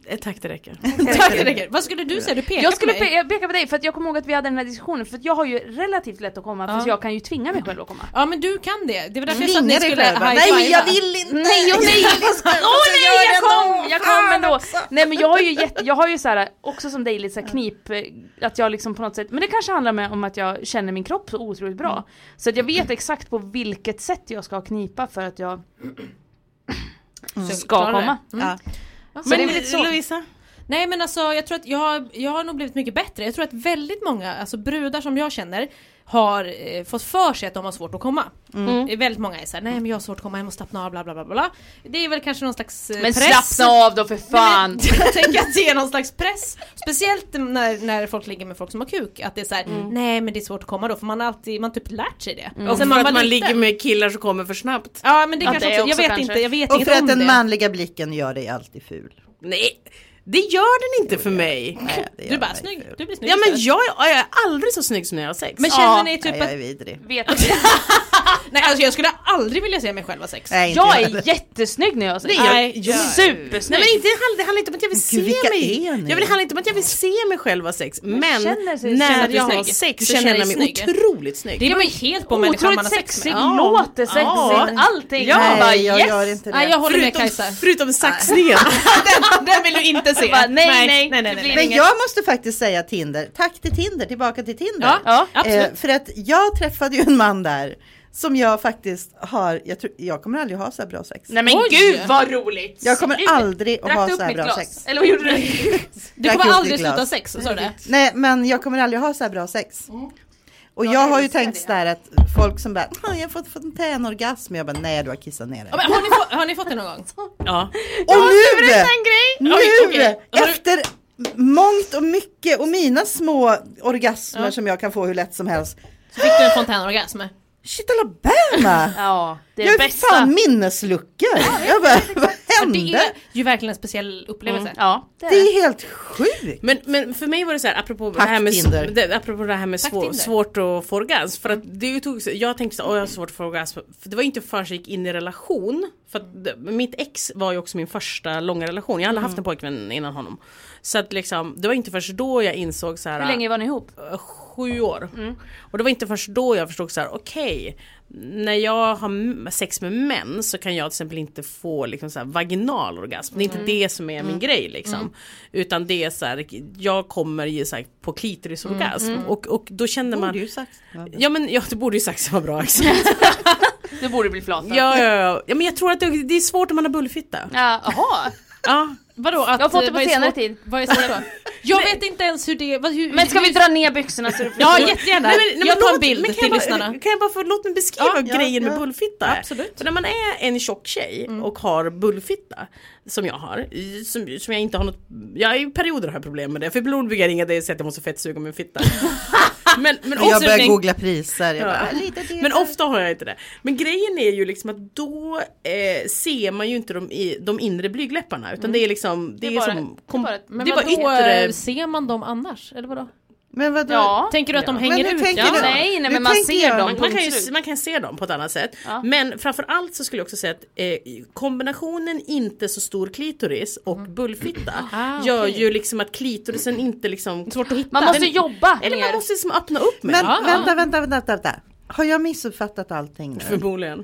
Ett tack, det räcker. Tack, det räcker. Vad skulle du säga? Du pekar Jag skulle på mig. pe- peka på dig för att jag kommer ihåg att vi hade den här diskussionen. För att jag har ju relativt lätt att komma, Ja. för jag kan ju tvinga mig själv att komma. Ja, men du kan det. Det var därför jag sa Tvinga att ni dig skulle själv. high Nej, men jag fivea. vill inte. Nej, oh, nej, åh nej, jag kom, jag kom ändå. också. Nej, men jag har ju jätte, jag har ju så här, också som dig lite så här knip, eh, att jag liksom på något sätt, men det kanske handlar med om att jag känner min kropp så otroligt bra. Så att jag vet exakt på vilket sätt jag ska knipa för att jag ska Klarar det. komma. Mm. Ja. Så det är Men väl lite så. Lovisa? Nej, men alltså jag tror att jag har, jag har nog blivit mycket bättre. Jag tror att väldigt många, alltså brudar som jag känner, har eh, fått för sig att de har svårt att komma. Mm. Väldigt många är såhär, nej men jag har svårt att komma hem och slappna av, bla bla bla bla. Det är väl kanske någon slags eh, Men press. slappna av då för fan. Nej, men, jag tänker att det är någon slags press. Speciellt när, när folk ligger med folk som har kuk. Att det är såhär, mm. nej men det är svårt att komma då. För man har alltid, man typ lärt sig det. Mm. Och Sen för att var man liten. ligger med killar som kommer för snabbt. Ja, men det Ja, kanske det är också, jag också vet kanske. inte, jag vet Och inget för att om den det. manliga blicken gör dig alltid ful. Nej, det gör den inte för mig. Nej, det gör Du är bara mig snygg. ful. Du blir snygg. Ja, men istället. jag, jag är aldrig så snygg som när jag har sex. Men känner Ja. ni typ Nej, jag att... är vidrig. Vet att Nej, alltså jag skulle aldrig vilja se mig själv ha sex. Nej, inte jag heller. är jättesnygg när jag säger Nej, det. jag- Supersnygg. Nej, men inte, det handlar- det handlar inte om att jag vill Gud, se vilka mig. är ni? Jag vill handla inte om att jag vill se mig själv ha sex. Men känner sig- när känner dig jag har snygg. sex Du så känner känner jag dig mig snygg. otroligt snygg. Det är man ju helt på människan man Otroligt har sex sexig, med. Ja. låter sexigt, Ja. allting. Ja. Jag bara, Nej, jag yes. gör inte det. Nej, jag håller med Förutom, Kajsa. förutom saxningen. den, den vill du inte se. Bara, nej, nej, nej, nej, det nej. blir Men inget. jag måste faktiskt säga Tinder. Tack till Tinder, tillbaka till Tinder. Ja, Ja, absolut. Eh, för att jag träffade ju en man där som jag faktiskt har, jag, tror, jag kommer aldrig ha så här bra sex. Nej men Oj. gud vad roligt. Jag kommer Gud. aldrig att Drack ha du så upp här mitt bra glas? sex. Eller vad gjorde du? Du Drack kommer upp aldrig ditt glas. sluta sex, sa du det? Nej, men jag kommer aldrig ha så här bra sex. Och jag har ju tänkt så där att folk som bara, "Ah, jag har fått fontänorgasm. Jag bara, nej du har kissat ner dig. Ja, men har, ni få, har ni fått det någon gång? Ja. Och nu, Berätta en grej. nu, Oj, okej. Har du- efter mångt och mycket och mina små orgasmer Ja. som jag kan få hur lätt som helst. Så fick du en fontänorgasm? Shit Alabama! Ja, det är Jag det är bästa. fan minnesluckor. Jag bara, vad Ja, hände? det är ju verkligen en speciell upplevelse. Ja, det är Det det. är helt sjukt. Men, men för mig var det så här, apropå det Tack, här med, Tinder. det, apropå det här med Tack, svår, Tinder. svårt att få orgasm. För att det tog, jag tänkte så, åh jag har svårt att få orgasm. För det var inte förrän jag gick in i relation. För att det, mitt ex var ju också min första långa relation. Jag hade aldrig haft en pojkvän innan honom. Så att liksom, det var inte först då jag insåg så här. Hur länge var ni ihop? Sju år. Och det var inte först då jag förstod så här, okej, när jag har m- sex med män så kan jag till exempel inte få liksom så här vaginal orgasm. Det är inte det som är min grej liksom. Utan det är så här, jag kommer ge så här, på klitorisorgasm. Och, och då kände man... Borde ju sagt. Ja. Ja men ja, det borde ju sagt var bra exakt. Du borde bli flata. ja, ja, ja. ja, men jag tror att det, det är svårt om man har bullfitta. Ja, aha. Ja. Vadå? Att, Jag har fått det på vad är senare svårt- tid. Vad är svårt då? Jag vet inte ens hur det... Vad, hur, Men ska vi hur, dra ner byxorna så du får Ja, se? jättegärna. Nej, men- nej, jag men tar en låt- bild men kan till jag bara, lyssnarna. Kan jag bara få låt mig beskriva Ja, grejen ja, med ja. bullfitta? Absolut. För när man är en tjock tjej och har bullfitta, som jag har, i- som, som jag inte har något, jag i perioder har jag problem med det, för ibland brukar jag ringa dig och säga att jag måste fettsuga min fitta. men, men, Jag börjar ofta, googla priser. Jag bara, Ja. lite till. men ofta har jag inte det. Men grejen är ju liksom att då eh, ser man ju inte de, i, de inre blygläpparna, utan det är liksom, det, Det är är, bara- som, det är bara- Men det är bara vadå, yttre. ser man dem annars? Eller vadå? Men vadå? Ja. Tänker du att de Ja. hänger Men hur ut? tänker Ja. du? Nej, nej Nu men man tänker ser jag- dem. Man, man, kan ju, punkt slut. man kan se dem på ett annat sätt. Ja. Men framförallt så skulle jag också säga att eh, kombinationen inte så stor klitoris och bullfitta Ah, gör okej. ju liksom att klitorisen inte liksom... Svårt att hitta. Man måste Den- jobba Eller man mer. måste liksom öppna upp med. Men Ja, ja. vänta, vänta, vänta, vänta, vänta. Har jag missuppfattat allting nu? Förmodligen.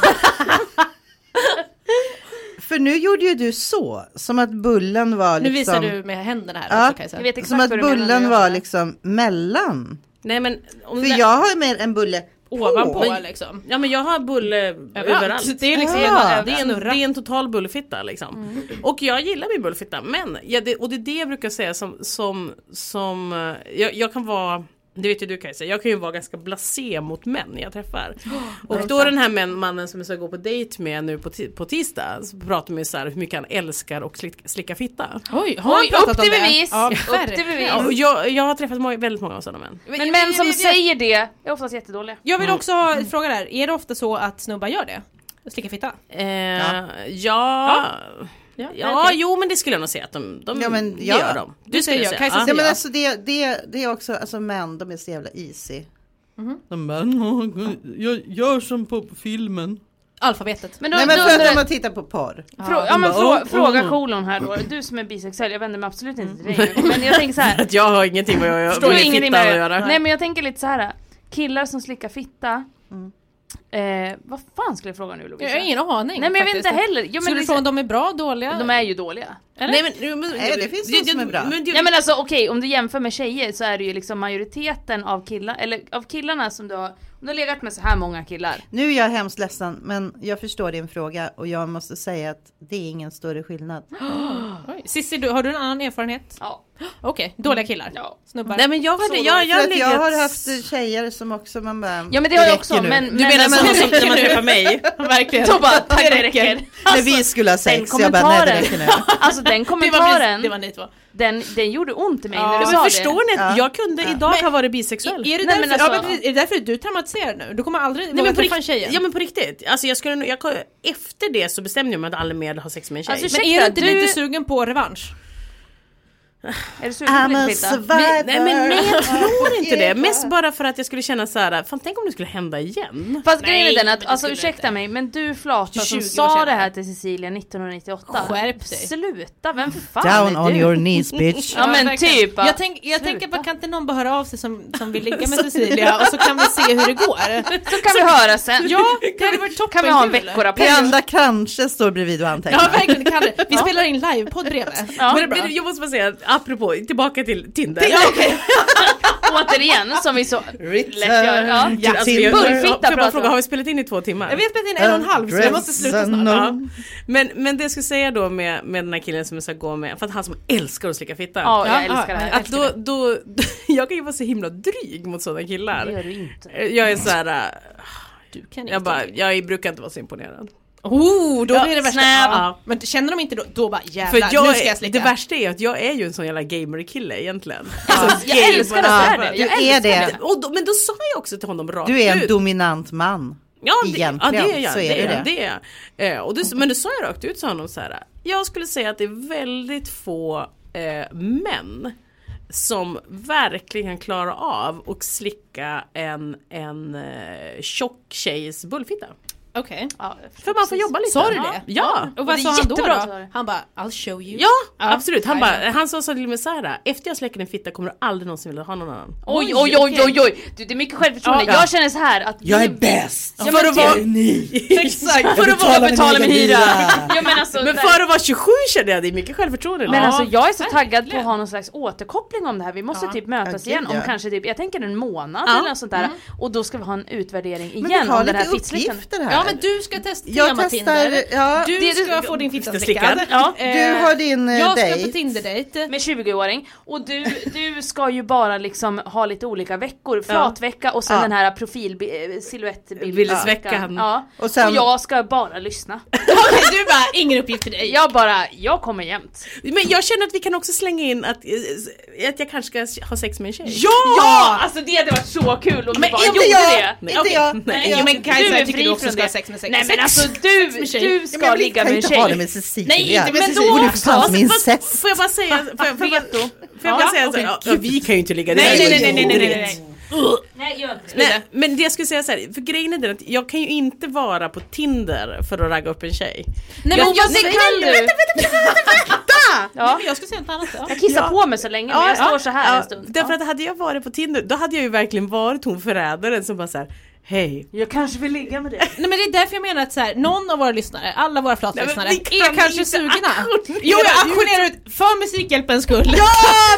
För nu gjorde ju du så, som att bullen var Nu liksom... visar du med händerna här Ja. också, Kajsa. Jag vet exakt Som att vad du menar bullen nu. var liksom mellan. Nej men... Om För det- jag har mer en bulle Ovanpå på. liksom. Ja men jag har bulle överallt. Det är liksom Ja. Det är, en, det är en total bullfitta liksom. Och jag gillar min bullfitta. Men, ja, det, och det är det jag brukar säga som, som, som eh, jag, jag kan vara, det vet ju du Kajsa, jag kan ju vara ganska blasé mot män jag träffar. Och då är den här män, mannen som jag ska gå på dejt med nu på, ti- på tisdag, så pratar vi så här hur mycket han älskar och slick, slicka fitta. Oj, har han Oj, pratat upp om till det? bevis! Ja, Upp till bevis! Ja, och jag, jag har träffat många, väldigt många sådana män. Men män som säger det är oftast jättedåliga. Jag vill också ha en fråga där. Är det ofta så att snubbar gör det? Slicka fitta? Eh, ja, ja, Ja, ja okej. jo men det skulle jag nog säga att de, de Ja, men det ja. gör de. Du Det skulle säger jag ja, säga. Kajsa Ja. Ja, men Ja. alltså det, det, det är också, alltså män, de är så jävla easy. De bara, "Nå, jag gör som på filmen. alfabetet. Men då, Nej men då för att undrar- de har tittat på porr. Frå- ja, men frå- fråga kolon här då. Du som är bisexuell, jag vänder mig absolut inte till dig. Men jag tänker så här. Att jag har ingenting med jag Förstår med ingenting fitta med att det. göra. Nej men jag tänker lite så här. Killar som slickar fitta. Eh, vad fan skulle jag fråga nu Lovisa? Jag har ingen aning. Nej men jag vet faktiskt. inte heller. Jo, men Skulle du liksom, fråga om de är bra, dåliga? de är ju dåliga. Eller? Nej men, men Nej, det finns de som är bra. Men, Ja men alltså okej, om du jämför med tjejer så är det ju liksom majoriteten av killar, eller av killarna som du har, om du har legat med så här många killar. Nu är jag hemskt ledsen, men jag förstår din fråga och jag måste säga att det är ingen större skillnad. Oj. Sissi, du, har du en annan erfarenhet? Ja. Okej, okay. Dåliga killar. Ja. Snubbar. Nej men jag hade, Så jag, jag, För att legat- jag har haft tjejer som också man bara... Ja men det har jag räcker också, nu. men... Du men menar alltså, som, som när man träffar mig? Verkligen. då bara, tack det räcker. När vi skulle ha sex, den jag bara nej det kommentaren, räcker nu. alltså den Det var, kommentaren, precis, det var ni två. den, den gjorde ont i mig Ja. när du Ja, sa men det. förstår ni att Ja. jag kunde Ja. idag Men- ha varit bisexuell? Är det, Nej, därför, men alltså- ja, men är det därför du är traumatiserad nu? Du kommer aldrig Nej, våga men på träffa en rikt- tjej igen. ja men på riktigt, alltså jag skulle, nog- jag, efter det så bestämde jag mig att aldrig mer ha sex med en tjej. Alltså, Men ursäkta, är du inte du- lite sugen på revansch? Är du sugen på I'm a lite fitta? survivor. Nej men nej, jag tror inte det. Mest bara för att jag skulle känna så här, fan tänk om det skulle hända igen. Fast grejen är den men att, det alltså skulle ursäkta inte. mig, men du flata som tjugo år sa senare. det här till Cecilia nittonhundranittioåtta. Skärp dig. Sluta, vem för fan Down är on du? your knees bitch. Ja men verkligen. typ. Jag, tänk, jag tänker på, kan inte någon bara höra av sig som, som vill ligga med Cecilia och så kan vi se hur det går. Så kan vi höra sen. Ja, det hade varit toppen. Kan vi ha en kul. veckorapport? Det andra kanske står bredvid och antecknar. Ja verkligen, det kan det. Vi spelar in livepodd bredvid. Ja. Men, men jag måste bara säga, apropå, tillbaka till Tinder. Ja, okej. Återigen, som vi så lätt gör. Ja. Ja, alltså, vi har, Bullfitta får jag bara pratar fråga, vi om. har vi spelat in i två timmar? Jag vet spelat in en och en halv så jag måste sluta snart. Ja. Men, men det jag skulle säga då med, med den här killen som jag ska gå med, för att han som älskar att slicka fitta. Ja, jag Ja, älskar det här. Att då, då, jag kan ju vara så himla dryg mot sådana killar. Det gör du inte. Jag är så här, äh, Du kan jag, bara, jag brukar inte vara så imponerad. Oh, då Ja, blir det värsta. snäpp. Ja. Men känner de inte då, då bara För jävlar, jag nu ska jag är, slicka. det värsta är att jag är ju en sån jävla gamer-kille egentligen. Ja, jag älskar att du är det. Du Jag är älskar det. Och då, men då sa jag också till honom rakt Du är en ut. dominant man. Ja, det, Egentligen, ja, det är jag. så är det, det är, det är jag. eh, och det, Men du sa jag rakt ut till honom så här. Jag skulle säga att det är väldigt få eh, män som verkligen klarar av att slicka en, en eh, tjock tjejs bullfitta. Okej. Ja, För man får jobba lite. Sa du det? Ja. Och vad det är sa han då? jättebra då? svar. Han bara, I'll show you. Ja, absolut. Han, Ja, bara, ja. han sa så till mig så här: efter jag släcker en fitta kommer du aldrig någonsin vilja ha någon annan. Oj, oj, oj, oj, oj. Du, det är mycket självförtroende. Ja. Jag känner så här att... Jag är bäst. Ja, men För att vara- typ- Ni. Exakt. För att våga betala min hyra. Ja, men alltså, Men för att vara tjugosju kände jag det är mycket självförtroende. men Ja. alltså jag är så taggad på att ha någon slags återkoppling om det här. Vi måste Ja. typ mötas Ja, igen gud, om ja. kanske typ, jag tänker en månad Ja. eller något sånt där. Och då ska vi ha en utvärdering Men igen vi har om den här lite fittslickan. uppgifter här. Ja men du ska testa Jag tema testar, Tinder. ja. Du Det- ska du- få din fitta Fitta-slickad. slickad. Ja. Eh, Du har din eh, Jag ska dejt. på Tinder-dejt. Med tjugo-åring. Och du, du ska ju bara liksom ha lite olika veckor. Flatvecka och sen Ja. den här profil eh, silhuettbild. Bildesveckan. Ja. Och Och, sen- jag ska bara lyssna. Okej, du bara, ingen uppgift till dig. Jag bara, jag kommer jämt. Men jag känner att vi kan också slänga in att, eh, att jag kanske ska ha sex med en tjej. Ja! Ja! Alltså det hade varit så kul om Men du bara inte gjorde jag. det. Nej, Inte okej. jag. Nej, Inte jag. men Kajsa, Du är jag tycker fri du också från ska ha det. sex med sex. Nej men Sex alltså med du, tjej. du Ja, ska men jag vill- ligga kan med en inte ha det tjej. med Cecilia. Nej, inte med Men Cecilia. då- Det vore för fan som Fast- incest. Får jag bara säga, får jag, får jag, Veto. får jag bara Ja, säga okej. så här, ja, vi kan ju inte ligga. Det Nej, är nej, ju nej, nej, nej, nej, orimligt. nej. Nej, gör inte det. Nej, men det jag skulle säga så här, för grejen är den att jag kan ju inte vara på Tinder för att ragga upp en tjej. Nej Jag- men Ja, vad det säger kan du? du. Ja. Men jag ska säga något annat. Ja. Jag kissar Ja. på mig så länge men jag står så här en stund. Därför att hade jag varit på Tinder, då hade jag ju verkligen varit hon förrädaren som bara så här: hej. Jag kanske vill ligga med dig. Nej men det är därför jag menar att så här, någon av våra lyssnare, alla våra flatlyssnare, Nej, men vi kan är kanske inte sugna. auktionera Jo jag ut. auktionerar ut för Musikhjälpens skull. Ja,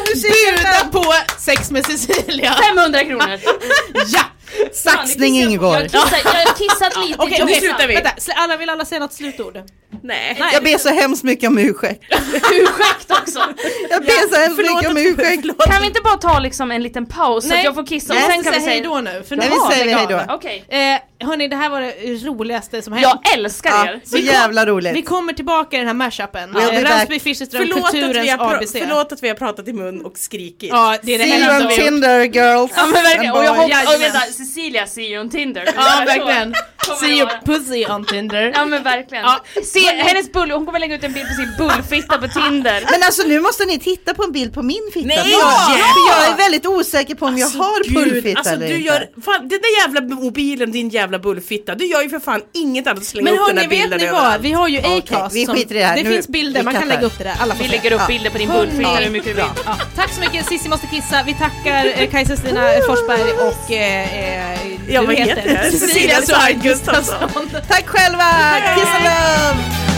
Bjuda på sex med Cecilia. femhundra kronor. Ja! Saxning Jag ingår. har kissat, jag har kissat lite. Okej, i okej, kissar. slutar vi. Vänta, sl- alla vill alla säga något slutord? Nej. Jag ber så hemskt mycket om ursäkt. Ursäkt också. Jag ber så hemskt mycket om ursäkt. Kan vi inte bara ta liksom en liten paus så Nej. att jag får kissa och Nej, sen kan vi säga hej säga då nu. För Nej, nu vi har säger lägg hej av. då. okej. Eh, hörni, det här var det roligaste som hänt. Jag älskar Ja, er. så jävla Vi roligt. kommer tillbaka i den här mashupen. We'll be Eh, back. Raspberry Fischerström, Förlåt att, vi Kulturens har A B pra- C. förlåt att vi har pratat i mun och skrikit. Ja, det är det See you enda on vi har gjort. Tinder girls. Ja men verkligen, och jag and boys. hoppas, och vänta, Cecilia see you on Tinder. Ja, verkligen. See your pussy on Tinder. Ja men verkligen. Ja. Se hennes bull, hon kommer lägga ut en bild på sin bullfitta på Tinder. Men alltså nu måste ni titta på en bild på min fitta. Nej, för, ja! jag, för jag är väldigt osäker på om Alltså, jag har Gud, bullfitta alltså, eller du inte. gör, fan, den där jävla mobilen, din jävla bullfitta. Du gör ju för fan inget annat att slänga Men upp den hörni, där vet bilden ni vad? överallt. Vi har ju Acast. Okej, vi som- skiter i det här. Det Nu- finns bilder, man lycka kan till. lägga upp det där. Alla får Vi se. lägger upp Ja. bilder på din bullfitta hur mycket du vill. Ja. Tack så mycket, Sissi måste kissa. Vi tackar eh, Kajsa Stina Forsberg och eh, eh, Ja, du vad heter jag? Cecilia Swine Gustafsson. Tack själva! Kiss and love!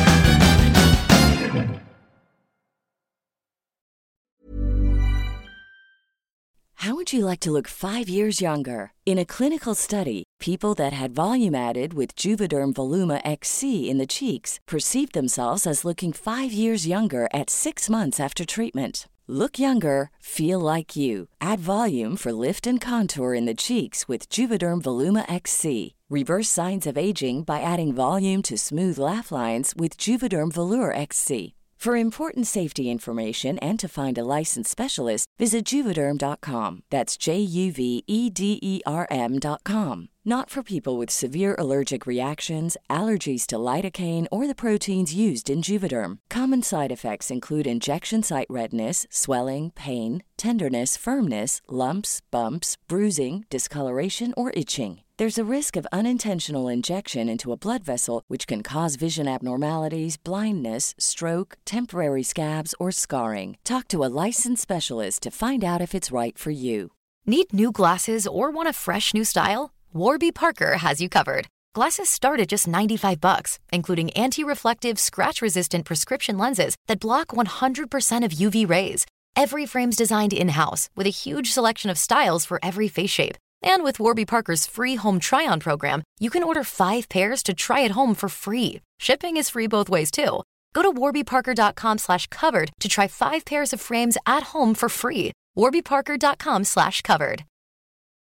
How would you like to look five years younger? In a clinical study, people that had volume added with Juvederm Voluma X C in the cheeks perceived themselves as looking five years younger at six months after treatment. Look younger, feel like you. Add volume for lift and contour in the cheeks with Juvederm Voluma X C. Reverse signs of aging by adding volume to smooth laugh lines with Juvederm Volure X C. For important safety information and to find a licensed specialist, visit Juvederm dot com. That's J U V E D E R M dot com. Not for people with severe allergic reactions, allergies to lidocaine, or the proteins used in Juvederm. Common side effects include injection site redness, swelling, pain, tenderness, firmness, lumps, bumps, bruising, discoloration, or itching. There's a risk of unintentional injection into a blood vessel, which can cause vision abnormalities, blindness, stroke, temporary scabs, or scarring. Talk to a licensed specialist to find out if it's right for you. Need new glasses or want a fresh new style? Warby Parker has you covered. Glasses start at just ninety-five bucks, including anti-reflective, scratch-resistant prescription lenses that block one hundred percent of U V rays. Every frame's designed in-house with a huge selection of styles for every face shape. And with Warby Parker's free home try-on program, you can order five pairs to try at home for free. Shipping is free both ways, too. Go to warby parker dot com slash covered to try five pairs of frames at home for free. warby parker dot com slash covered.